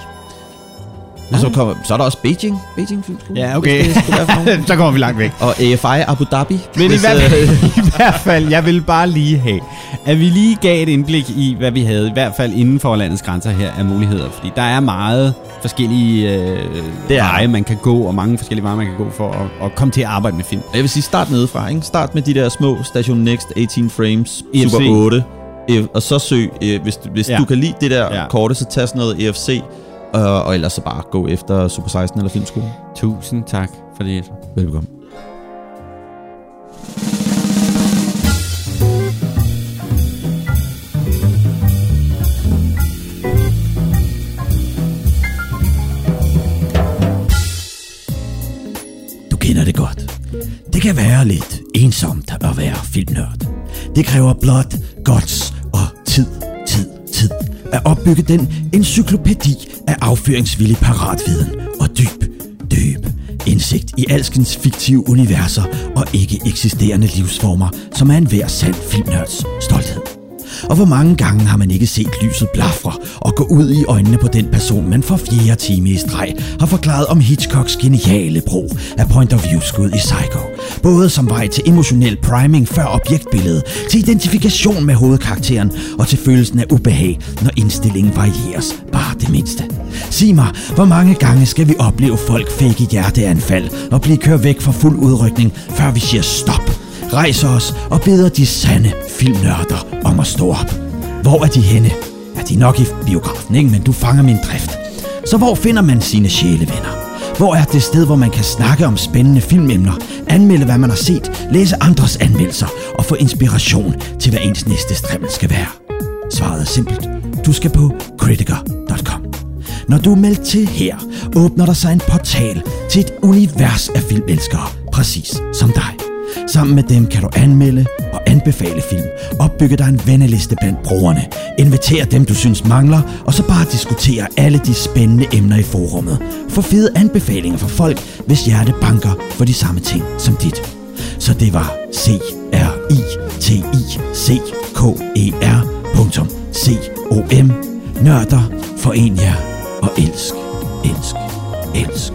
Og så, kommer, så er der også Beijing, Beijing Filmskole. Ja, okay. Så kommer vi langt væk. Og A F I Abu Dhabi. Men hvis, i, hvert fald, i hvert fald, jeg vil bare lige have, at vi lige gav et indblik i, hvad vi havde, i hvert fald inden for landets grænser her af muligheder. Fordi der er meget forskellige øh, veje, man kan gå, og mange forskellige veje, man kan gå for at, at komme til at arbejde med film. Jeg vil sige, start nedefra, ikke? Start med de der små Station Next, atten frames, E F C. Super otte, og så søg, hvis, hvis ja. du kan lide det der ja. korte, så tag sådan noget E F C, og, og ellers så bare gå efter Super seksten eller Filmskole. Tusind tak for det. Velkommen. Du kender det godt. Det kan være lidt ensomt at være filmnørd. Det kræver blot, guts og tid, tid, tid. At opbygge den encyklopædi af afføringsvillig paratviden og dyb, dyb indsigt i alskens fiktive universer og ikke eksisterende livsformer, som er enhver sand filmnørds stolthed. Og hvor mange gange har man ikke set lyset blafre og gå ud i øjnene på den person, man for fjerde time i streg har forklaret om Hitchcocks geniale brug af point of view-skud i Psycho. Både som vej til emotionel priming før objektbilledet, til identifikation med hovedkarakteren og til følelsen af ubehag, når indstillingen varieres bare det mindste. Sig mig, hvor mange gange skal vi opleve folk fake hjerteanfald og blive kørt væk fra fuld udrykning, før vi siger stop? Rejser os og beder de sande filmnørder om at stå op. Hvor er de henne? Er de nok i biografen, ikke? Men du fanger min drift. Så hvor finder man sine sjælevenner? Hvor er det sted, hvor man kan snakke om spændende filmemner, anmelde hvad man har set, læse andres anmeldelser og få inspiration til hvad ens næste strimmel skal være? Svaret er simpelt. Du skal på critiker punktum com. Når du er meldt til her, åbner der sig en portal til et univers af filmelskere, præcis som dig. Sammen med dem kan du anmelde og anbefale film, opbygge dig en venneliste blandt brugerne, invitere dem du synes mangler, og så bare diskutere alle de spændende emner i forummet. Få fede anbefalinger fra folk, hvis hjerte banker for de samme ting som dit. Så det var C R I T I C K E R punktum C O M. Nørder, foren jer og elsk, elsk, elsk.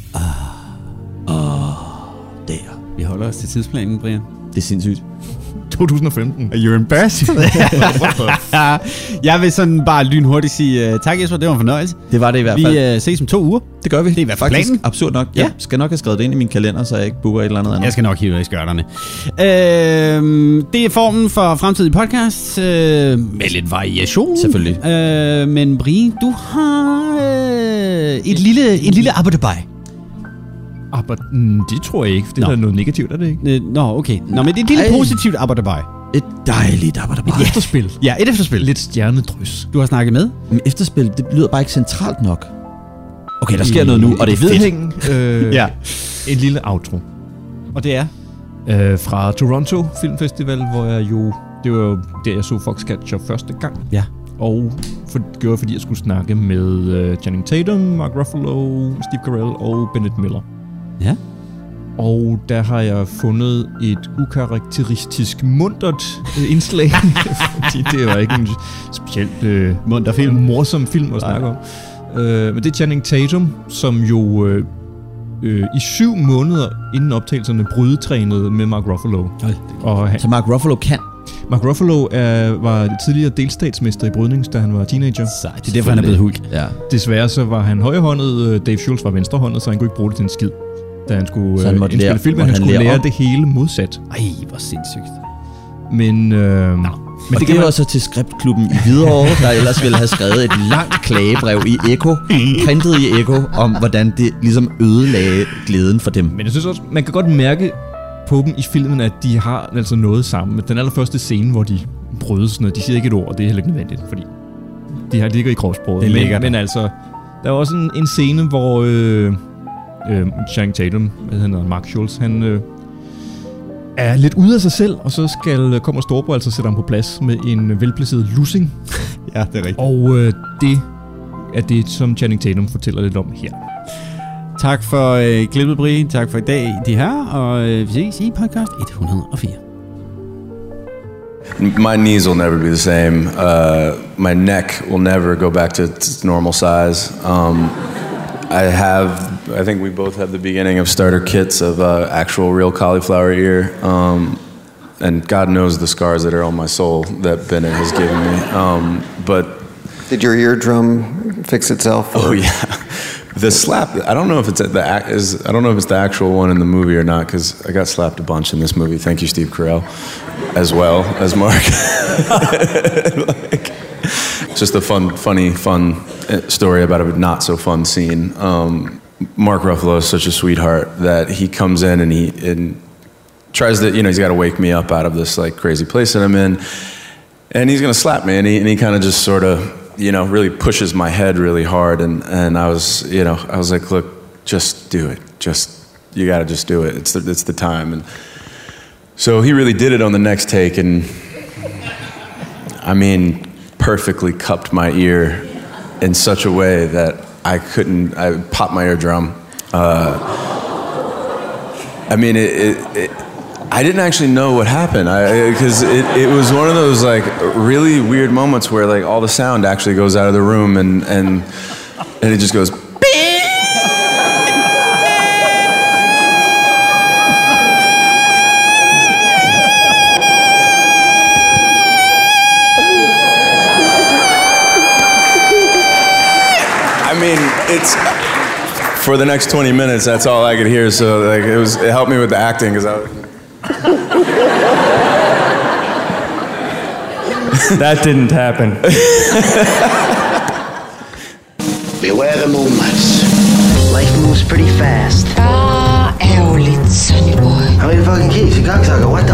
til tidsplanen, Brian? Det er sindssygt. to tusind og femten. You're embarrassing. Jeg vil sådan bare lynhurtigt sige uh, tak, Jesper. Det var en fornøjelse. Det var det i hvert fald. Vi uh, ses om to uger. Det gør vi. Det er i hvert fald faktisk planen. Absurd nok. Jeg ja. skal nok have skrevet det ind i min kalender, så jeg ikke booker et eller andet andet. Jeg skal nok hive dig i skørterne. Øh, det er formen for fremtidige podcast. Øh, med lidt variation. Selvfølgelig. Øh, men Brie, du har øh, et lille, et lille abonnement. Aber, mm, det tror jeg ikke, for det Nå. er noget negativt, er det ikke? Nå, okay. Nå, men det er et lille Ej. positivt abonnement. Et dejligt abonnement. Et efterspil. Ja, et efterspil. Lidt stjernedrys. Du har snakket med? Men efterspil, det lyder bare ikke centralt nok. Okay, der sker noget nu, og det er fedt. Øh, ja. Et lille outro. Og det er? Øh, fra Toronto Filmfestival, hvor jeg jo... Det var jo der, jeg så Foxcatcher første gang. Ja. Og for, det gjorde fordi jeg skulle snakke med uh, Channing Tatum, Mark Ruffalo, Steve Carell og Bennett Miller. Ja. Og der har jeg fundet et ukarakteristisk muntert øh, indslag, fordi det var ikke en specielt øh, munter film, morsom film at snakke om. Øh, men det er Channing Tatum, som jo øh, øh, i syv måneder inden optagelserne brydetrænede med Mark Ruffalo. Og han, så Mark Ruffalo kan? Mark Ruffalo er, var tidligere delstatsmester i brydning, da han var teenager. Sej, det er derfor, han er blevet hulk. Ja. Desværre så var han højrehåndet, Dave Schultz var venstrehåndet, så han kunne ikke bruge det til en skid, da han skulle han øh, indspille film, men han, han skulle lære om. det hele modsat. Ej, hvor sindssygt. Men... Øh, no. Men og det, det var man... så til Skriptklubben i Hvidovre, der ellers ville have skrevet et langt klagebrev i Ekko, printet i Ekko, om hvordan det ligesom ødelagde glæden for dem. Men jeg synes også, man kan godt mærke på dem i filmen, at de har altså noget sammen. Den allerførste scene, hvor de bryder sådan noget, de siger ikke et ord, og det er heller ikke nødvendigt, fordi de her ligger i kropsproget. Det ligger men, men altså, der er også en, en scene, hvor øh, øh, Channing Tatum, hvad hedder han, Mark Schultz, han øh, er lidt ude af sig selv, og så skal kommer Storbror altså sætte ham på plads med en velplaceret lussing. Ja, det er rigtigt. Og øh, det er det, som Channing Tatum fortæller lidt om her. Tak for øh, klippet, Brie. Tak for i dag, de her. Og øh, vi ses i podcast et hundrede og fire. My knees will never be the same. Uh, my neck will never go back to its normal size. Um, I have, I think we both have the beginning of starter kits of uh, actual real cauliflower ear. Um, and God knows the scars that are on my soul that Bennett has given me. Um, but did your eardrum fix itself? Or? Oh yeah. The slap, I don't know if it's the is I don't know if it's the actual one in the movie or not, because I got slapped a bunch in this movie. Thank you, Steve Carell, as well as Mark. Like, just a fun, funny, fun story about a not so fun scene. Um, Mark Ruffalo is such a sweetheart that he comes in and he and tries to, you know, he's got to wake me up out of this like crazy place that I'm in, and he's gonna slap me, and he and he kind of just sort of, you know, really pushes my head really hard, and, and I was, you know, I was like, look, just do it. Just, you gotta just do it. It's the, it's the time. And so he really did it on the next take, and I mean, perfectly cupped my ear in such a way that I couldn't, I popped my eardrum. Uh, I mean, it, it, it I didn't actually know what happened, because it, it was one of those like really weird moments where like all the sound actually goes out of the room, and and and it just goes. I mean, it's for the next twenty minutes. That's all I could hear. So like it was, it helped me with the acting, because I was. That didn't happen. Beware the moonlights. Life moves pretty fast. Ah, ærgerligt, Sonny boy. How many fucking keys? You cocksucker, what?